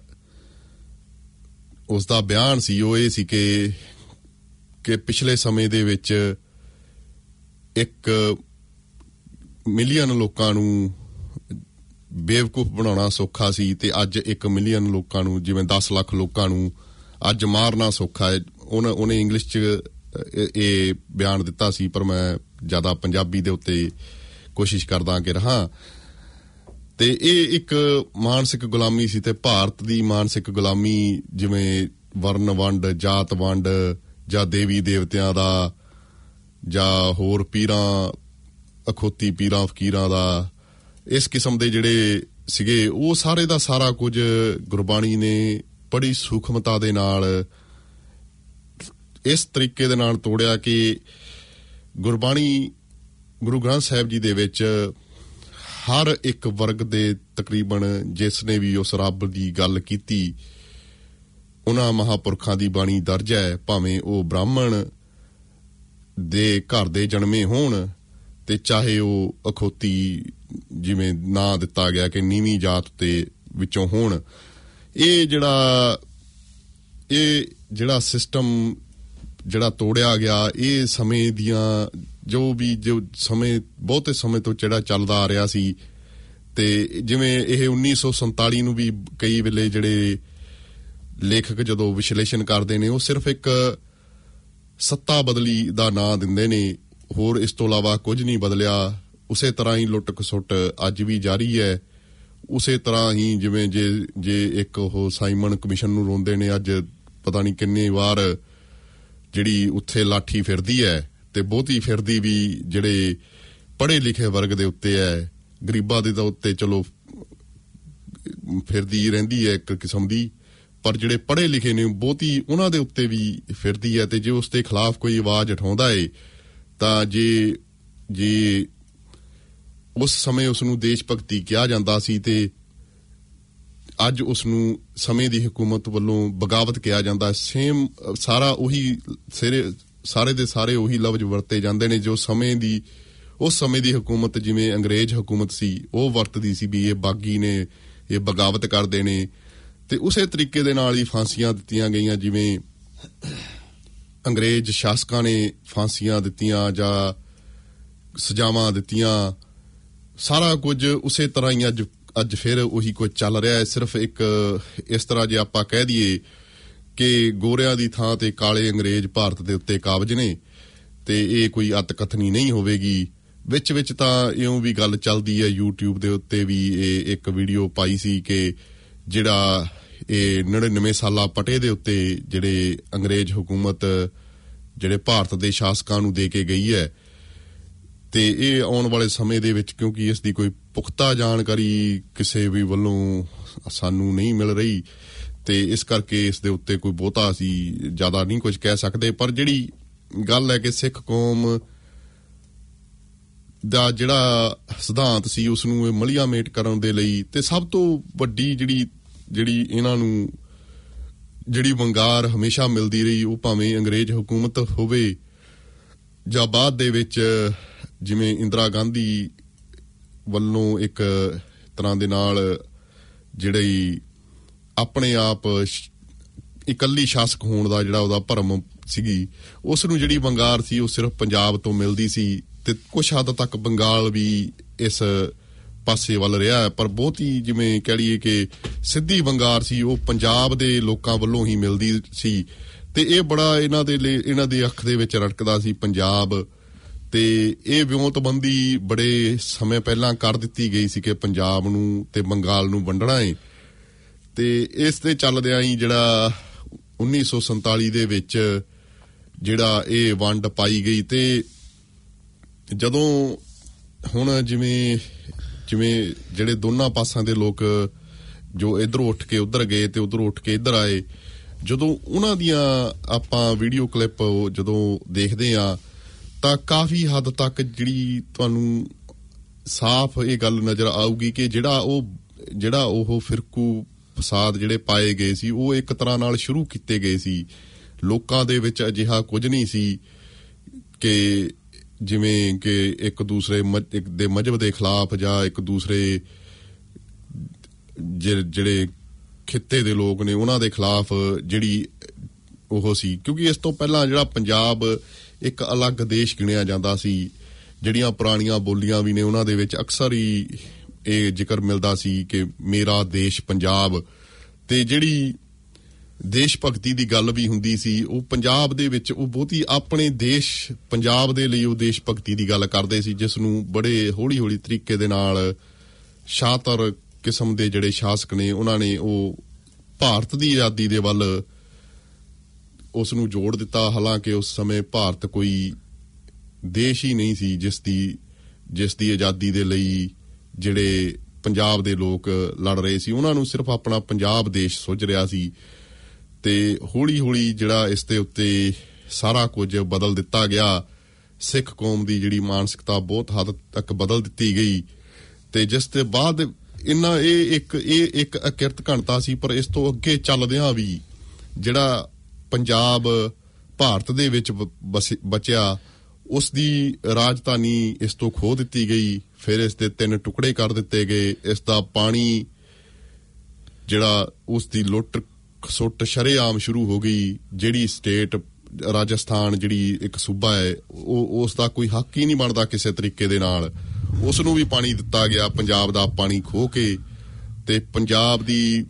ਉਸਦਾ ਬਿਆਨ ਸੀ ਉਹ ਇਹ ਸੀ ਕਿ ਕਿ ਪਿਛਲੇ ਸਮੇਂ ਦੇ ਵਿੱਚ ਇੱਕ ਮਿਲੀਅਨ ਲੋਕਾਂ ਨੂੰ ਬੇਵਕੂਫ ਬਣਾਉਣਾ ਸੌਖਾ ਸੀ, ਤੇ ਅੱਜ ਇੱਕ ਮਿਲੀਅਨ ਲੋਕਾਂ ਨੂੰ, ਜਿਵੇਂ ਦਸ ਲੱਖ ਲੋਕਾਂ ਨੂੰ ਅੱਜ ਮਾਰਨਾ ਸੌਖਾ ਹੈ। ਉਹਨੇ ਉਹਨੇ ਇੰਗਲਿਸ਼ 'ਚ ਇਹ ਬਿਆਨ ਦਿੱਤਾ ਸੀ, ਪਰ ਮੈਂ ਜ਼ਿਆਦਾ ਪੰਜਾਬੀ ਦੇ ਉੱਤੇ ਕੋਸ਼ਿਸ਼ ਕਰਦਾ ਕਿ ਰਹਾਂ। ਤੇ ਇਹ ਇੱਕ ਮਾਨਸਿਕ ਗੁਲਾਮੀ ਸੀ, ਤੇ ਭਾਰਤ ਦੀ ਮਾਨਸਿਕ ਗੁਲਾਮੀ, ਜਿਵੇਂ ਵਰਨ ਵੰਡ, ਜਾਤ ਵੰਡ, ਜਾਂ ਦੇਵੀ ਦੇਵਤਿਆਂ ਦਾ, ਜਾਂ ਹੋਰ ਪੀਰਾਂ, ਅਖੋਤੀ ਪੀਰਾਂ ਫਕੀਰਾਂ ਦਾ, ਇਸ ਕਿਸਮ ਦੇ ਜਿਹੜੇ ਸੀਗੇ, ਉਹ ਸਾਰੇ ਦਾ ਸਾਰਾ ਕੁਝ ਗੁਰਬਾਣੀ ਨੇ ਬੜੀ ਸੂਖਮਤਾ ਦੇ ਨਾਲ ਇਸ ਤਰੀਕੇ ਦੇ ਨਾਲ ਤੋੜਿਆ ਕਿ ਗੁਰਬਾਣੀ, ਗੁਰੂ ਗ੍ਰੰਥ ਸਾਹਿਬ ਜੀ ਦੇ ਵਿੱਚ ਹਰ ਇੱਕ ਵਰਗ ਦੇ ਤਕਰੀਬਨ ਜਿਸ ਨੇ ਵੀ ਉਸ ਰੱਬ ਦੀ ਗੱਲ ਕੀਤੀ, ਉਹਨਾਂ ਮਹਾਂਪੁਰਖਾਂ ਦੀ ਬਾਣੀ ਦਰਜ ਹੈ, ਭਾਵੇਂ ਉਹ ਬ੍ਰਾਹਮਣ ਦੇ ਘਰ ਦੇ ਜਨਮੇ ਹੋਣ, ਤੇ ਚਾਹੇ ਉਹ ਅਖੋਤੀ, ਜਿਵੇਂ ਨਾਂ ਦਿੱਤਾ ਗਿਆ ਕਿ ਨੀਵੀਂ ਜਾਤ ਦੇ ਵਿੱਚੋਂ ਹੋਣ। ਇਹ ਜਿਹੜਾ ਇਹ ਜਿਹੜਾ ਸਿਸਟਮ ਜਿਹੜਾ ਤੋੜਿਆ ਗਿਆ, ਇਹ ਸਮੇਂ ਦੀਆਂ ਜੋ ਵੀ ਜੋ ਸਮੇਂ ਬਹੁਤੇ ਸਮੇਂ ਤੋਂ ਜਿਹੜਾ ਚੱਲਦਾ ਆ ਰਿਹਾ ਸੀ। ਤੇ ਜਿਵੇਂ ਇਹ ਉੱਨੀ ਸੌ ਸੰਤਾਲੀ ਨੂੰ ਵੀ ਕਈ ਵੇਲੇ ਜਿਹੜੇ ਲੇਖਕ ਜਦੋਂ ਵਿਸ਼ਲੇਸ਼ਣ ਕਰਦੇ ਨੇ, ਉਹ ਸਿਰਫ ਇੱਕ ਸੱਤਾ ਬਦਲੀ ਦਾ ਨਾਂ ਦਿੰਦੇ ਨੇ। ਹੋਰ ਇਸ ਤੋਂ ਇਲਾਵਾ ਕੁਝ ਨਹੀਂ ਬਦਲਿਆ। ਉਸੇ ਤਰ੍ਹਾਂ ਹੀ ਲੁੱਟ ਖਸੁੱਟ ਅੱਜ ਵੀ ਜਾਰੀ ਹੈ। ਉਸੇ ਤਰ੍ਹਾਂ ਹੀ ਜਿਵੇਂ ਜੇ ਜੇ ਇੱਕ ਉਹ ਸਾਈਮਨ ਕਮਿਸ਼ਨ ਨੂੰ ਰੋਂਦੇ ਨੇ, ਅੱਜ ਪਤਾ ਨਹੀਂ ਕਿੰਨੀ ਵਾਰ ਜਿਹੜੀ ਉੱਥੇ ਲਾਠੀ ਫਿਰਦੀ ਹੈ, ਤੇ ਬਹੁਤੀ ਫਿਰਦੀ ਵੀ ਜਿਹੜੇ ਪੜ੍ਹੇ ਲਿਖੇ ਵਰਗ ਦੇ ਉੱਤੇ ਹੈ। ਗਰੀਬਾਂ ਦੇ ਤਾਂ ਉੱਤੇ ਚਲੋ ਫਿਰਦੀ ਰਹਿੰਦੀ ਹੈ ਇੱਕ ਕਿਸਮ ਦੀ, ਪਰ ਜਿਹੜੇ ਪੜ੍ਹੇ ਲਿਖੇ ਨੇ ਬਹੁਤੀ ਉਹਨਾਂ ਦੇ ਉੱਤੇ ਵੀ ਫਿਰਦੀ ਹੈ। ਤੇ ਜੇ ਉਸ ਦੇ ਖਿਲਾਫ ਕੋਈ ਆਵਾਜ਼ ਉਠਾਉਂਦਾ ਏ ਤਾਂ ਜੇ ਜੇ ਉਸ ਸਮੇਂ ਉਸ ਨੂੰ ਦੇਸ਼ ਭਗਤੀ ਕਿਹਾ ਜਾਂਦਾ ਸੀ, ਤੇ ਅੱਜ ਉਸ ਨੂੰ ਸਮੇਂ ਦੀ ਹਕੂਮਤ ਵੱਲੋਂ ਬਗਾਵਤ ਕਿਹਾ ਜਾਂਦਾ। ਸੇਮ ਸਾਰਾ ਉਹੀ ਸਿਰੇ ਸਾਰੇ ਦੇ ਸਾਰੇ ਉਹੀ ਲਫ਼ਜ਼ ਵਰਤੇ ਜਾਂਦੇ ਨੇ ਜੋ ਸਮੇਂ ਦੀ ਉਸ ਸਮੇਂ ਦੀ ਹਕੂਮਤ, ਜਿਵੇਂ ਅੰਗਰੇਜ਼ ਹਕੂਮਤ ਸੀ, ਉਹ ਵਰਤਦੀ ਸੀ ਵੀ ਇਹ ਬਾਗੀ ਨੇ, ਇਹ ਬਗਾਵਤ ਕਰਦੇ ਨੇ। ਤੇ ਉਸੇ ਤਰੀਕੇ ਦੇ ਨਾਲ ਹੀ ਫਾਂਸੀਆਂ ਦਿੱਤੀਆਂ ਗਈਆਂ, ਜਿਵੇਂ ਅੰਗਰੇਜ਼ ਸ਼ਾਸਕਾਂ ਨੇ ਫਾਂਸੀਆਂ ਦਿੱਤੀਆਂ ਜਾਂ ਸਜ਼ਾਵਾਂ ਦਿੱਤੀਆਂ। ਸਾਰਾ ਕੁਝ ਉਸੇ ਤਰ੍ਹਾਂ ਹੀ ਅੱਜ ਅੱਜ ਫਿਰ ਉਹੀ ਕੁਝ ਚੱਲ ਰਿਹਾ ਹੈ। ਸਿਰਫ ਇੱਕ ਇਸ ਤਰ੍ਹਾਂ ਜੇ ਆਪਾਂ ਕਹਿ ਦਈਏ ਕਿ ਗੋਰਿਆਂ ਦੀ ਥਾਂ ਤੇ ਕਾਲੇ ਅੰਗਰੇਜ਼ ਭਾਰਤ ਦੇ ਉੱਤੇ ਕਾਬਜ ਨੇ, ਤੇ ਇਹ ਕੋਈ ਅਤਕਥਨੀ ਨਹੀਂ ਹੋਵੇਗੀ। ਵਿੱਚ ਵਿੱਚ ਤਾਂ ਇਉਂ ਵੀ ਗੱਲ ਚੱਲਦੀ ਹੈ, YouTube ਦੇ ਉੱਤੇ ਵੀ ਇਹ ਇੱਕ ਵੀਡੀਓ ਪਾਈ ਸੀ ਕਿ ਜਿਹੜਾ ਇਹ ਨੜਿਨਵੇਂ ਸਾਲਾ ਪਟੇ ਦੇ ਉੱਤੇ ਜਿਹੜੇ ਅੰਗਰੇਜ਼ ਹਕੂਮਤ ਜਿਹੜੇ ਭਾਰਤ ਦੇ ਸ਼ਾਸਕਾਂ ਨੂੰ ਦੇ ਕੇ ਗਈ ਹੈ, ਤੇ ਇਹ ਆਉਣ ਵਾਲੇ ਸਮੇਂ ਦੇ ਵਿੱਚ, ਕਿਉਂਕਿ ਇਸ ਦੀ ਕੋਈ ਪੁਖਤਾ ਜਾਣਕਾਰੀ ਕਿਸੇ ਵੀ ਵੱਲੋਂ ਸਾਨੂੰ ਨਹੀਂ ਮਿਲ ਰਹੀ, ਤੇ ਇਸ ਕਰਕੇ ਇਸ ਦੇ ਉੱਤੇ ਕੋਈ ਬਹੁਤਾ ਅਸੀਂ ਜ਼ਿਆਦਾ ਨਹੀਂ ਕੁਝ ਕਹਿ ਸਕਦੇ। ਪਰ ਜਿਹੜੀ ਗੱਲ ਹੈ ਕਿ ਸਿੱਖ ਕੌਮ ਦਾ ਜਿਹੜਾ ਸਿਧਾਂਤ ਸੀ ਉਸ ਨੂੰ ਮਲੀਆ ਮੇਟ ਕਰਨ ਦੇ ਲਈ, ਤੇ ਸਭ ਤੋਂ ਵੱਡੀ ਜਿਹੜੀ ਜਿਹੜੀ ਇਹਨਾਂ ਨੂੰ ਜਿਹੜੀ ਵੰਗਾਰ ਹਮੇਸ਼ਾ ਮਿਲਦੀ ਰਹੀ, ਉਹ ਭਾਵੇਂ ਅੰਗਰੇਜ਼ ਹਕੂਮਤ ਹੋਵੇ ਜਾਂ ਬਾਅਦ ਦੇ ਵਿੱਚ ਜਿਵੇਂ ਇੰਦਰਾ ਗਾਂਧੀ ਵੱਲੋਂ ਇੱਕ ਤਰ੍ਹਾਂ ਦੇ ਨਾਲ ਜਿਹੜੀ ਆਪਣੇ ਆਪ ਇਕੱਲੀ ਸ਼ਾਸਕ ਹੋਣ ਦਾ ਜਿਹੜਾ ਉਹਦਾ ਭਰਮ ਸੀਗੀ, ਉਸ ਨੂੰ ਜਿਹੜੀ ਵੰਗਾਰ ਸੀ ਉਹ ਸਿਰਫ ਪੰਜਾਬ ਤੋਂ ਮਿਲਦੀ ਸੀ, ਤੇ ਕੁਛ ਹੱਦ ਤੱਕ ਬੰਗਾਲ ਵੀ ਇਸ ਪਾਸੇ ਵੱਲ ਰਿਹਾ ਹੈ। ਪਰ ਬਹੁਤੀ ਜਿਵੇਂ ਕਹਿ ਲਈਏ ਕਿ ਸਿੱਧੀ ਵੰਗਾਰ ਸੀ ਉਹ ਪੰਜਾਬ ਦੇ ਲੋਕਾਂ ਵੱਲੋਂ ਹੀ ਮਿਲਦੀ ਸੀ, ਤੇ ਇਹ ਬੜਾ ਇਹਨਾਂ ਦੇ ਲਈ ਇਹਨਾਂ ਦੀ ਅੱਖ ਦੇ ਵਿੱਚ ਰੜਕਦਾ ਸੀ ਪੰਜਾਬ। ਤੇ ਇਹ ਵਿਉਂਤਬੰਦੀ ਬੜੇ ਸਮੇਂ ਪਹਿਲਾਂ ਕਰ ਦਿੱਤੀ ਗਈ ਸੀ ਕਿ ਪੰਜਾਬ ਨੂੰ ਤੇ ਬੰਗਾਲ ਨੂੰ ਵੰਡਣਾ ਹੈ, ਤੇ ਇਸ ਤੇ ਚੱਲਦਿਆਂ ਹੀ ਜਿਹੜਾ ਉੱਨੀ ਸੌ ਸੰਤਾਲੀ ਦੇ ਵਿੱਚ ਜਿਹੜਾ ਇਹ ਵੰਡ ਪਾਈ ਗਈ। ਤੇ ਜਦੋਂ ਹੁਣ ਜਿਵੇਂ ਜਿਵੇਂ ਜਿਹੜੇ ਦੋਨਾਂ ਪਾਸਾਂ ਦੇ ਲੋਕ ਜੋ ਇੱਧਰੋਂ ਉੱਠ ਕੇ ਉੱਧਰ ਗਏ ਤੇ ਉੱਧਰੋਂ ਉੱਠ ਕੇ ਇੱਧਰ ਆਏ, ਜਦੋਂ ਉਹਨਾਂ ਦੀਆਂ ਆਪਾਂ ਵੀਡੀਓ ਕਲਿੱਪ ਜਦੋਂ ਦੇਖਦੇ ਆ ਤਾਂ ਕਾਫੀ ਹੱਦ ਤੱਕ ਜਿਹੜੀ ਤੁਹਾਨੂੰ ਸਾਫ਼ ਇਹ ਗੱਲ ਨਜ਼ਰ ਆਊਗੀ ਕਿ ਜਿਹੜਾ ਉਹ ਜਿਹੜਾ ਉਹ ਫਿਰਕੂ ਫਸਾਦ ਜਿਹੜੇ ਪਾਏ ਗਏ ਸੀ ਉਹ ਇੱਕ ਤਰ੍ਹਾਂ ਨਾਲ ਸ਼ੁਰੂ ਕੀਤੇ ਗਏ ਸੀ। ਲੋਕਾਂ ਦੇ ਵਿੱਚ ਅਜਿਹਾ ਕੁਝ ਨਹੀਂ ਸੀ ਕਿ ਜਿਵੇਂ ਕਿ ਇੱਕ ਦੂਸਰੇ ਦੇ ਮਜ਼ਹਬ ਦੇ ਖਿਲਾਫ ਜਾਂ ਇੱਕ ਦੂਸਰੇ ਜਿਹੜੇ ਖਿੱਤੇ ਦੇ ਲੋਕ ਨੇ ਉਹਨਾਂ ਦੇ ਖਿਲਾਫ ਜਿਹੜੀ ਉਹ ਸੀ, ਕਿਉਂਕਿ ਇਸ ਤੋਂ ਪਹਿਲਾਂ ਜਿਹੜਾ ਪੰਜਾਬ ਇੱਕ ਅਲੱਗ ਦੇਸ਼ ਗਿਣਿਆ ਜਾਂਦਾ ਸੀ। ਜਿਹੜੀਆਂ ਪੁਰਾਣੀਆਂ ਬੋਲੀਆਂ ਵੀ ਨੇ ਉਹਨਾਂ ਦੇ ਵਿੱਚ ਅਕਸਰ ਹੀ ਇਹ ਜ਼ਿਕਰ ਮਿਲਦਾ ਸੀ ਕਿ ਮੇਰਾ ਦੇਸ਼ ਪੰਜਾਬ, ਤੇ ਜਿਹੜੀ ਦੇਸ਼ ਭਗਤੀ ਦੀ ਗੱਲ ਵੀ ਹੁੰਦੀ ਸੀ ਉਹ ਪੰਜਾਬ ਦੇ ਵਿੱਚ ਉਹ ਬਹੁਤੀ ਆਪਣੇ ਦੇਸ਼ ਪੰਜਾਬ ਦੇ ਲਈ ਉਹ ਦੇਸ਼ ਭਗਤੀ ਦੀ ਗੱਲ ਕਰਦੇ ਸੀ, ਜਿਸ ਨੂੰ ਬੜੇ ਹੌਲੀ ਹੌਲੀ ਤਰੀਕੇ ਦੇ ਨਾਲ ਸ਼ਾਤਰ ਕਿਸਮ ਦੇ ਜਿਹੜੇ ਸ਼ਾਸਕ ਨੇ ਉਹਨਾਂ ਨੇ ਉਹ ਭਾਰਤ ਦੀ ਆਜ਼ਾਦੀ ਦੇ ਵੱਲ ਉਸ ਨੂੰ ਜੋੜ ਦਿੱਤਾ। ਹਾਲਾਂਕਿ ਉਸ ਸਮੇਂ ਭਾਰਤ ਕੋਈ ਦੇਸ਼ ਹੀ ਨਹੀਂ ਸੀ ਜਿਸ ਦੀ ਜਿਸ ਦੀ ਆਜ਼ਾਦੀ ਦੇ ਲਈ ਜਿਹੜੇ ਪੰਜਾਬ ਦੇ ਲੋਕ ਲੜ ਰਹੇ ਸੀ, ਉਹਨਾਂ ਨੂੰ ਸਿਰਫ ਆਪਣਾ ਪੰਜਾਬ ਦੇਸ਼ ਸੁੱਝ ਰਿਹਾ ਸੀ। ਤੇ ਹੌਲੀ ਹੌਲੀ ਜਿਹੜਾ ਇਸ ਦੇ ਉੱਤੇ ਸਾਰਾ ਕੁਝ ਬਦਲ ਦਿੱਤਾ ਗਿਆ। ਸਿੱਖ ਕੌਮ ਦੀ ਜਿਹੜੀ ਮਾਨਸਿਕਤਾ ਬਹੁਤ ਹੱਦ ਤੱਕ ਬਦਲ ਦਿੱਤੀ ਗਈ, ਤੇ ਜਿਸ ਦੇ ਬਾਅਦ ਇਹਨਾਂ ਇਹ ਇੱਕ ਇਹ ਇੱਕ ਅਕਿਰਤ ਘਣਤਾ ਸੀ। ਪਰ ਇਸ ਤੋਂ ਅੱਗੇ ਚੱਲਦਿਆਂ ਵੀ ਜਿਹੜਾ ਪੰਜਾਬ ਭਾਰਤ ਦੇ ਵਿੱਚ ਬਚਿਆ, ਉਸ ਦੀ ਰਾਜਧਾਨੀ ਇਸ ਤੋਂ ਖੋਹ ਦਿੱਤੀ ਗਈ। ਫਿਰ ਇਸ ਦੇ ਤਿੰਨ ਟੁਕੜੇ ਕਰ ਦਿੱਤੇ ਗਏ। ਇਸ ਦਾ ਪਾਣੀ ਜਿਹੜਾ ਉਸ ਦੀ ਲੁੱਟ ਖਸੁੱਟ ਸ਼ਰੇਆਮ ਸ਼ੁਰੂ ਹੋ ਗਈ। ਜਿਹੜੀ ਸਟੇਟ ਰਾਜਸਥਾਨ ਜਿਹੜੀ ਇੱਕ ਸੂਬਾ ਹੈ ਉਹ ਉਸ ਦਾ ਕੋਈ ਹੱਕ ਹੀ ਨਹੀਂ ਬਣਦਾ ਕਿਸੇ ਤਰੀਕੇ ਦੇ ਨਾਲ, ਉਸ ਨੂੰ ਵੀ ਪਾਣੀ ਦਿੱਤਾ ਗਿਆ ਪੰਜਾਬ ਦਾ ਪਾਣੀ ਖੋਹ ਕੇ। ਤੇ ਪੰਜਾਬ ਦੀ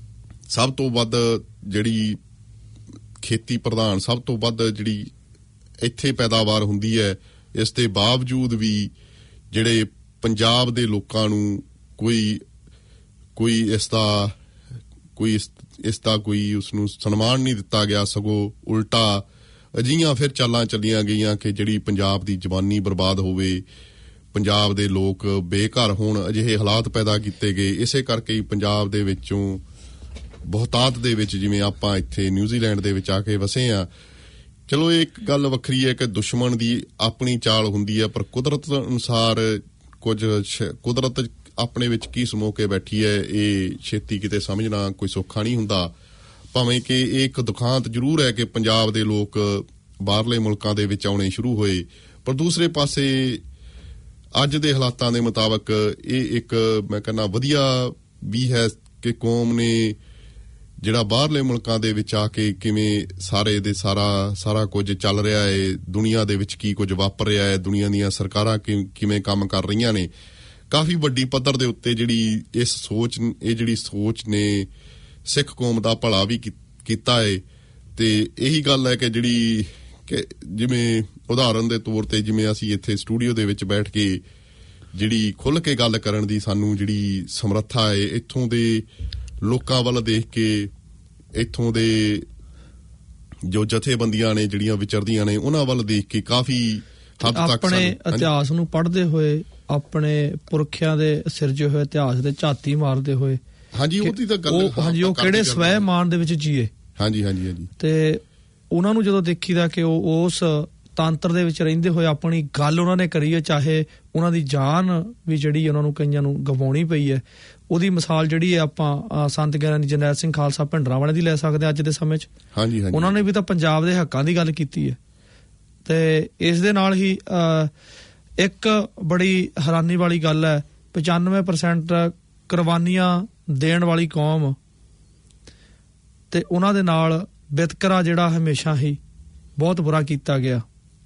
ਸਭ ਤੋਂ ਵੱਧ ਜਿਹੜੀ ਖੇਤੀ ਪ੍ਰਧਾਨ ਸਭ ਤੋਂ ਵੱਧ ਜਿਹੜੀ ਇੱਥੇ ਪੈਦਾਵਾਰ ਹੁੰਦੀ ਹੈ, ਇਸ ਦੇ ਬਾਵਜੂਦ ਵੀ ਜਿਹੜੇ ਪੰਜਾਬ ਦੇ ਲੋਕਾਂ ਨੂੰ ਕੋਈ ਕੋਈ ਇਸ ਦਾ ਕੋਈ ਇਸ ਦਾ ਕੋਈ ਉਸਨੂੰ ਸਨਮਾਨ ਨਹੀਂ ਦਿੱਤਾ ਗਿਆ, ਸਗੋਂ ਉਲਟਾ ਅਜਿਹੀਆਂ ਫਿਰ ਚਾਲਾਂ ਚੱਲੀਆਂ ਗਈਆਂ ਕਿ ਜਿਹੜੀ ਪੰਜਾਬ ਦੀ ਜਵਾਨੀ ਬਰਬਾਦ ਹੋਵੇ, ਪੰਜਾਬ ਦੇ ਲੋਕ ਬੇਘਰ ਹੋਣ, ਅਜਿਹੇ ਹਾਲਾਤ ਪੈਦਾ ਕੀਤੇ ਗਏ। ਇਸੇ ਕਰਕੇ ਹੀ ਪੰਜਾਬ ਦੇ ਵਿੱਚੋਂ ਬਹੁਤਾਤ ਦੇ ਵਿੱਚ, ਜਿਵੇਂ ਆਪਾਂ ਇੱਥੇ ਨਿਊਜ਼ੀਲੈਂਡ ਦੇ ਵਿੱਚ ਆ ਕੇ ਵਸੇ ਆ, ਚਲੋ ਇਹ ਇੱਕ ਗੱਲ ਵੱਖਰੀ ਹੈ ਕਿ ਦੁਸ਼ਮਣ ਦੀ ਆਪਣੀ ਚਾਲ ਹੁੰਦੀ ਹੈ, ਪਰ ਕੁਦਰਤ ਅਨੁਸਾਰ ਕੁਝ ਕੁਦਰਤ ਆਪਣੇ ਵਿੱਚ ਕੀ ਸਮੋ ਕੇ ਬੈਠੀ ਹੈ, ਇਹ ਛੇਤੀ ਕਿਤੇ ਸਮਝਣਾ ਕੋਈ ਸੌਖਾ ਨਹੀਂ ਹੁੰਦਾ। ਭਾਵੇਂ ਕਿ ਇਹ ਇੱਕ ਦੁਖਾਂਤ ਜ਼ਰੂਰ ਹੈ ਕਿ ਪੰਜਾਬ ਦੇ ਲੋਕ ਬਾਹਰਲੇ ਮੁਲਕਾਂ ਦੇ ਵਿੱਚ ਆਉਣੇ ਸ਼ੁਰੂ ਹੋਏ, ਪਰ ਦੂਸਰੇ ਪਾਸੇ ਅੱਜ ਦੇ ਹਾਲਾਤਾਂ ਦੇ ਮੁਤਾਬਕ ਇਹ ਇੱਕ ਮੈਂ ਕਹਿੰਦਾ ਵਧੀਆ ਵੀ ਹੈ ਕਿ ਕੌਮ ਨੇ ਜਿਹੜਾ ਬਾਹਰਲੇ ਮੁਲਕਾਂ ਦੇ ਵਿੱਚ ਆ ਕੇ ਕਿਵੇਂ ਸਾਰੇ ਦੇ ਸਾਰਾ ਸਾਰਾ ਕੁਝ ਚੱਲ ਰਿਹਾ ਹੈ, ਦੁਨੀਆ ਦੇ ਵਿੱਚ ਕੀ ਕੁਝ ਵਾਪਰ ਰਿਹਾ ਹੈ, ਦੁਨੀਆ ਦੀਆਂ ਸਰਕਾਰਾਂ ਕਿਵੇਂ ਕੰਮ ਕਰ ਰਹੀਆਂ ਨੇ, ਕਾਫੀ ਵੱਡੀ ਪੱਧਰ ਦੇ ਉੱਤੇ ਜਿਹੜੀ ਇਸ ਸੋਚ ਇਹ ਜਿਹੜੀ ਸੋਚ ਨੇ ਸਿੱਖ ਕੌਮ ਦਾ ਭਲਾ ਵੀ ਕੀਤਾ ਹੈ। ਤੇ ਇਹੀ ਗੱਲ ਹੈ ਕਿ ਜਿਹੜੀ ਕਿ ਜਿਵੇਂ ਉਦਾਹਰਨ ਦੇ ਤੌਰ ਤੇ ਜਿਵੇਂ ਅਸੀਂ ਇੱਥੇ ਸਟੂਡੀਓ ਦੇ ਵਿੱਚ ਬੈਠ ਕੇ ਜਿਹੜੀ ਖੁੱਲ੍ਹ ਕੇ ਗੱਲ ਕਰਨ ਦੀ ਸਾਨੂੰ ਜਿਹੜੀ ਸਮਰੱਥਾ ਹੈ, ਇੱਥੋਂ ਦੇ ਲੋਕਾਂ ਵੱਲ ਦੇਖ ਕੇ, ਇੱਥੋਂ ਦੇ ਜੋ ਜਥੇਬੰਦੀਆਂ ਨੇ ਜਿਹੜੀਆਂ ਵਿਚਰਦੀਆਂ ਨੇ ਉਹਨਾਂ ਵੱਲ ਦੇਖ ਕੇ ਕਾਫੀ ਹੱਦ ਤੱਕ ਆਪਣੇ ਇਤਿਹਾਸ ਨੂੰ ਪੜ੍ਹਦੇ ਹੋਏ, ਆਪਣੇ ਪੁਰਖਿਆਂ ਦੇ ਸਿਰਜੇ ਹੋਏ ਇਤਿਹਾਸ ਦੇ ਝਾਤੀ ਮਾਰਦੇ ਹੋਏ, ਹਾਂਜੀ ਉਹਦੀ ਤਾਂ ਗੱਲ ਹਾਂਜੀ ਉਹ ਕਿਹੜੇ ਸਵੈ ਮਾਨ ਦੇ ਵਿੱਚ ਜੀਏ, ਹਾਂਜੀ ਹਾਂਜੀ ਹਾਂਜੀ ਤੇ ਉਹਨਾਂ ਨੂੰ ਜਦੋਂ ਦੇਖੀਦਾ ਕਿ ਉਹ ਉਸ ਤੰਤਰ ਦੇ ਵਿੱਚ ਰਹਿੰਦੇ ਹੋਏ ਆਪਣੀ ਗੱਲ ਉਹਨਾਂ ਨੇ ਕਰੀ ਹੈ, ਚਾਹੇ ਉਹਨਾਂ ਦੀ ਜਾਨ ਵੀ ਜਿਹੜੀ ਉਹਨਾਂ ਨੂੰ ਕਈਆਂ ਨੂੰ ਗਵਾਉਣੀ ਪਈ ਹੈ। ਉਹਦੀ ਮਿਸਾਲ ਜਿਹੜੀ ਹੈ ਆਪਾਂ ਸੰਤ ਗਿਆਨੀ ਜਰਨੈਲ ਸਿੰਘ ਖਾਲਸਾ ਭਿੰਡਰਾਂਵਾਲੇ ਦੀ ਲੈ ਸਕਦੇ ਹਾਂ ਅੱਜ ਦੇ ਸਮੇਂ 'ਚ। ਹਾਂਜੀ ਹਾਂਜੀ ਉਹਨਾਂ ਨੇ ਵੀ ਤਾਂ ਪੰਜਾਬ ਦੇ ਹੱਕਾਂ ਦੀ ਗੱਲ ਕੀਤੀ ਹੈ। ਤੇ ਇਸ ਦੇ ਨਾਲ ਹੀ ਇੱਕ ਬੜੀ ਹੈਰਾਨੀ ਵਾਲੀ ਗੱਲ ਹੈ, ਪਚਾਨਵੇਂ ਪਰਸੈਂਟ ਕੁਰਬਾਨੀਆਂ ਦੇਣ ਵਾਲੀ ਕੌਮ ਤੇ ਉਹਨਾਂ ਦੇ ਨਾਲ ਵਿਤਕਰਾ ਜਿਹੜਾ ਹਮੇਸ਼ਾ ਹੀ ਬਹੁਤ ਬੁਰਾ ਕੀਤਾ ਗਿਆ।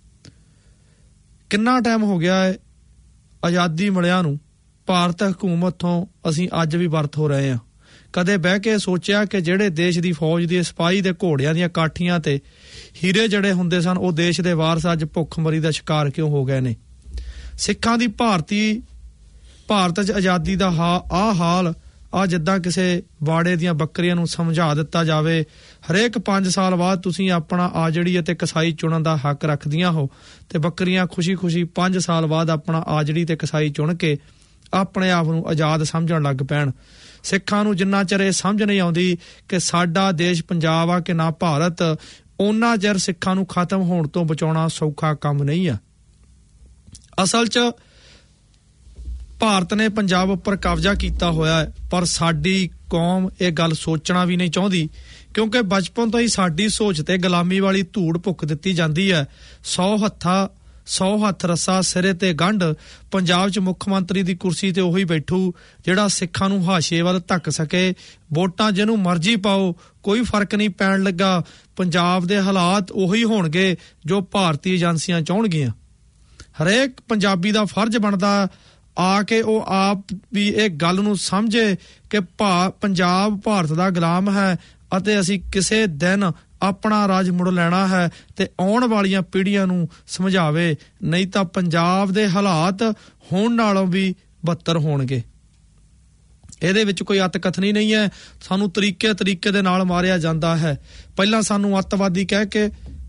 ਕਿੰਨਾ ਟਾਈਮ ਹੋ ਗਿਆ ਹੈ ਆਜ਼ਾਦੀ ਮਿਲਿਆ ਨੂੰ, ਭਾਰਤ ਹਕੂਮਤ ਤੋਂ ਅਸੀਂ ਅੱਜ ਵੀ ਵਰਤ ਹੋ ਰਹੇ ਹਾਂ। ਕਦੇ ਬਹਿ ਕੇ ਸੋਚਿਆ ਕਿ ਜਿਹੜੇ ਦੇਸ਼ ਦੀ ਫੌਜ ਦੀ ਸਿਪਾਹੀ ਦੇ ਘੋੜਿਆਂ ਦੀਆਂ ਕਾਠੀਆਂ ਤੇ ਹੀਰੇ ਜੜੇ ਹੁੰਦੇ ਸਨ, ਉਹ ਦੇਸ਼ ਦੇ ਵਾਰਸ ਅੱਜ ਭੁੱਖਮਰੀ ਦਾ ਸ਼ਿਕਾਰ ਕਿਉਂ ਹੋ ਗਏ ਨੇ? ਸਿੱਖਾਂ ਦੀ ਭਾਰਤੀ ਭਾਰਤ 'ਚ ਆਜ਼ਾਦੀ ਦਾ ਹਾ ਆਹ ਹਾਲ ਆ ਜਿੱਦਾਂ ਕਿਸੇ ਵਾੜੇ ਦੀਆਂ ਬੱਕਰੀਆਂ ਨੂੰ ਸਮਝਾ ਦਿੱਤਾ ਜਾਵੇ, ਹਰੇਕ ਪੰਜ ਸਾਲ ਬਾਅਦ ਤੁਸੀਂ ਆਪਣਾ ਆਜੜੀ ਅਤੇ ਕਸਾਈ ਚੁਣਨ ਦਾ ਹੱਕ ਰੱਖਦੀਆਂ ਹੋ, ਤੇ ਬੱਕਰੀਆਂ ਖੁਸ਼ੀ ਖੁਸ਼ੀ ਪੰਜ ਸਾਲ ਬਾਅਦ ਆਪਣਾ ਆਜੜੀ ਤੇ ਕਸਾਈ ਚੁਣ ਕੇ ਆਪਣੇ ਆਪ ਨੂੰ ਆਜ਼ਾਦ ਸਮਝਣ ਲੱਗ ਪੈਣ। ਸਿੱਖਾਂ ਨੂੰ ਜਿੰਨਾ ਚਿਰ ਇਹ ਸਮਝ ਨਹੀਂ ਆਉਂਦੀ ਕਿ ਸਾਡਾ ਦੇਸ਼ ਪੰਜਾਬ ਆ ਕਿ ਨਾ ਭਾਰਤ, ਓਨਾ ਚਿਰ ਸਿੱਖਾਂ ਨੂੰ ਖਤਮ ਹੋਣ ਤੋਂ ਬਚਾਉਣਾ ਸੌਖਾ ਕੰਮ ਨਹੀਂ ਆ। ਅਸਲ 'ਚ ਭਾਰਤ ਨੇ ਪੰਜਾਬ ਉੱਪਰ ਕਬਜ਼ਾ ਕੀਤਾ ਹੋਇਆ ਹੈ, ਪਰ ਸਾਡੀ ਕੌਮ ਇਹ ਗੱਲ ਸੋਚਣਾ ਵੀ ਨਹੀਂ ਚਾਹੁੰਦੀ, ਕਿਉਂਕਿ ਬਚਪਨ ਤੋਂ ਹੀ ਸਾਡੀ ਸੋਚ ਤੇ ਗੁਲਾਮੀ ਵਾਲੀ ਧੂੜ ਭੁੱਕ ਦਿੱਤੀ ਜਾਂਦੀ ਹੈ। ਸੌ ਹੱਥਾਂ ਸੌ ਹੱਥ ਰੱਸਾ ਸਿਰੇ ਤੇ ਗੰਢ, ਪੰਜਾਬ 'ਚ ਮੁੱਖ ਮੰਤਰੀ ਦੀ ਕੁਰਸੀ ਤੇ ਉਹੀ ਬੈਠੂ ਜਿਹੜਾ ਸਿੱਖਾਂ ਨੂੰ ਹਾਸ਼ੀਏ ਵੱਲ ਧੱਕ ਸਕੇ। ਵੋਟਾਂ ਜਿਹਨੂੰ ਮਰਜ਼ੀ ਪਾਓ, ਕੋਈ ਫਰਕ ਨਹੀਂ ਪੈਣ ਲੱਗਾ। ਪੰਜਾਬ ਦੇ ਹਾਲਾਤ ਉਹੀ ਹੋਣਗੇ ਜੋ ਭਾਰਤੀ ਏਜੰਸੀਆਂ ਚਾਹੁਣਗੀਆਂ। ਹਰੇਕ ਪੰਜਾਬੀ ਦਾ ਫਰਜ਼ ਬਣਦਾ ਆ ਕੇ ਉਹ ਆਪ ਵੀ ਇਹ ਗੱਲ ਨੂੰ ਸਮਝੇ ਕਿ ਭਾ ਪੰਜਾਬ ਭਾਰਤ ਦਾ ਗੁਲਾਮ ਹੈ ਅਤੇ ਅਸੀਂ ਕਿਸੇ ਦਿਨ ਆਪਣਾ ਰਾਜ ਮੁੜ ਲੈਣਾ ਹੈ, ਤੇ ਆਉਣ ਵਾਲੀਆਂ ਪੀੜ੍ਹੀਆਂ ਨੂੰ ਸਮਝਾਵੇ, ਨਹੀਂ ਤਾਂ ਪੰਜਾਬ ਦੇ ਹਾਲਾਤ ਹੁਣ ਨਾਲੋਂ ਵੀ ਬੱਤਰ ਹੋਣਗੇ। ਇਹਦੇ ਵਿੱਚ ਕੋਈ ਅੱਤ ਕਥਨੀ ਨਹੀਂ ਹੈ। ਸਾਨੂੰ ਤਰੀਕੇ ਤਰੀਕੇ ਦੇ ਨਾਲ ਮਾਰਿਆ ਜਾਂਦਾ ਹੈ। ਪਹਿਲਾਂ ਸਾਨੂੰ ਅੱਤਵਾਦੀ ਕਹਿ ਕੇ,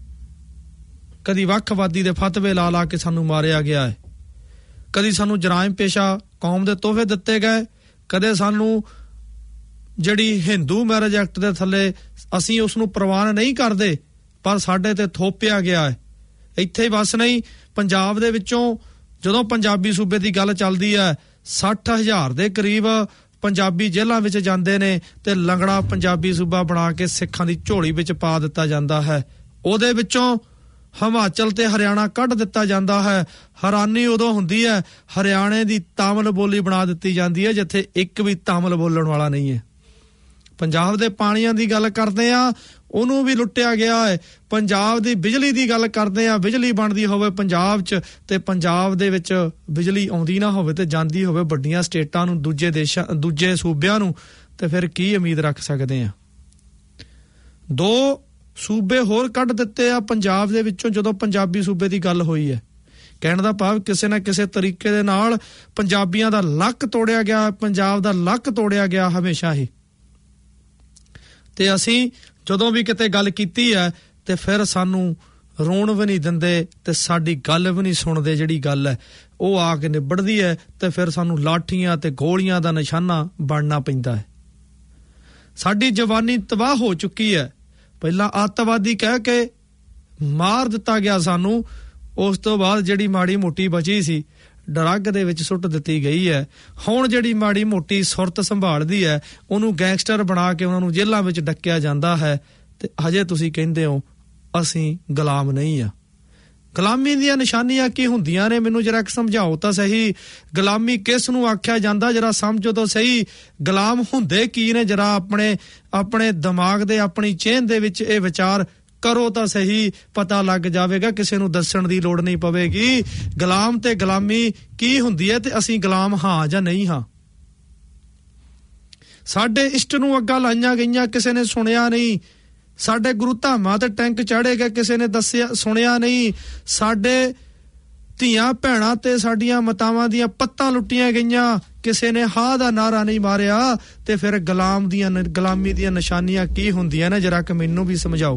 ਕਦੀ ਵੱਖਵਾਦੀ ਦੇ ਫਤਵੇ ਲਾ ਲਾ ਕੇ ਸਾਨੂੰ ਮਾਰਿਆ ਗਿਆ ਹੈ, ਕਦੀ ਸਾਨੂੰ ਜਰਾਇਮ ਪੇਸ਼ਾ ਕੌਮ ਦੇ ਤੋਹਫੇ ਦਿੱਤੇ ਗਏ, ਕਦੇ ਸਾਨੂੰ ਜਿਹੜੀ ਹਿੰਦੂ ਮੈਰਿਜ ਐਕਟ ਦੇ ਥੱਲੇ ਅਸੀਂ ਉਸ ਨੂੰ ਪ੍ਰਵਾਨ ਨਹੀਂ ਕਰਦੇ ਪਰ ਸਾਡੇ ਤੇ ਥੋਪਿਆ ਗਿਆ ਹੈ। ਇੱਥੇ ਹੀ ਬਸ ਨਹੀਂ, ਪੰਜਾਬ ਦੇ ਵਿੱਚੋਂ ਜਦੋਂ ਪੰਜਾਬੀ ਸੂਬੇ ਦੀ ਗੱਲ ਚੱਲਦੀ ਹੈ, ਸੱਠ ਹਜ਼ਾਰ ਦੇ ਕਰੀਬ ਪੰਜਾਬੀ ਜੇਲ੍ਹਾਂ ਵਿੱਚ ਜਾਂਦੇ ਨੇ ਤੇ ਲੰਗੜਾ ਪੰਜਾਬੀ ਸੂਬਾ ਬਣਾ ਕੇ ਸਿੱਖਾਂ ਦੀ ਝੋਲੀ ਵਿੱਚ ਪਾ ਦਿੱਤਾ ਜਾਂਦਾ ਹੈ। ਉਹਦੇ ਵਿੱਚੋਂ ਹਿਮਾਚਲ ਤੇ ਹਰਿਆਣਾ ਕੱਢ ਦਿੱਤਾ ਜਾਂਦਾ ਹੈ। ਹੈਰਾਨੀ ਉਦੋਂ ਹੁੰਦੀ ਹੈ ਹਰਿਆਣੇ ਦੀ ਤਾਮਿਲ ਬੋਲੀ ਬਣਾ ਦਿੱਤੀ ਜਾਂਦੀ ਹੈ ਜਿੱਥੇ ਇੱਕ ਵੀ ਤਾਮਿਲ ਬੋਲਣ ਵਾਲਾ ਨਹੀਂ ਹੈ। ਪੰਜਾਬ ਦੇ ਪਾਣੀਆਂ ਦੀ ਗੱਲ ਕਰਦੇ ਆ, ਉਹਨੂੰ ਵੀ ਲੁੱਟਿਆ ਗਿਆ ਹੈ। ਪੰਜਾਬ ਦੀ ਬਿਜਲੀ ਦੀ ਗੱਲ ਕਰਦੇ ਆ, ਬਿਜਲੀ ਬਣਦੀ ਹੋਵੇ ਪੰਜਾਬ 'ਚ ਤੇ ਪੰਜਾਬ ਦੇ ਵਿੱਚ ਬਿਜਲੀ ਆਉਂਦੀ ਨਾ ਹੋਵੇ ਤੇ ਜਾਂਦੀ ਹੋਵੇ ਵੱਡੀਆਂ ਸਟੇਟਾਂ ਨੂੰ, ਦੂਜੇ ਦੇਸ਼ਾਂ ਦੂਜੇ ਸੂਬਿਆਂ ਨੂੰ, ਤੇ ਫਿਰ ਕੀ ਉਮੀਦ ਰੱਖ ਸਕਦੇ ਆ? ਦੋ ਸੂਬੇ ਹੋਰ ਕੱਢ ਦਿੱਤੇ ਆ ਪੰਜਾਬ ਦੇ ਵਿੱਚੋਂ ਜਦੋਂ ਪੰਜਾਬੀ ਸੂਬੇ ਦੀ ਗੱਲ ਹੋਈ ਹੈ। ਕਹਿਣ ਦਾ ਭਾਵ ਕਿਸੇ ਨਾ ਕਿਸੇ ਤਰੀਕੇ ਦੇ ਨਾਲ ਪੰਜਾਬੀਆਂ ਦਾ ਲੱਕ ਤੋੜਿਆ ਗਿਆ, ਪੰਜਾਬ ਦਾ ਲੱਕ ਤੋੜਿਆ ਗਿਆ ਹਮੇਸ਼ਾ ਹੀ। ਤੇ ਅਸੀਂ ਜਦੋਂ ਵੀ ਕਿਤੇ ਗੱਲ ਕੀਤੀ ਹੈ ਤੇ ਫਿਰ ਸਾਨੂੰ ਰੋਣ ਵੀ ਨਹੀਂ ਦਿੰਦੇ ਤੇ ਸਾਡੀ ਗੱਲ ਵੀ ਨਹੀਂ ਸੁਣਦੇ। ਜਿਹੜੀ ਗੱਲ ਹੈ ਉਹ ਆ ਕੇ ਨਿਬੜਦੀ ਹੈ ਤੇ ਫਿਰ ਸਾਨੂੰ ਲਾਠੀਆਂ ਤੇ ਗੋਲੀਆਂ ਦਾ ਨਿਸ਼ਾਨਾ ਬਣਨਾ ਪੈਂਦਾ ਹੈ। ਸਾਡੀ ਜਵਾਨੀ ਤਬਾਹ ਹੋ ਚੁੱਕੀ ਹੈ। ਪਹਿਲਾਂ ਅੱਤਵਾਦੀ ਕਹਿ ਕੇ ਮਾਰ ਦਿੱਤਾ ਗਿਆ ਸਾਨੂੰ, ਉਸ ਤੋਂ ਬਾਅਦ ਜਿਹੜੀ ਮਾੜੀ ਮੋਟੀ ਬਚੀ ਸੀ ਡਰੱਗ ਦੇ ਵਿੱਚ ਸੁੱਟ ਦਿੱਤੀ ਗਈ ਹੈ। ਹੁਣ ਜਿਹੜੀ ਮਾੜੀ ਮੋਟੀ ਸੁਰਤ ਸੰਭਾਲਦੀ ਹੈ ਉਹਨੂੰ ਗੈਂਗਸਟਰ ਬਣਾ ਕੇ ਉਹਨਾਂ ਨੂੰ ਜੇਲ੍ਹਾਂ ਵਿੱਚ ਡੱਕਿਆ ਜਾਂਦਾ ਹੈ। ਤੇ ਹਜੇ ਤੁਸੀਂ ਕਹਿੰਦੇ ਹੋ ਅਸੀਂ ਗੁਲਾਮ ਨਹੀਂ ਆ। ਗੁਲਾਮੀ ਦੀਆਂ ਨਿਸ਼ਾਨੀਆਂ ਕੀ ਹੁੰਦੀਆਂ ਨੇ ਮੈਨੂੰ ਜਰਾ ਸਮਝਾਓ ਤਾਂ ਸਹੀ। ਗੁਲਾਮੀ ਕਿਸ ਨੂੰ ਆਖਿਆ ਜਾਂਦਾ ਜਰਾ ਸਮਝੋ ਤਾਂ ਸਹੀ। ਗੁਲਾਮ ਹੁੰਦੇ ਕੀ ਨੇ ਜਰਾ ਆਪਣੇ ਆਪਣੇ ਦਿਮਾਗ ਦੇ ਆਪਣੀ ਚੇਨ ਦੇ ਵਿੱਚ ਇਹ ਵਿਚਾਰ ਕਰੋ ਤਾਂ ਸਹੀ, ਪਤਾ ਲੱਗ ਜਾਵੇਗਾ, ਕਿਸੇ ਨੂੰ ਦੱਸਣ ਦੀ ਲੋੜ ਨਹੀਂ ਪਵੇਗੀ। ਗੁਲਾਮ ਤੇ ਗੁਲਾਮੀ ਕੀ ਹੁੰਦੀ ਹੈ ਤੇ ਅਸੀਂ ਗੁਲਾਮ ਹਾਂ ਜਾਂ ਨਹੀਂ ਹਾਂ। ਸਾਡੇ ਇਸ਼ਟ ਨੂੰ ਅੱਗਾਂ ਲਾਈਆਂ ਗਈਆਂ, ਕਿਸੇ ਨੇ ਸੁਣਿਆ ਨਹੀਂ। ਸਾਡੇ ਗੁਰੂ ਧਾਮਾਂ ਤੇ ਟੈਂਕ ਚਾੜੇ ਗਏ, ਕਿਸੇ ਨੇ ਦੱਸਿਆ ਸੁਣਿਆ ਨਹੀਂ। ਸਾਡੇ ਧੀਆਂ ਭੈਣਾਂ ਤੇ ਸਾਡੀਆਂ ਮਾਤਾਵਾਂ ਦੀਆਂ ਪੱਤਾਂ ਲੁੱਟੀਆਂ ਗਈਆਂ, ਕਿਸੇ ਨੇ ਹਾਂ ਦਾ ਨਾਰਾ ਨਹੀਂ ਮਾਰਿਆ। ਤੇ ਫਿਰ ਗੁਲਾਮ ਦੀਆਂ ਗੁਲਾਮੀ ਦੀਆਂ ਨਿਸ਼ਾਨੀਆਂ ਕੀ ਹੁੰਦੀਆਂ ਨੇ ਜਰਾ ਕਿ ਮੈਨੂੰ ਵੀ ਸਮਝਾਓ।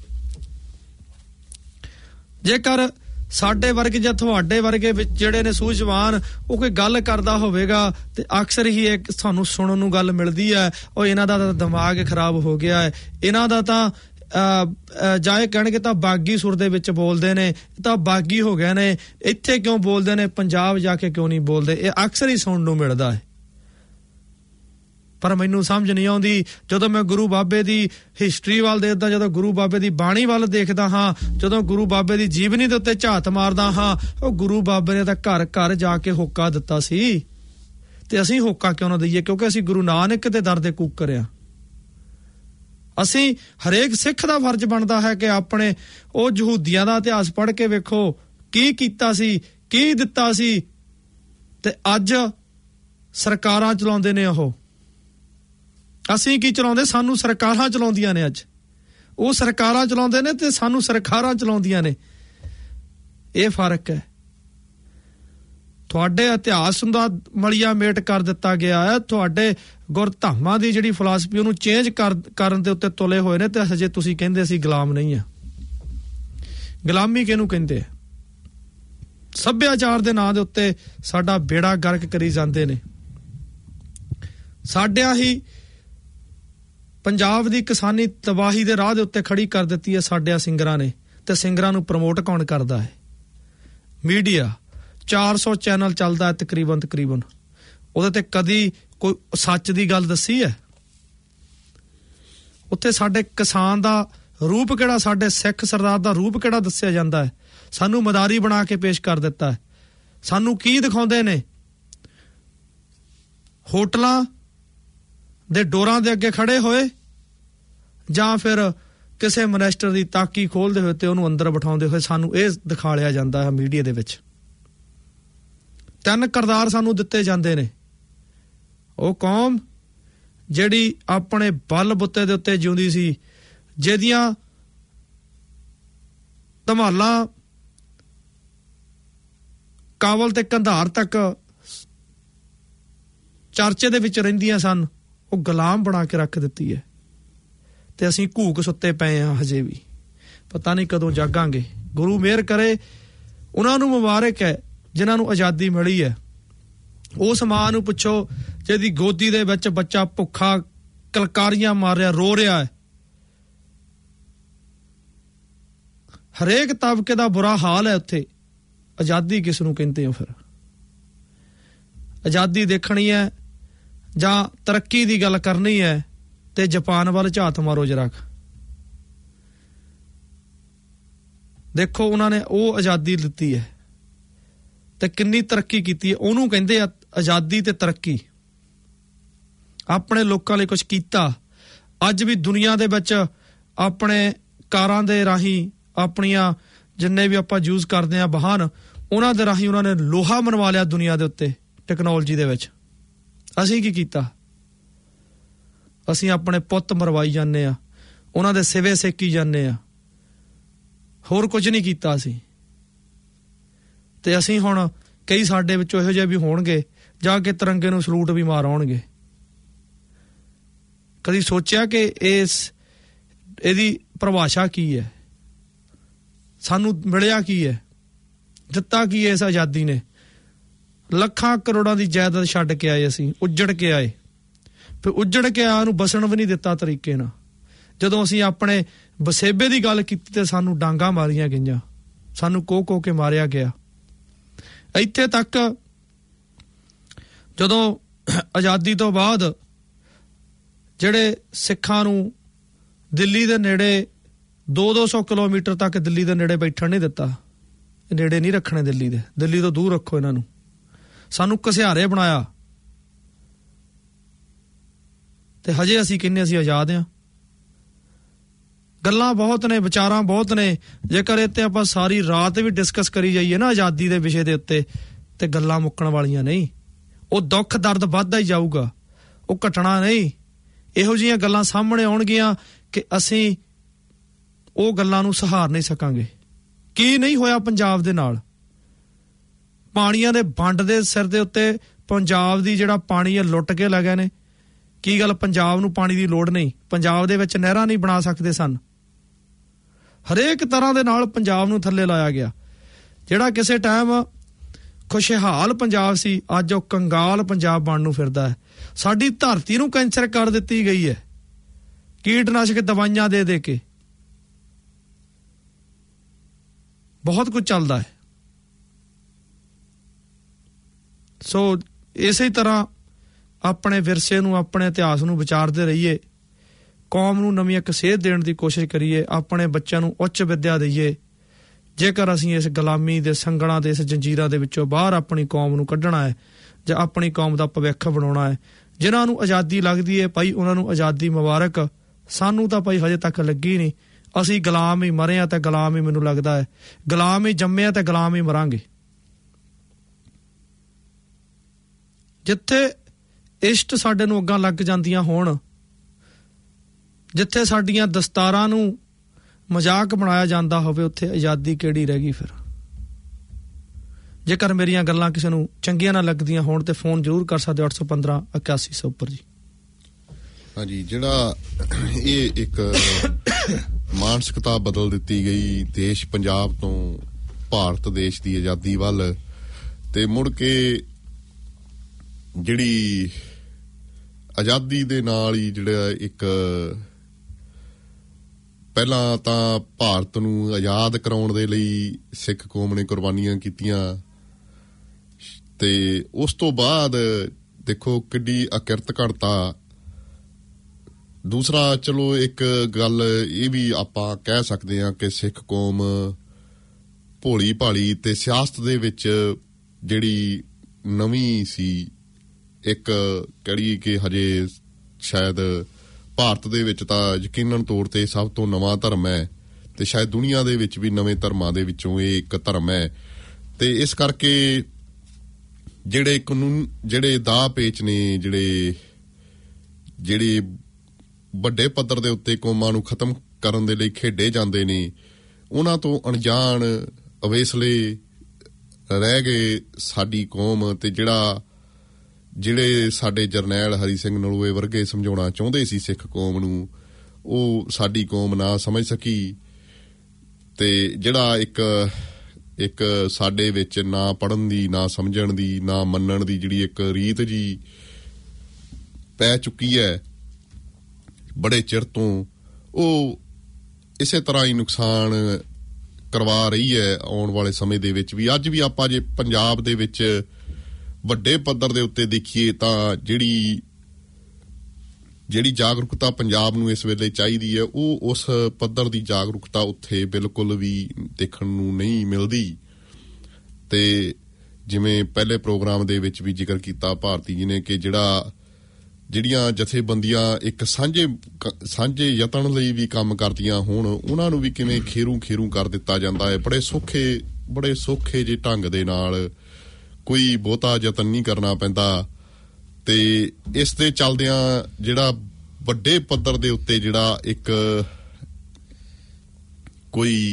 ਜੇਕਰ ਸਾਡੇ ਵਰਗੇ ਜਾਂ ਤੁਹਾਡੇ ਵਰਗੇ ਵਿੱਚ ਜਿਹੜੇ ਨੇ ਸੂਝਵਾਨ ਉਹ ਕੋਈ ਗੱਲ ਕਰਦਾ ਹੋਵੇਗਾ ਤੇ ਅਕਸਰ ਹੀ ਇੱਕ ਸਾਨੂੰ ਸੁਣਨ ਨੂੰ ਗੱਲ ਮਿਲਦੀ ਹੈ, ਉਹ ਇਹਨਾਂ ਦਾ ਤਾਂ ਦਿਮਾਗ ਖਰਾਬ ਹੋ ਗਿਆ ਹੈ, ਇਹਨਾਂ ਦਾ ਤਾਂ ਜਾਏ ਕਹਿਣਗੇ ਤਾਂ ਬਾਗੀ ਸੁਰ ਦੇ ਵਿੱਚ ਬੋਲਦੇ ਨੇ, ਤਾਂ ਬਾਗੀ ਹੋ ਗਏ ਨੇ, ਇੱਥੇ ਕਿਉਂ ਬੋਲਦੇ ਨੇ, ਪੰਜਾਬ ਜਾ ਕੇ ਕਿਉਂ ਨਹੀਂ ਬੋਲਦੇ। ਇਹ ਅਕਸਰ ਹੀ ਸੁਣਨ ਨੂੰ ਮਿਲਦਾ ਹੈ। ਪਰ ਮੈਨੂੰ ਸਮਝ ਨਹੀਂ ਆਉਂਦੀ ਜਦੋਂ ਮੈਂ ਗੁਰੂ ਬਾਬੇ ਦੀ ਹਿਸਟਰੀ ਵੱਲ ਦੇਖਦਾ, ਜਦੋਂ ਗੁਰੂ ਬਾਬੇ ਦੀ ਬਾਣੀ ਵੱਲ ਦੇਖਦਾ ਹਾਂ, ਜਦੋਂ ਗੁਰੂ ਬਾਬੇ ਦੀ ਜੀਵਨੀ ਦੇ ਉੱਤੇ ਝਾਤ ਮਾਰਦਾ ਹਾਂ, ਉਹ ਗੁਰੂ ਬਾਬੇ ਨੇ ਤਾਂ ਘਰ ਘਰ ਜਾ ਕੇ ਹੋਕਾ ਦਿੱਤਾ ਸੀ ਤੇ ਅਸੀਂ ਹੋਕਾ ਕਿਉਂ ਨਾ ਦਈਏ? ਕਿਉਂਕਿ ਅਸੀਂ ਗੁਰੂ ਨਾਨਕ ਦੇ ਦਰ ਦੇ ਕੂਕਰ ਆ। ਅਸੀਂ ਹਰੇਕ ਸਿੱਖ ਦਾ ਫਰਜ਼ ਬਣਦਾ ਹੈ ਕਿ ਆਪਣੇ ਉਹ ਯਹੂਦੀਆਂ ਦਾ ਇਤਿਹਾਸ ਪੜ੍ਹ ਕੇ ਵੇਖੋ ਕੀ ਕੀਤਾ ਸੀ, ਕੀ ਦਿੱਤਾ ਸੀ। ਤੇ ਅੱਜ ਸਰਕਾਰਾਂ ਚਲਾਉਂਦੇ ਨੇ, ਉਹ ਅਸੀਂ ਕੀ ਚਲਾਉਂਦੇ? ਸਾਨੂੰ ਸਰਕਾਰਾਂ ਚਲਾਉਂਦੀਆਂ ਨੇ। ਅੱਜ ਉਹ ਸਰਕਾਰਾਂ ਚਲਾਉਂਦੇ ਨੇ ਤੇ ਸਾਨੂੰ ਸਰਕਾਰਾਂ ਚਲਾਉਂਦੀਆਂ ਨੇ। ਇਹ ਫਰਕ ਹੈ। ਤੁਹਾਡੇ ਇਤਿਹਾਸ ਦਾ ਮਲੀਆ ਮੇਟ ਕਰ ਦਿੱਤਾ ਗਿਆ ਹੈ। ਤੁਹਾਡੇ ਗੁਰਧਾਮਾਂ ਦੀ ਜਿਹੜੀ ਫਿਲਾਸਫੀ ਉਹਨੂੰ ਚੇਂਜ ਕਰ ਕਰਨ ਦੇ ਉੱਤੇ ਤੁਲੇ ਹੋਏ ਨੇ ਤੇ ਹਜੇ ਤੁਸੀਂ ਕਹਿੰਦੇ ਅਸੀਂ ਗੁਲਾਮ ਨਹੀਂ ਆ। ਗੁਲਾਮੀ ਕਿਹਨੂੰ ਕਹਿੰਦੇ ਆ? ਸੱਭਿਆਚਾਰ ਦੇ ਨਾਂ ਦੇ ਉੱਤੇ ਸਾਡਾ ਬੇੜਾ ਗਰਕ ਕਰੀ ਜਾਂਦੇ ਨੇ। ਸਾਡਿਆਂ ਹੀ ਪੰਜਾਬ ਦੀ ਕਿਸਾਨੀ ਤਬਾਹੀ ਦੇ ਰਾਹ ਦੇ ਉੱਤੇ ਖੜੀ ਕਰ ਦਿੱਤੀ ਹੈ ਸਾਡਿਆਂ ਸਿੰਗਰਾਂ ਨੇ। ਤੇ ਸਿੰਗਰਾਂ ਨੂੰ ਪ੍ਰਮੋਟ ਕੌਣ ਕਰਦਾ ਹੈ? ਮੀਡੀਆ। ਚਾਰ ਸੌ ਚੈਨਲ ਚੱਲਦਾ ਹੈ ਤਕਰੀਬਨ ਤਕਰੀਬਨ ਉਹਦੇ ਤੇ ਕਦੀ ਕੋਈ ਸੱਚ ਦੀ ਗੱਲ ਦੱਸੀ ਹੈ? ਉੱਥੇ ਸਾਡੇ ਕਿਸਾਨ ਦਾ ਰੂਪ ਕਿਹੜਾ, ਸਾਡੇ ਸਿੱਖ ਸਰਦਾਰ ਦਾ ਰੂਪ ਕਿਹੜਾ ਦੱਸਿਆ ਜਾਂਦਾ ਹੈ? ਸਾਨੂੰ ਮਦਾਰੀ ਬਣਾ ਕੇ ਪੇਸ਼ ਕਰ ਦਿੱਤਾ ਹੈ। ਸਾਨੂੰ ਕੀ ਦਿਖਾਉਂਦੇ ਨੇ? ਹੋਟਲਾਂ ਦੇ ਡੋਰਾਂ ਦੇ ਅੱਗੇ ਖੜੇ ਹੋਏ ਜਾਂ ਫਿਰ ਕਿਸੇ ਮਨਿਸਟਰ ਦੀ ਤਾਕੀ ਖੋਲਦੇ ਹੋਏ ਤੇ ਉਹਨੂੰ ਅੰਦਰ ਬਿਠਾਉਂਦੇ ਹੋਏ ਸਾਨੂੰ ਇਹ ਦਿਖਾਲਿਆ ਜਾਂਦਾ ਹੈ ਮੀਡੀਆ ਦੇ ਵਿੱਚ। ਤਿੰਨ ਕਿਰਦਾਰ ਸਾਨੂੰ ਦਿੱਤੇ ਜਾਂਦੇ ਨੇ। ਉਹ ਕੌਮ ਜਿਹੜੀ ਆਪਣੇ ਬਲ ਬੁੱਤੇ ਦੇ ਉੱਤੇ ਜਿਉਂਦੀ ਸੀ, ਜਿਹਦੀਆਂ ਧਮਾਲਾਂ ਕਾਬਲ ਤੇ ਕੰਧਾਰ ਤੱਕ ਚਰਚੇ ਦੇ ਵਿੱਚ ਰਹਿੰਦੀਆਂ ਸਨ, ਉਹ ਗੁਲਾਮ ਬਣਾ ਕੇ ਰੱਖ ਦਿੱਤੀ ਹੈ। ਤੇ ਅਸੀਂ ਘੂਕ ਸੁੱਤੇ ਪਏ ਹਾਂ ਹਜੇ ਵੀ, ਪਤਾ ਨਹੀਂ ਕਦੋਂ ਜਾਗਾਂਗੇ। ਗੁਰੂ ਮਿਹਰ ਕਰੇ, ਉਹਨਾਂ ਨੂੰ ਮੁਬਾਰਕ ਹੈ ਜਿਨ੍ਹਾਂ ਨੂੰ ਆਜ਼ਾਦੀ ਮਿਲੀ ਹੈ। ਉਸ ਮਾਂ ਨੂੰ ਪੁੱਛੋ ਜਿਹਦੀ ਗੋਦੀ ਦੇ ਵਿੱਚ ਬੱਚਾ ਭੁੱਖਾ ਕਲਕਾਰੀਆਂ ਮਾਰ ਰਿਹਾ, ਰੋ ਰਿਹਾ ਹੈ। ਹਰੇਕ ਤਬਕੇ ਦਾ ਬੁਰਾ ਹਾਲ ਹੈ ਉੱਥੇ। ਆਜ਼ਾਦੀ ਕਿਸ ਨੂੰ ਕਹਿੰਦੇ ਹੋ? ਫਿਰ ਆਜ਼ਾਦੀ ਦੇਖਣੀ ਹੈ ਜਾਂ ਤਰੱਕੀ ਦੀ ਗੱਲ ਕਰਨੀ ਹੈ ਤੇ ਜਾਪਾਨ ਵੱਲ ਝਾਤ ਮਾਰੋ ਜਰਾ। ਦੇਖੋ ਉਹਨਾਂ ਨੇ ਉਹ ਆਜ਼ਾਦੀ ਦਿੱਤੀ ਹੈ ਤੇ ਕਿੰਨੀ ਤਰੱਕੀ ਕੀਤੀ ਹੈ। ਉਹਨੂੰ ਕਹਿੰਦੇ ਆ ਆਜ਼ਾਦੀ ਤੇ ਤਰੱਕੀ। ਆਪਣੇ ਲੋਕਾਂ ਲਈ ਕੁਝ ਕੀਤਾ। ਅੱਜ ਵੀ ਦੁਨੀਆ ਦੇ ਵਿੱਚ ਆਪਣੇ ਕਾਰਾਂ ਦੇ ਰਾਹੀਂ, ਆਪਣੀਆਂ ਜਿੰਨੇ ਵੀ ਆਪਾਂ ਯੂਜ਼ ਕਰਦੇ ਹਾਂ ਵਾਹਨ, ਉਹਨਾਂ ਦੇ ਰਾਹੀਂ ਉਹਨਾਂ ਨੇ ਲੋਹਾ ਮਨਵਾ ਲਿਆ ਦੁਨੀਆ ਦੇ ਉੱਤੇ ਟੈਕਨੋਲੋਜੀ ਦੇ ਵਿੱਚ। ਅਸੀਂ ਕੀ ਕੀਤਾ? ਅਸੀਂ ਆਪਣੇ ਪੁੱਤ ਮਰਵਾਈ ਜਾਂਦੇ ਆ, ਉਹਨਾਂ ਦੇ ਸਿਵੇ ਸੇਕੀ ਜਾਂਦੇ ਆ, ਹੋਰ ਕੁਝ ਨਹੀਂ ਕੀਤਾ ਅਸੀਂ। ਤੇ ਅਸੀਂ ਹੁਣ ਕਈ ਸਾਡੇ ਵਿੱਚੋਂ ਇਹੋ ਜਿਹੇ ਵੀ ਹੋਣਗੇ ਜਾ ਕੇ ਤਿਰੰਗੇ ਨੂੰ ਸਲੂਟ ਵੀ ਮਾਰ ਆਉਣਗੇ। ਕਦੀ ਸੋਚਿਆ ਕਿ ਇਸ ਇਹਦੀ ਪਰਿਭਾਸ਼ਾ ਕੀ ਹੈ, ਸਾਨੂੰ ਮਿਲਿਆ ਕੀ ਹੈ, ਦਿੱਤਾ ਕੀ ਹੈ ਇਸ ਆਜ਼ਾਦੀ ਨੇ? ਲੱਖਾਂ ਕਰੋੜਾਂ ਦੀ ਜਾਇਦਾਦ ਛੱਡ ਕੇ ਆਏ, ਅਸੀਂ ਉੱਜੜ ਕੇ ਆਏ, ਫਿਰ ਉੱਜੜ ਕੇ ਆਇਆ ਨੂੰ ਬਸਣ ਵੀ ਨਹੀਂ ਦਿੱਤਾ ਤਰੀਕੇ ਨਾਲ। ਜਦੋਂ ਅਸੀਂ ਆਪਣੇ ਵਸੇਬੇ ਦੀ ਗੱਲ ਕੀਤੀ ਤੇ ਸਾਨੂੰ ਡਾਂਗਾ ਮਾਰੀਆਂ ਗਈਆਂ, ਸਾਨੂੰ ਕੋਹ ਕੋਹ ਕੇ ਮਾਰਿਆ ਗਿਆ। ਇੱਥੇ ਤੱਕ ਜਦੋਂ ਆਜ਼ਾਦੀ ਤੋਂ ਬਾਅਦ ਜਿਹੜੇ ਸਿੱਖਾਂ ਨੂੰ ਦਿੱਲੀ ਦੇ ਨੇੜੇ ਦੋ ਦੋ ਸੌ ਕਿਲੋਮੀਟਰ ਤੱਕ ਦਿੱਲੀ ਦੇ ਨੇੜੇ ਬੈਠਣ ਨਹੀਂ ਦਿੱਤਾ, ਨੇੜੇ ਨਹੀਂ ਰੱਖਣੇ ਦਿੱਲੀ ਦੇ, ਦਿੱਲੀ ਤੋਂ ਦੂਰ ਰੱਖੋ ਇਹਨਾਂ ਨੂੰ, ਸਾਨੂੰ ਘਸਿਆਰੇ ਬਣਾਇਆ। ਤੇ ਹਜੇ ਅਸੀਂ ਕਹਿੰਦੇ ਅਸੀਂ ਆਜ਼ਾਦ ਹਾਂ। ਗੱਲਾਂ ਬਹੁਤ ਨੇ, ਵਿਚਾਰਾਂ ਬਹੁਤ ਨੇ, ਜੇਕਰ ਇੱਥੇ ਆਪਾਂ ਸਾਰੀ ਰਾਤ ਵੀ ਡਿਸਕਸ ਕਰੀ ਜਾਈਏ ਨਾ ਆਜ਼ਾਦੀ ਦੇ ਵਿਸ਼ੇ ਦੇ ਉੱਤੇ, ਤੇ ਗੱਲਾਂ ਮੁੱਕਣ ਵਾਲੀਆਂ ਨਹੀਂ। ਉਹ ਦੁੱਖ ਦਰਦ ਵੱਧਦਾ ਹੀ ਜਾਊਗਾ, ਉਹ ਘਟਣਾ ਨਹੀਂ। ਇਹੋ ਜਿਹੀਆਂ ਗੱਲਾਂ ਸਾਹਮਣੇ ਆਉਣਗੀਆਂ ਕਿ ਅਸੀਂ ਉਹ ਗੱਲਾਂ ਨੂੰ ਸਹਾਰ ਨਹੀਂ ਸਕਾਂਗੇ। ਕੀ ਨਹੀਂ ਹੋਇਆ ਪੰਜਾਬ ਦੇ ਨਾਲ? ਪਾਣੀਆਂ ਦੇ ਵੰਡ ਦੇ ਸਿਰ ਦੇ ਉੱਤੇ ਪੰਜਾਬ ਦੀ ਜਿਹੜਾ ਪਾਣੀ ਹੈ ਲੁੱਟ ਕੇ ਲੈ ਗਏ ਨੇ। ਕੀ ਗੱਲ ਪੰਜਾਬ ਨੂੰ ਪਾਣੀ ਦੀ ਲੋੜ ਨਹੀਂ? ਪੰਜਾਬ ਦੇ ਵਿੱਚ ਨਹਿਰਾਂ ਨਹੀਂ ਬਣਾ ਸਕਦੇ ਸਨ? ਹਰੇਕ ਤਰ੍ਹਾਂ ਦੇ ਨਾਲ ਪੰਜਾਬ ਨੂੰ ਥੱਲੇ ਲਾਇਆ ਗਿਆ। ਜਿਹੜਾ ਕਿਸੇ ਟਾਈਮ ਖੁਸ਼ਹਾਲ ਪੰਜਾਬ ਸੀ, ਅੱਜ ਉਹ ਕੰਗਾਲ ਪੰਜਾਬ ਬਣਨ ਨੂੰ ਫਿਰਦਾ ਹੈ। ਸਾਡੀ ਧਰਤੀ ਨੂੰ ਕੈਂਸਰ ਕਰ ਦਿੱਤੀ ਗਈ ਹੈ ਕੀਟਨਾਸ਼ਕ ਦਵਾਈਆਂ ਦੇ ਦੇ ਕੇ। ਬਹੁਤ ਕੁਝ ਚੱਲਦਾ ਹੈ। ਸੋ ਇਸੇ ਤਰ੍ਹਾਂ ਆਪਣੇ ਵਿਰਸੇ ਨੂੰ, ਆਪਣੇ ਇਤਿਹਾਸ ਨੂੰ ਵਿਚਾਰਦੇ ਰਹੀਏ, ਕੌਮ ਨੂੰ ਨਵੀਂ ਇੱਕ ਸੇਧ ਦੇਣ ਦੀ ਕੋਸ਼ਿਸ਼ ਕਰੀਏ, ਆਪਣੇ ਬੱਚਿਆਂ ਨੂੰ ਉੱਚ ਵਿੱਦਿਆ ਦਈਏ। ਜੇਕਰ ਅਸੀਂ ਇਸ ਗੁਲਾਮੀ ਦੇ ਸੰਗਲਾਂ ਦੇ, ਇਸ ਜੰਜੀਰਾਂ ਦੇ ਵਿੱਚੋਂ ਬਾਹਰ ਆਪਣੀ ਕੌਮ ਨੂੰ ਕੱਢਣਾ ਹੈ ਜਾਂ ਆਪਣੀ ਕੌਮ ਦਾ ਭਵਿੱਖ ਬਣਾਉਣਾ ਹੈ, ਜਿਨ੍ਹਾਂ ਨੂੰ ਆਜ਼ਾਦੀ ਲੱਗਦੀ ਹੈ ਭਾਈ ਉਹਨਾਂ ਨੂੰ ਆਜ਼ਾਦੀ ਮੁਬਾਰਕ। ਸਾਨੂੰ ਤਾਂ ਭਾਈ ਹਜੇ ਤੱਕ ਲੱਗੀ ਨਹੀਂ। ਅਸੀਂ ਗੁਲਾਮ ਹੀ ਮਰੇ ਹਾਂ ਤੇ ਗੁਲਾਮ ਹੀ, ਮੈਨੂੰ ਲੱਗਦਾ ਹੈ ਗੁਲਾਮ ਹੀ ਜੰਮੇ ਤੇ ਗੁਲਾਮ ਹੀ ਮਰਾਂਗੇ। ਜਿੱਥੇ ਇਸ਼ਟ ਸਾਡੇ ਨੂੰ ਅੱਗਾਂ ਲੱਗ ਜਾਂਦੀਆਂ ਹੋਣ, ਜਿੱਥੇ ਸਾਡੀਆਂ ਦਸਤਾਰਾਂ ਨੂੰ ਮਜ਼ਾਕ ਬਣਾਇਆ ਜਾਂਦਾ ਹੋਵੇ, ਉੱਥੇ ਆਜ਼ਾਦੀ ਕਿਹੜੀ ਰਹਿ ਗਈ ਫਿਰ? ਜੇਕਰ ਮੇਰੀਆਂ ਗੱਲਾਂ ਕਿਸੇ ਨੂੰ ਚੰਗੀਆਂ ਨਾ ਲੱਗਦੀਆਂ ਹੋਣ ਤੇ ਫੋਨ ਜ਼ਰੂਰ ਕਰ ਸਕਦੇ ਹੋ ਅੱਠ ਸੌ ਪੰਦਰਾਂ ਇਕਿਆਸੀ ਸੌ ਉੱਪਰ ਜੀ। ਹਾਂਜੀ, ਜਿਹੜਾ ਇਹ ਇੱਕ ਮਾਨਸਿਕਤਾ ਬਦਲ ਦਿੱਤੀ ਗਈ ਦੇਸ਼ ਪੰਜਾਬ ਤੋਂ ਭਾਰਤ ਦੇਸ਼ ਦੀ ਆਜ਼ਾਦੀ ਵੱਲ, ਤੇ ਮੁੜ ਕੇ ਜਿਹੜੀ ਆਜ਼ਾਦੀ ਦੇ ਨਾਲ ਹੀ ਜਿਹੜਾ ਇੱਕ ਪਹਿਲਾਂ ਤਾਂ ਭਾਰਤ ਨੂੰ ਆਜ਼ਾਦ ਕਰਾਉਣ ਦੇ ਲਈ ਸਿੱਖ ਕੌਮ ਨੇ ਕੁਰਬਾਨੀਆਂ ਕੀਤੀਆਂ, ਤੇ ਉਸ ਤੋਂ ਬਾਅਦ ਦੇਖੋ ਕਿੱਡੀ ਅਕਿਰਤ ਘਣਤਾ। ਦੂਸਰਾ ਚਲੋ ਇੱਕ ਗੱਲ ਇਹ ਵੀ ਆਪਾਂ ਕਹਿ ਸਕਦੇ ਹਾਂ ਕਿ ਸਿੱਖ ਕੌਮ ਭੋਲੀ ਭਾਲੀ ਤੇ ਸਿਆਸਤ ਦੇ ਵਿੱਚ ਜਿਹੜੀ ਨਵੀਂ ਸੀ, ਇੱਕ ਕਿਹੜੀ ਕਿ ਹਜੇ ਸ਼ਾਇਦ ਭਾਰਤ ਦੇ ਵਿੱਚ ਤਾਂ ਯਕੀਨਨ ਤੌਰ ਤੇ ਸਭ ਤੋਂ ਨਵਾਂ ਧਰਮ ਹੈ, ਤੇ ਸ਼ਾਇਦ ਦੁਨੀਆ ਦੇ ਵਿੱਚ ਵੀ ਨਵੇਂ ਧਰਮਾਂ ਦੇ ਵਿੱਚੋਂ ਇਹ ਇੱਕ ਧਰਮ ਹੈ। ਤੇ ਇਸ ਕਰਕੇ ਜਿਹੜੇ ਕਾਨੂੰਨ, ਜਿਹੜੇ ਦਾਅ ਪੇਚ ਨੇ, ਜਿਹੜੇ ਜਿਹੜੇ ਵੱਡੇ ਪੱਧਰ ਦੇ ਉੱਤੇ ਕੌਮਾਂ ਨੂੰ ਖਤਮ ਕਰਨ ਦੇ ਲਈ ਖੇਡੇ ਜਾਂਦੇ ਨੇ, ਉਹਨਾਂ ਤੋਂ ਅਣਜਾਣ ਅਵੇਸਲੇ ਰਹਿ ਗਏ ਸਾਡੀ ਕੌਮ। ਤੇ ਜਿਹੜਾ ਜਿਹੜੇ ਸਾਡੇ ਜਰਨੈਲ ਹਰੀ ਸਿੰਘ ਨਲੂਏ ਵਰਗੇ ਸਮਝਾਉਣਾ ਚਾਹੁੰਦੇ ਸੀ ਸਿੱਖ ਕੌਮ ਨੂੰ, ਉਹ ਸਾਡੀ ਕੌਮ ਨਾ ਸਮਝ ਸਕੀ। ਤੇ ਜਿਹੜਾ ਇੱਕ ਇੱਕ ਸਾਡੇ ਵਿੱਚ ਨਾ ਪੜ੍ਹਨ ਦੀ, ਨਾ ਸਮਝਣ ਦੀ, ਨਾ ਮੰਨਣ ਦੀ ਜਿਹੜੀ ਇੱਕ ਰੀਤ ਜੀ ਪੈ ਚੁੱਕੀ ਹੈ ਬੜੇ ਚਿਰ ਤੋਂ, ਉਹ ਇਸੇ ਤਰ੍ਹਾਂ ਹੀ ਨੁਕਸਾਨ ਕਰਵਾ ਰਹੀ ਹੈ ਆਉਣ ਵਾਲੇ ਸਮੇਂ ਦੇ ਵਿੱਚ ਵੀ। ਅੱਜ ਵੀ ਆਪਾਂ ਜੇ ਪੰਜਾਬ ਦੇ ਵਿੱਚ ਵੱਡੇ ਪੱਧਰ ਦੇ ਉੱਤੇ ਦੇਖੀਏ ਤਾਂ ਜਿਹੜੀ ਜਿਹੜੀ ਜਾਗਰੂਕਤਾ ਪੰਜਾਬ ਨੂੰ ਇਸ ਵੇਲੇ ਚਾਹੀਦੀ ਹੈ, ਉਹ ਉਸ ਪੱਧਰ ਦੀ ਜਾਗਰੂਕਤਾ ਉੱਥੇ ਬਿਲਕੁਲ ਵੀ ਦੇਖਣ ਨੂੰ ਨਹੀਂ ਮਿਲਦੀ। ਤੇ ਜਿਵੇਂ ਪਹਿਲੇ ਪ੍ਰੋਗਰਾਮ ਦੇ ਵਿੱਚ ਵੀ ਜ਼ਿਕਰ ਕੀਤਾ ਭਾਰਤੀ ਜੀ ਨੇ ਕਿ ਜਿਹੜਾ ਜਿਹੜੀਆਂ ਜਥੇਬੰਦੀਆਂ ਇੱਕ ਸਾਂਝੇ ਸਾਂਝੇ ਯਤਨ ਲਈ ਵੀ ਕੰਮ ਕਰਦੀਆਂ ਹੋਣ, ਉਹਨਾਂ ਨੂੰ ਵੀ ਕਿਵੇਂ ਖੇਰੂ ਖੇਰੂ ਕਰ ਦਿੱਤਾ ਜਾਂਦਾ ਹੈ। ਬੜੇ ਸੌਖੇ ਬੜੇ ਸੌਖੇ ਜਿਹੇ ਢੰਗ ਦੇ ਨਾਲ, ਕੋਈ ਬਹੁਤਾ ਯਤਨ ਨਹੀਂ ਕਰਨਾ ਪੈਂਦਾ। ਤੇ ਇਸ ਦੇ ਚੱਲਦਿਆਂ ਜਿਹੜਾ ਵੱਡੇ ਪੱਧਰ ਦੇ ਉੱਤੇ ਜਿਹੜਾ ਇੱਕ ਕੋਈ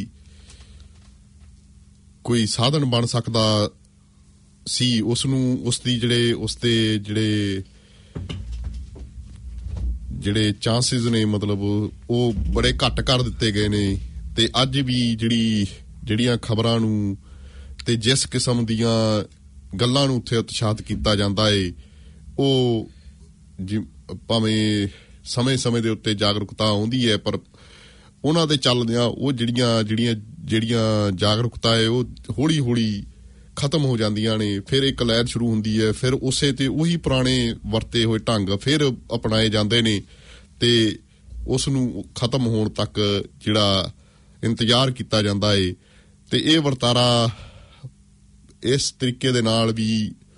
ਕੋਈ ਸਾਧਨ ਬਣ ਸਕਦਾ ਸੀ, ਉਸ ਨੂੰ ਉਸ ਦੀ ਜਿਹੜੇ ਉਸ ਦੇ ਜਿਹੜੇ ਜਿਹੜੇ ਚਾਂਸਿਸ ਨੇ ਮਤਲਬ ਉਹ ਬੜੇ ਘੱਟ ਕਰ ਦਿੱਤੇ ਗਏ ਨੇ। ਤੇ ਅੱਜ ਵੀ ਜਿਹੜੀ ਜਿਹੜੀਆਂ ਖਬਰਾਂ ਨੂੰ ਤੇ ਜਿਸ ਕਿਸਮ ਦੀਆਂ ਗੱਲਾਂ ਨੂੰ ਉੱਥੇ ਉਤਸ਼ਾਹਿਤ ਕੀਤਾ ਜਾਂਦਾ ਏ, ਉਹ ਭਾਵੇਂ ਸਮੇਂ-ਸਮੇਂ ਦੇ ਉੱਤੇ ਜਾਗਰੂਕਤਾ ਆਉਂਦੀ ਹੈ, ਪਰ ਉਹਨਾਂ ਦੇ ਚੱਲਦਿਆਂ ਉਹ ਜਿਹੜੀਆਂ ਜਿਹੜੀਆਂ ਜਿਹੜੀਆਂ ਜਾਗਰੂਕਤਾ ਹੈ ਉਹ ਹੌਲੀ-ਹੌਲੀ ਖਤਮ ਹੋ ਜਾਂਦੀਆਂ ਨੇ। ਫਿਰ ਇੱਕ ਲਹਿਰ ਸ਼ੁਰੂ ਹੁੰਦੀ ਹੈ, ਫਿਰ ਉਸੇ ਤੇ ਉਹੀ ਪੁਰਾਣੇ ਵਰਤੇ ਹੋਏ ਢੰਗ ਫਿਰ ਅਪਣਾਏ ਜਾਂਦੇ ਨੇ ਤੇ ਉਸ ਨੂੰ ਖਤਮ ਹੋਣ ਤੱਕ ਜਿਹੜਾ ਇੰਤਜ਼ਾਰ ਕੀਤਾ ਜਾਂਦਾ ਏ। ਤੇ ਇਹ ਵਰਤਾਰਾ ਇਸ ਤਰੀਕੇ ਦੇ ਨਾਲ ਵੀ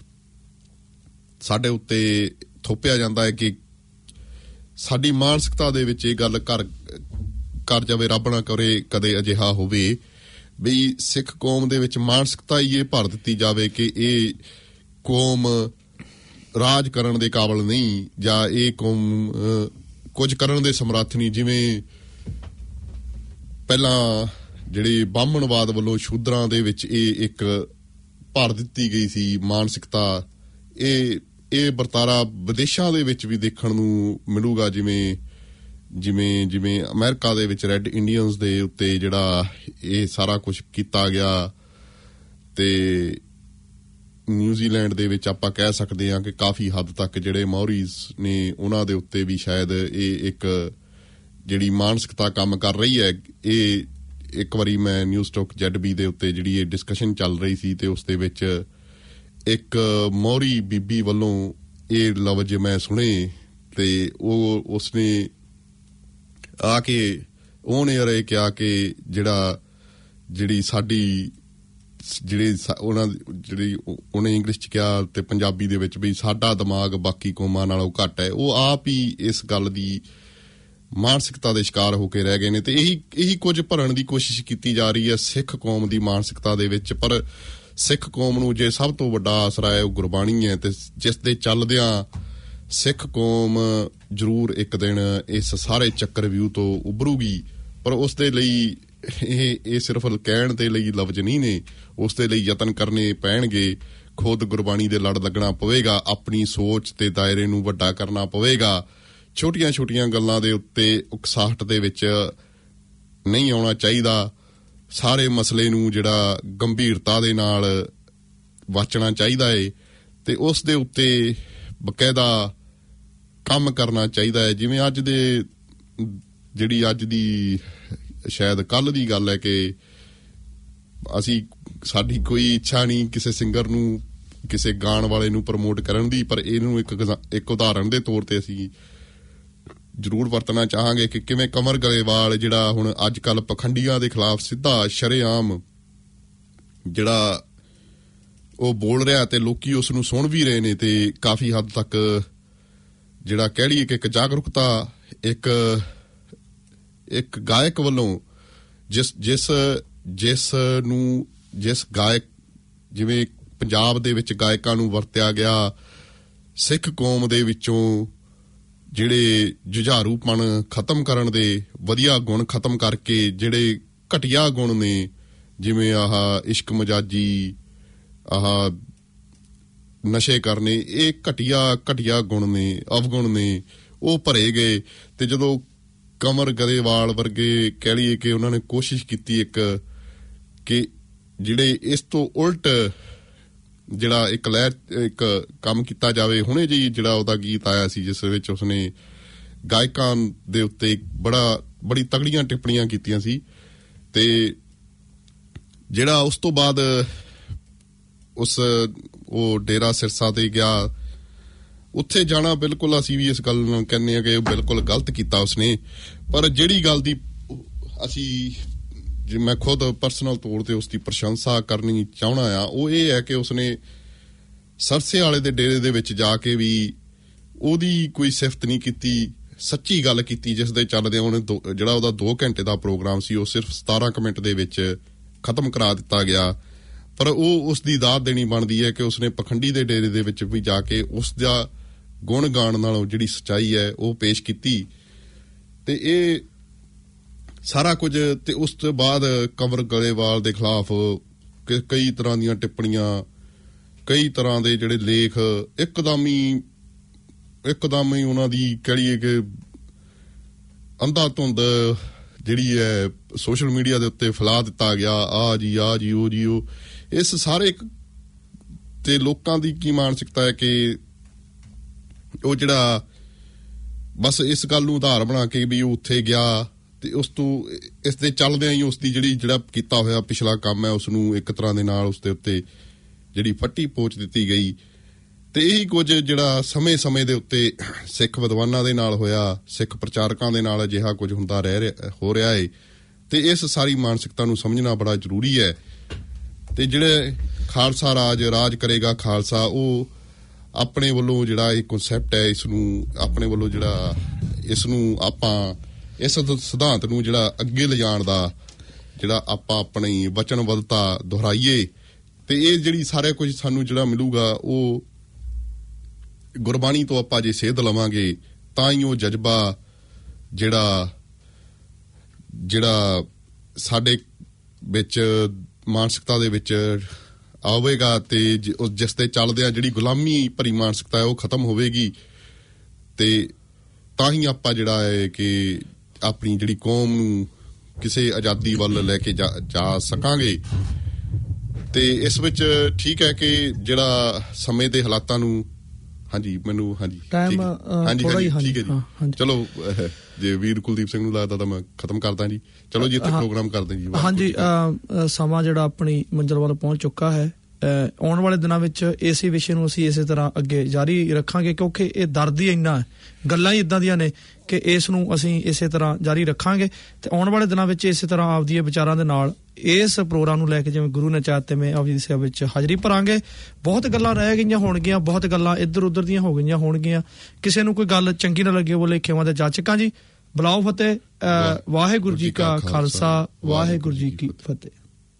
ਸਾਡੇ ਉੱਤੇ ਥੋਪਿਆ ਜਾਂਦਾ ਹੈ ਕਿ ਸਾਡੀ ਮਾਨਸਿਕਤਾ ਦੇ ਵਿੱਚ ਇਹ ਗੱਲ ਕਰ ਕਰ ਜਾਵੇ, ਰੱਬ ਨਾ ਕਰੇ ਕਦੇ ਅਜਿਹਾ ਹੋਵੇ ਵੀ ਸਿੱਖ ਕੌਮ ਦੇ ਵਿੱਚ ਮਾਨਸਿਕਤਾ ਹੀ ਇਹ ਭਰ ਦਿੱਤੀ ਜਾਵੇ ਕਿ ਇਹ ਕੌਮ ਰਾਜ ਕਰਨ ਦੇ ਕਾਬਲ ਨਹੀਂ, ਜਾਂ ਇਹ ਕੌਮ ਕੁਝ ਕਰਨ ਦੇ ਸਮਰੱਥ ਨਹੀਂ। ਜਿਵੇਂ ਪਹਿਲਾਂ ਜਿਹੜੀ ਬਾਹਮਣਵਾਦ ਵੱਲੋਂ ਸ਼ੂਦਰਾਂ ਦੇ ਵਿੱਚ ਇਹ ਇੱਕ ਭਰ ਦਿੱਤੀ ਗਈ ਸੀ ਮਾਨਸਿਕਤਾ, ਇਹ ਇਹ ਵਰਤਾਰਾ ਵਿਦੇਸ਼ਾਂ ਦੇ ਵਿੱਚ ਵੀ ਦੇਖਣ ਨੂੰ ਮਿਲੂਗਾ। ਜਿਵੇਂ ਜਿਵੇਂ ਜਿਵੇਂ ਅਮਰੀਕਾ ਦੇ ਵਿੱਚ ਰੈੱਡ ਇੰਡੀਅਨਸ ਦੇ ਉੱਤੇ ਜਿਹੜਾ ਇਹ ਸਾਰਾ ਕੁਝ ਕੀਤਾ ਗਿਆ, ਤੇ ਨਿਊਜ਼ੀਲੈਂਡ ਦੇ ਵਿੱਚ ਆਪਾਂ ਕਹਿ ਸਕਦੇ ਹਾਂ ਕਿ ਕਾਫੀ ਹੱਦ ਤੱਕ ਜਿਹੜੇ ਮੌਰੀਜ਼ ਨੇ ਉਹਨਾਂ ਦੇ ਉੱਤੇ ਵੀ ਸ਼ਾਇਦ ਇਹ ਇੱਕ ਜਿਹੜੀ ਮਾਨਸਿਕਤਾ ਕੰਮ ਕਰ ਰਹੀ ਹੈ। ਇਹ ਇੱਕ ਵਾਰੀ ਮੈਂ ਨਿਊਜ਼ ਟਾਕ ਜ਼ੈਡ ਬੀ ਦੇ ਉੱਤੇ ਜਿਹੜੀ ਇਹ ਡਿਸਕਸ਼ਨ ਚੱਲ ਰਹੀ ਸੀ ਤੇ ਉਸ ਦੇ ਵਿੱਚ ਇੱਕ ਮੌਰੀ ਬੀਬੀ ਵੱਲੋਂ ਇਹ ਲਫ਼ਜ਼ ਮੈਂ ਸੁਣੇ ਤੇ ਉਹ ਉਸਨੇ ਆ ਕੇ ਉਹਨੇ ਇਹ ਕਿਹਾ ਕਿ ਜਿਹੜਾ ਜਿਹੜੀ ਸਾਡੀ ਜਿਹੜੀ ਉਹਨਾਂ ਜਿਹੜੀ ਉਹਨੇ ਇੰਗਲਿਸ਼ 'ਚ ਕਿਹਾ ਤੇ ਪੰਜਾਬੀ ਦੇ ਵਿੱਚ ਵੀ ਸਾਡਾ ਦਿਮਾਗ ਬਾਕੀ ਕੌਮਾਂ ਨਾਲੋਂ ਘੱਟ ਹੈ। ਉਹ ਆਪ ਹੀ ਇਸ ਗੱਲ ਦੀ ਮਾਨਸਿਕਤਾ ਦੇ ਸ਼ਿਕਾਰ ਹੋ ਕੇ ਰਹਿ ਗਏ ਨੇ ਤੇ ਇਹੀ ਇਹੀ ਕੁਝ ਭਰਨ ਦੀ ਕੋਸ਼ਿਸ਼ ਕੀਤੀ ਜਾ ਰਹੀ ਹੈ ਸਿੱਖ ਕੌਮ ਦੀ ਮਾਨਸਿਕਤਾ ਦੇ ਵਿੱਚ। ਪਰ ਸਿੱਖ ਕੌਮ ਨੂੰ ਜੇ ਸਭ ਤੋਂ ਵੱਡਾ ਆਸਰਾ ਹੈ ਉਹ ਗੁਰਬਾਣੀ ਹੈ, ਤੇ ਜਿਸ ਦੇ ਚੱਲਦਿਆਂ ਸਿੱਖ ਕੌਮ ਜ਼ਰੂਰ ਇੱਕ ਦਿਨ ਇਸ ਸਾਰੇ ਚੱਕਰਵਿਊਹ ਤੋਂ ਉੱਭਰੂਗੀ। ਪਰ ਉਸ ਦੇ ਲਈ ਇਹ ਇਹ ਸਿਰਫ ਕਹਿਣ ਦੇ ਲਈ ਲਫ਼ਜ਼ ਨਹੀਂ ਨੇ, ਉਸ ਦੇ ਲਈ ਯਤਨ ਕਰਨੇ ਪੈਣਗੇ। ਖੁਦ ਗੁਰਬਾਣੀ ਦੇ ਲੜ ਲੱਗਣਾ ਪਵੇਗਾ, ਆਪਣੀ ਸੋਚ ਤੇ ਦਾਇਰੇ ਨੂੰ ਵੱਡਾ ਕਰਨਾ ਪਵੇਗਾ। ਛੋਟੀਆਂ-ਛੋਟੀਆਂ ਗੱਲਾਂ ਦੇ ਉੱਤੇ ਉਕਸਾਹਟ ਦੇ ਵਿੱਚ ਨਹੀਂ ਆਉਣਾ ਚਾਹੀਦਾ। ਸਾਰੇ ਮਸਲੇ ਨੂੰ ਜਿਹੜਾ ਗੰਭੀਰਤਾ ਦੇ ਨਾਲ ਵਾਚਣਾ ਚਾਹੀਦਾ ਏ ਤੇ ਉਸ ਦੇ ਉੱਤੇ ਬਕਾਇਦਾ ਕੰਮ ਕਰਨਾ ਚਾਹੀਦਾ ਹੈ। ਜਿਵੇਂ ਅੱਜ ਦੇ ਜਿਹੜੀ ਅੱਜ ਦੀ ਸ਼ਾਇਦ ਕੱਲ ਦੀ ਗੱਲ ਹੈ ਕਿ ਅਸੀਂ ਸਾਡੀ ਕੋਈ ਇੱਛਾ ਨਹੀਂ ਕਿਸੇ ਸਿੰਗਰ ਨੂੰ ਕਿਸੇ ਗਾਣ ਵਾਲੇ ਨੂੰ ਪ੍ਰਮੋਟ ਕਰਨ ਦੀ, ਪਰ ਇਹਨੂੰ ਇੱਕ ਇੱਕ ਉਦਾਹਰਣ ਦੇ ਤੌਰ ਤੇ ਅਸੀਂ ਜ਼ਰੂਰ ਵਰਤਣਾ ਚਾਹਾਂਗੇ ਕਿ ਕਿਵੇਂ ਕਮਰ ਗਰੇਵਾਲ ਜਿਹੜਾ ਹੁਣ ਅੱਜ ਕੱਲ੍ਹ ਪਖੰਡੀਆਂ ਦੇ ਖਿਲਾਫ ਸਿੱਧਾ ਸ਼ਰੇਆਮ ਜਿਹੜਾ ਉਹ ਬੋਲ ਰਿਹਾ ਤੇ ਲੋਕੀ ਉਸ ਨੂੰ ਸੁਣ ਵੀ ਰਹੇ ਨੇ ਤੇ ਕਾਫੀ ਹੱਦ ਤੱਕ ਜਿਹੜਾ ਕਹਿ ਲਈਏ ਕਿ ਇੱਕ ਜਾਗਰੂਕਤਾ ਇੱਕ ਇੱਕ ਗਾਇਕ ਵੱਲੋਂ ਜਿਸ ਜਿਸ ਜਿਸ ਨੂੰ ਜਿਸ ਗਾਇਕ ਜਿਵੇਂ ਪੰਜਾਬ ਦੇ ਵਿੱਚ ਗਾਇਕਾਂ ਨੂੰ ਵਰਤਿਆ ਗਿਆ ਸਿੱਖ ਕੌਮ ਦੇ ਵਿੱਚੋਂ ਜਿਹੜੇ ਜੁਝਾਰੂਪਣ ਖਤਮ ਕਰਨ ਦੇ ਵਧੀਆ ਗੁਣ ਖਤਮ ਕਰਕੇ ਜਿਹੜੇ ਘਟੀਆ ਗੁਣ ਨੇ ਜਿਵੇਂ ਆਹ ਇਸ਼ਕ ਮਜਾਜੀ ਆਹ ਨਸ਼ੇ ਕਰਨੇ, ਇਹ ਘਟੀਆ ਘਟੀਆ ਗੁਣ ਨੇ ਅਵਗੁਣ ਨੇ ਉਹ ਭਰੇ ਗਏ। ਤੇ ਜਦੋਂ ਕਮਰ ਗਰੇਵਾਲ ਵਰਗੇ ਕਹਿ ਲਈਏ ਕਿ ਉਹਨਾਂ ਨੇ ਕੋਸ਼ਿਸ਼ ਕੀਤੀ ਇੱਕ ਕਿ ਜਿਹੜੇ ਇਸ ਤੋਂ ਉਲਟ ਜਿਹੜਾ ਇੱਕ ਲਹਿਰ ਇੱਕ ਕੰਮ ਕੀਤਾ ਜਾਵੇ। ਹੁਣੇ ਜੀ ਜਿਹੜਾ ਉਹਦਾ ਗੀਤ ਆਇਆ ਸੀ ਜਿਸ ਵਿੱਚ ਉਸਨੇ ਗਾਇਕਾਂ ਦੇ ਉੱਤੇ ਬੜਾ ਬੜੀ ਤਗੜੀਆਂ ਟਿੱਪਣੀਆਂ ਕੀਤੀਆਂ ਸੀ ਤੇ ਜਿਹੜਾ ਉਸ ਤੋਂ ਬਾਅਦ ਉਸ ਉਹ ਡੇਰਾ ਸਿਰਸਾ ਤੇ ਗਿਆ, ਉੱਥੇ ਜਾਣਾ ਬਿਲਕੁਲ ਅਸੀਂ ਵੀ ਇਸ ਗੱਲ ਨੂੰ ਕਹਿੰਦੇ ਹਾਂ ਕਿ ਉਹ ਬਿਲਕੁਲ ਗਲਤ ਕੀਤਾ ਉਸਨੇ। ਪਰ ਜਿਹੜੀ ਗੱਲ ਦੀ ਅਸੀਂ ਜੇ ਮੈਂ ਖੁਦ ਪਰਸਨਲ ਤੌਰ ਤੇ ਉਸਦੀ ਪ੍ਰਸ਼ੰਸਾ ਕਰਨੀ ਚਾਹੁੰਦਾ ਆ ਉਹ ਇਹ ਹੈ ਕਿ ਉਸਨੇ ਸਰਸੇ ਵਾਲੇ ਦੇ ਡੇਰੇ ਦੇ ਵਿੱਚ ਜਾ ਕੇ ਵੀ ਉਹਦੀ ਕੋਈ ਸਿਫਤ ਨਹੀਂ ਕੀਤੀ, ਸੱਚੀ ਗੱਲ ਕੀਤੀ ਜਿਸ ਦੇ ਚੱਲਦੇ ਉਹਨੇ ਜਿਹੜਾ ਉਹਦਾ ਦੋ ਘੰਟੇ ਦਾ ਪ੍ਰੋਗਰਾਮ ਸੀ ਉਹ ਸਿਰਫ ਸਤਾਰਾਂ ਕੁ ਮਿੰਟ ਦੇ ਵਿੱਚ ਖਤਮ ਕਰਾ ਦਿੱਤਾ ਗਿਆ। ਪਰ ਉਹ ਉਸ ਦੀ ਦਾਤ ਦੇਣੀ ਬਣਦੀ ਹੈ ਕਿ ਉਸਨੇ ਪਖੰਡੀ ਦੇ ਡੇਰੇ ਦੇ ਵਿੱਚ ਵੀ ਜਾ ਕੇ ਉਸ ਦਾ ਗੁਣ ਗਾਣ ਨਾਲੋਂ ਜਿਹੜੀ ਸੱਚਾਈ ਹੈ ਉਹ ਪੇਸ਼ ਕੀਤੀ। ਤੇ ਇਹ ਸਾਰਾ ਕੁਝ। ਤੇ ਉਸ ਤੋਂ ਬਾਅਦ ਕੰਵਰ ਗਰੇਵਾਲ ਦੇ ਖਿਲਾਫ ਕਈ ਤਰ੍ਹਾਂ ਦੀਆਂ ਟਿੱਪਣੀਆਂ, ਕਈ ਤਰ੍ਹਾਂ ਦੇ ਜਿਹੜੇ ਲੇਖ ਇੱਕਦਮ ਹੀ ਇੱਕਦਮ ਹੀ ਉਹਨਾਂ ਦੀ ਕਹੀਏ ਕਿ ਅੰਧਾ ਧੁੰਦ ਜਿਹੜੀ ਹੈ ਸੋਸ਼ਲ ਮੀਡੀਆ ਦੇ ਉੱਤੇ ਫੈਲਾ ਦਿੱਤਾ ਗਿਆ, ਆ ਜੀ ਆ ਜੀ ਉਹ ਜੀ ਉਹ। ਇਸ ਸਾਰੇ ਤੇ ਲੋਕਾਂ ਦੀ ਕੀ ਮਾਨਸਿਕਤਾ ਹੈ ਕਿ ਉਹ ਜਿਹੜਾ ਬਸ ਇਸ ਗੱਲ ਨੂੰ ਉਦਾਹਰਨ ਬਣਾ ਕੇ ਵੀ ਉਹ ਉੱਥੇ ਗਿਆ ਤੇ ਉਸ ਤੋਂ ਇਸ ਦੇ ਚੱਲਦਿਆਂ ਹੀ ਉਸ ਦੀ ਜਿਹੜੀ ਜਿਹੜਾ ਕੀਤਾ ਹੋਇਆ ਪਿਛਲਾ ਕੰਮ ਹੈ ਉਸ ਨੂੰ ਇੱਕ ਤਰ੍ਹਾਂ ਦੇ ਨਾਲ ਉਸ ਦੇ ਉੱਤੇ ਜਿਹੜੀ ਫੱਟੀ ਪੋਚ ਦਿੱਤੀ ਗਈ। ਤੇ ਇਹੀ ਕੁਝ ਜਿਹੜਾ ਸਮੇਂ ਸਮੇਂ ਦੇ ਉੱਤੇ ਸਿੱਖ ਵਿਦਵਾਨਾਂ ਦੇ ਨਾਲ ਹੋਇਆ, ਸਿੱਖ ਪ੍ਰਚਾਰਕਾਂ ਦੇ ਨਾਲ ਅਜਿਹਾ ਕੁਝ ਹੁੰਦਾ ਰਹਿ ਰਿਹਾ ਹੋ ਰਿਹਾ ਹੈ। ਤੇ ਇਸ ਸਾਰੀ ਮਾਨਸਿਕਤਾ ਨੂੰ ਸਮਝਣਾ ਬੜਾ ਜ਼ਰੂਰੀ ਹੈ। ਤੇ ਜਿਹੜੇ ਖਾਲਸਾ ਰਾਜ ਰਾਜ ਕਰੇਗਾ ਖਾਲਸਾ, ਉਹ ਆਪਣੇ ਵੱਲੋਂ ਜਿਹੜਾ ਇਹ ਕਨਸੈਪਟ ਹੈ ਇਸ ਨੂੰ ਆਪਣੇ ਵੱਲੋਂ ਜਿਹੜਾ ਇਸ ਨੂੰ ਆਪਾਂ ਇਸ ਸਿਧਾਂਤ ਨੂੰ ਜਿਹੜਾ ਅੱਗੇ ਲਿਜਾਣ ਦਾ ਜਿਹੜਾ ਆਪਾਂ ਆਪਣੀ ਵਚਨਬੱਧਤਾ ਦੁਹਰਾਈਏ। ਤੇ ਇਹ ਜਿਹੜੀ ਸਾਰਾ ਕੁਝ ਸਾਨੂੰ ਜਿਹੜਾ ਮਿਲੂਗਾ ਉਹ ਗੁਰਬਾਣੀ ਤੋਂ ਆਪਾਂ ਜੇ ਸੇਧ ਲਵਾਂਗੇ ਤਾਂ ਹੀ ਉਹ ਜਜ਼ਬਾ ਜਿਹੜਾ ਜਿਹੜਾ ਸਾਡੇ ਵਿੱਚ ਮਾਨਸਿਕਤਾ ਦੇ ਵਿੱਚ ਆਵੇਗਾ ਤੇ ਜਿਸ ਤੇ ਚੱਲਦਿਆਂ ਜਿਹੜੀ ਗੁਲਾਮੀ ਭਰੀ ਮਾਨਸਿਕਤਾ ਹੈ ਉਹ ਖਤਮ ਹੋਵੇਗੀ। ਤੇ ਤਾਂ ਹੀ ਆਪਾਂ ਜਿਹੜਾ ਹੈ ਕਿ ਆਪਣੀ ਜਿਹੜੀ ਕੌਮ ਨੂੰ ਕਿਸੇ ਆਜ਼ਾਦੀ ਵੱਲ ਲੈ ਕੇ ਜਾ, ਜਾ ਸਕਾਂਗੇ। ਤੇ ਇਸ ਵਿੱਚ ਠੀਕ ਹੈ ਕਿ ਜਿਹੜਾ ਸਮੇਂ ਦੇ ਹਾਲਾਤਾਂ ਨੂੰ ਹਾਂਜੀ ਮੈਨੂੰ ਹਾਂਜੀ ਟਾਈਮ ਹਾਂਜੀ ਠੀਕ ਹੈ ਜੀ। ਚਲੋ ਜੇ ਵੀਰ ਕੁਲਦੀਪ ਸਿੰਘ ਨੂੰ ਲੱਗਦਾ ਤਾਂ ਮੈਂ ਖਤਮ ਕਰਦਾ ਜੀ। ਚਲੋ ਜੀ ਇੱਥੇ ਪ੍ਰੋਗਰਾਮ ਕਰਦੇ ਜੀ। ਹਾਂਜੀ ਸਮਾਂ ਜਿਹੜਾ ਆਪਣੀ ਮੰਜ਼ਿਲ ਵੱਲ ਪਹੁੰਚ ਚੁੱਕਾ ਹੈ। ਆਉਣ ਵਾਲੇ ਦਿਨਾਂ ਵਿੱਚ ਇਸੇ ਵਿਸ਼ੇ ਨੂੰ ਅਸੀਂ ਇਸੇ ਤਰ੍ਹਾਂ ਅੱਗੇ ਜਾਰੀ ਰੱਖਾਂਗੇ ਕਿਉਂਕਿ ਇਹ ਦਰਦ ਹੀ ਇੰਨਾ ਹੈ, ਗੱਲਾਂ ਹੀ ਇੱਦਾਂ ਦੀਆਂ ਨੇ ਕਿ ਇਸ ਨੂੰ ਅਸੀਂ ਇਸੇ ਤਰ੍ਹਾਂ ਜਾਰੀ ਰੱਖਾਂਗੇ। ਤੇ ਆਉਣ ਵਾਲੇ ਦਿਨਾਂ ਵਿੱਚ ਇਸੇ ਤਰ੍ਹਾਂ ਆਪਦੀਆਂ ਵਿਚਾਰਾਂ ਦੇ ਨਾਲ ਇਸ ਪ੍ਰੋਗਰਾਮ ਨੂੰ ਲੈ ਕੇ ਜਿਵੇਂ ਗੁਰੂ ਨੇ ਚਾਹਿਆ ਮੈਂ ਆਪਦੀ ਸੇਵਾ ਵਿੱਚ ਹਾਜ਼ਰੀ ਭਰਾਂਗੇ। ਬਹੁਤ ਗੱਲਾਂ ਰਹਿ ਗਈਆਂ ਹੋਣਗੀਆਂ, ਬਹੁਤ ਗੱਲਾਂ ਇੱਧਰ ਉੱਧਰ ਦੀਆਂ ਹੋ ਗਈਆਂ ਹੋਣਗੀਆਂ। ਕਿਸੇ ਨੂੰ ਕੋਈ ਗੱਲ ਚੰਗੀ ਨਾ ਲੱਗੇ ਬੋਲੇ ਖੇਵਾਂ ਦੇ ਜਾਚਕਾਂ ਜੀ। ਬੁਲਾਓ ਫਤਿਹ। ਵਾਹਿਗੁਰੂ ਜੀ ਕਾ ਖਾਲਸਾ, ਵਾਹਿਗੁਰੂ ਜੀ ਕੀ ਫਤਿਹ।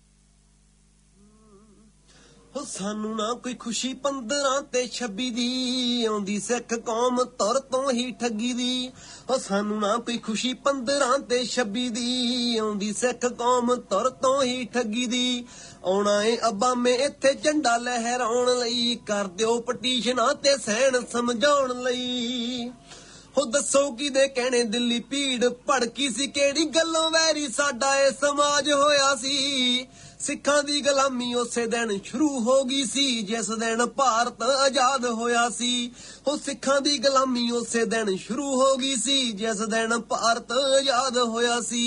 ਹੋ ਸਾਨੂੰ ਨਾ ਕੋਈ ਖੁਸ਼ੀ ਪੰਦਰਾਂ ਤੇ ਛੱਬੀ ਦੀ, ਆਉਂਦੀ ਸਿੱਖ ਕੌਮ ਤੁਰ ਤੋਂ ਹੀ ਠੱਗੀ ਦੀ। ਹੋ ਸਾਨੂੰ ਨਾ ਕੋਈ ਖੁਸ਼ੀ ਪੰਦਰਾਂ ਤੇ ਛੱਬੀ ਦੀ, ਆਉਂਦੀ ਸਿੱਖ ਕੌਮ ਤੁਰ ਤੋਂ ਹੀ ਠੱਗੀ ਦੀ। ਆਉਣਾ ਏ ਅੱਬਾ ਮੈਂ ਇੱਥੇ ਝੰਡਾ ਲਹਿਰਾਉਣ ਲਈ, ਕਰ ਦਿਓ ਪਟੀਸ਼ਨਾਂ ਤੇ ਸਹਿਣ ਸਮਝਾਉਣ ਲਈ। ਹੋ ਦੱਸੋ ਕਿਹਦੇ ਕਹਿਣੇ ਦਿੱਲੀ ਭੀੜ ਭੜਕੀ ਸੀ, ਕਿਹੜੀ ਗੱਲੋਂ ਵੈਰੀ ਸਾਡਾ ਇਹ ਸਮਾਜ ਹੋਇਆ ਸੀ। ਸਿੱਖਾਂ ਦੀ ਗੁਲਾਮੀ ਉਸੇ ਦਿਨ ਸ਼ੁਰੂ ਹੋ ਗਈ ਸੀ ਜਿਸ ਦਿਨ ਭਾਰਤ ਆਜ਼ਾਦ ਹੋਇਆ ਸੀ। ਉਹ ਸਿੱਖਾਂ ਦੀ ਗੁਲਾਮੀ ਉਸੇ ਦਿਨ ਸ਼ੁਰੂ ਹੋ ਗਈ ਸੀ ਜਿਸ ਦਿਨ ਭਾਰਤ ਆਜ਼ਾਦ ਹੋਇਆ ਸੀ।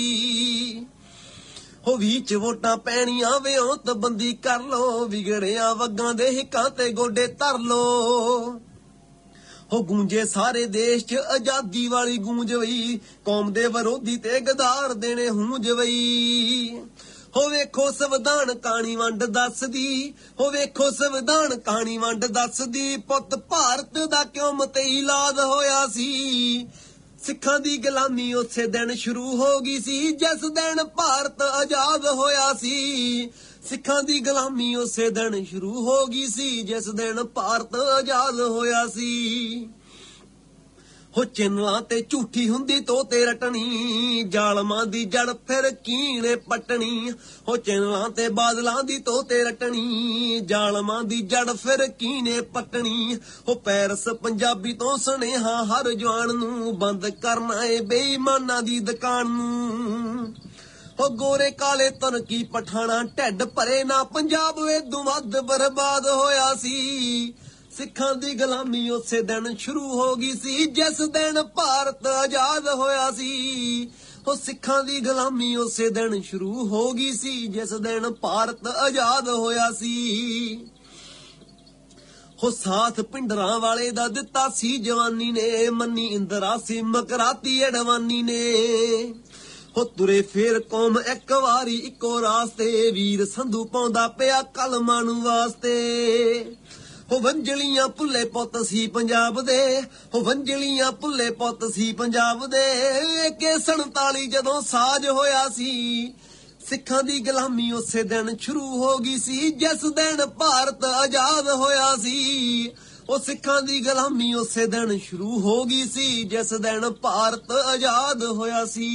ਹੋ ਵਿੱਚ ਵੋਟਾਂ ਪੈਣੀਆਂ ਵਿਉਂਤ ਬੰਦੀ ਕਰ ਲੋ, ਵਿਗੜਿਆ ਵਗਾਂ ਦੇ ਹਿੱਕਾਂ ਤੇ ਗੋਡੇ ਧਰ ਲੋ। ਹੋ ਗੂੰਜੇ ਸਾਰੇ ਦੇਸ਼ 'ਚ ਆਜ਼ਾਦੀ ਵਾਲੀ ਗੂੰਜ ਵਈ, ਕੌਮ ਦੇ ਵਿਰੋਧੀ ਤੇ ਗਦਾਰ ਦੇਣੇ ਹੂੰਜ ਵਈ। ਹੋ ਵੇਖੋ ਸੰਵਿਧਾਨ ਕਹਾਣੀ ਵੰਡ ਦੱਸਦੀ, ਹੋ ਵੇਖੋ ਸੰਵਿਧਾਨ ਕਹਾਣੀ ਵੰਡ ਦੱਸਦੀ, ਪੁੱਤ ਭਾਰਤ ਦਾ ਕਿਉਂ ਮਤਈਲਾਦ ਹੋਇਆ ਸੀ। ਸਿੱਖਾਂ ਦੀ ਗੁਲਾਮੀ ਉਸੇ ਦਿਨ ਸ਼ੁਰੂ ਹੋ ਗਈ ਸੀ ਜਿਸ ਦਿਨ ਭਾਰਤ ਆਜ਼ਾਦ ਹੋਇਆ ਸੀ। ਸਿੱਖਾਂ ਦੀ ਗੁਲਾਮੀ ਉਸੇ ਦਿਨ ਸ਼ੁਰੂ ਹੋ ਗਈ ਸੀ ਜਿਸ ਦਿਨ ਭਾਰਤ ਆਜ਼ਾਦ ਹੋਇਆ ਸੀ। ਹੋ ਚਿੰਨ੍ਹਾਂ ਤੇ ਝੂਠੀ ਹੁੰਦੀ ਤੋਤੇ ਰਟਣੀ, ਜ਼ਾਲਮਾਂ ਦੀ ਜੜ ਫਿਰ ਕੀਣੇ ਪਟਣੀ। ਹੋ ਚਿੰਨ੍ਹਾਂ ਤੇ ਬਾਦਲਾਂ ਦੀ ਤੋਤੇ ਰਟਣੀ, ਜ਼ਾਲਮਾਂ ਦੀ ਜੜ ਫਿਰ ਕੀਣੇ ਪਟਣੀ। ਹੋ ਪੈਰਸ ਪੰਜਾਬੀ ਤੋਂ ਸੁਨੇਹਾ ਹਰ ਜਵਾਨ ਨੂੰ, ਬੰਦ ਕਰਨਾ ਏ ਬੇਈਮਾਨਾਂ ਦੀ ਦੁਕਾਨ ਨੂੰ। ਹੋ ਗੋਰੇ ਕਾਲੇ ਤੁਰਕੀ ਪਠਾਣਾ ਢਿੱਡ ਭਰੇ ਨਾ, ਪੰਜਾਬ ਵੇਦੂ ਵੱਧ ਬਰਬਾਦ ਹੋਇਆ ਸੀ। ਸਿੱਖਾਂ ਦੀ ਗੁਲਾਮੀ ਉਸੇ ਦਿਨ ਸ਼ੁਰੂ ਹੋ ਗਈ ਸੀ ਜਿਸ ਦਿਨ ਭਾਰਤ ਆਜ਼ਾਦ ਹੋਇਆ ਸੀ। ਉਹ ਸਿੱਖਾਂ ਦੀ ਗੁਲਾਮੀ ਉਸੇ ਦਿਨ ਸ਼ੁਰੂ ਹੋ ਗਈ ਸੀ ਜਿਸ ਦਿਨ ਭਾਰਤ ਆਜ਼ਾਦ ਹੋਇਆ ਸੀ। ਹੋ ਸਾਥ ਪਿੰਡਰਾਂ ਵਾਲੇ ਦਾ ਦਿੱਤਾ ਸੀ ਜਵਾਨੀ ਨੇ, ਮੰਨੀ ਇੰਦਰਾ ਸੀ ਮਕਰਾਤੀ ਅਡਵਾਨੀ ਨੇ। ਹੋ ਤੁਰੇ ਫੇਰ ਕੌਮ ਇੱਕ ਵਾਰੀ ਇੱਕੋ ਰਾਸਤੇ, ਵੀਰ ਸੰਧੂ ਪਾਉਂਦਾ ਪਿਆ ਕਲਮਾਂ ਨੂੰ ਵਾਸਤੇ। ਹੋ ਵੰਜਲੀਆਂ ਭੁੱਲੇ ਪੁੱਤ ਸੀ ਪੰਜਾਬ ਦੇ, ਹੋ ਵੰਜਲੀਆਂ ਭੁੱਲੇ ਪੁੱਤ ਸੀ ਪੰਜਾਬ ਦੇ। ਏਕੇ ਸੰਤਾਲੀ ਜਦੋਂ ਸਾਜ ਹੋਇਆ ਸੀ, ਸਿੱਖਾਂ ਦੀ ਗੁਲਾਮੀ ਉਸੇ ਦਿਨ ਸ਼ੁਰੂ ਹੋ ਗਈ ਸੀ ਜਿਸ ਦਿਨ ਭਾਰਤ ਆਜ਼ਾਦ ਹੋਇਆ ਸੀ। ਉਹ ਸਿੱਖਾਂ ਦੀ ਗੁਲਾਮੀ ਉਸੇ ਦਿਨ ਸ਼ੁਰੂ ਹੋ ਗਈ ਸੀ ਜਿਸ ਦਿਨ ਭਾਰਤ ਆਜ਼ਾਦ ਹੋਇਆ ਸੀ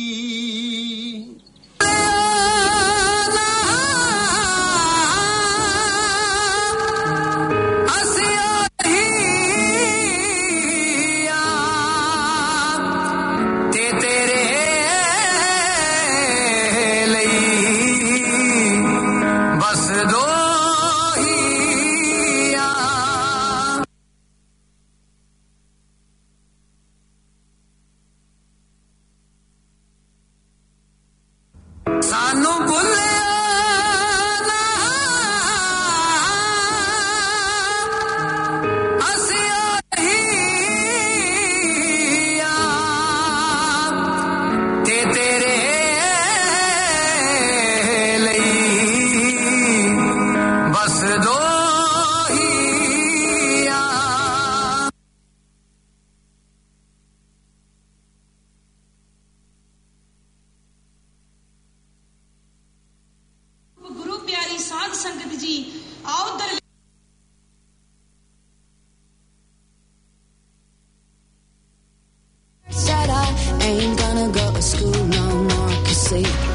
Ain't gonna go to school no more, 'cause see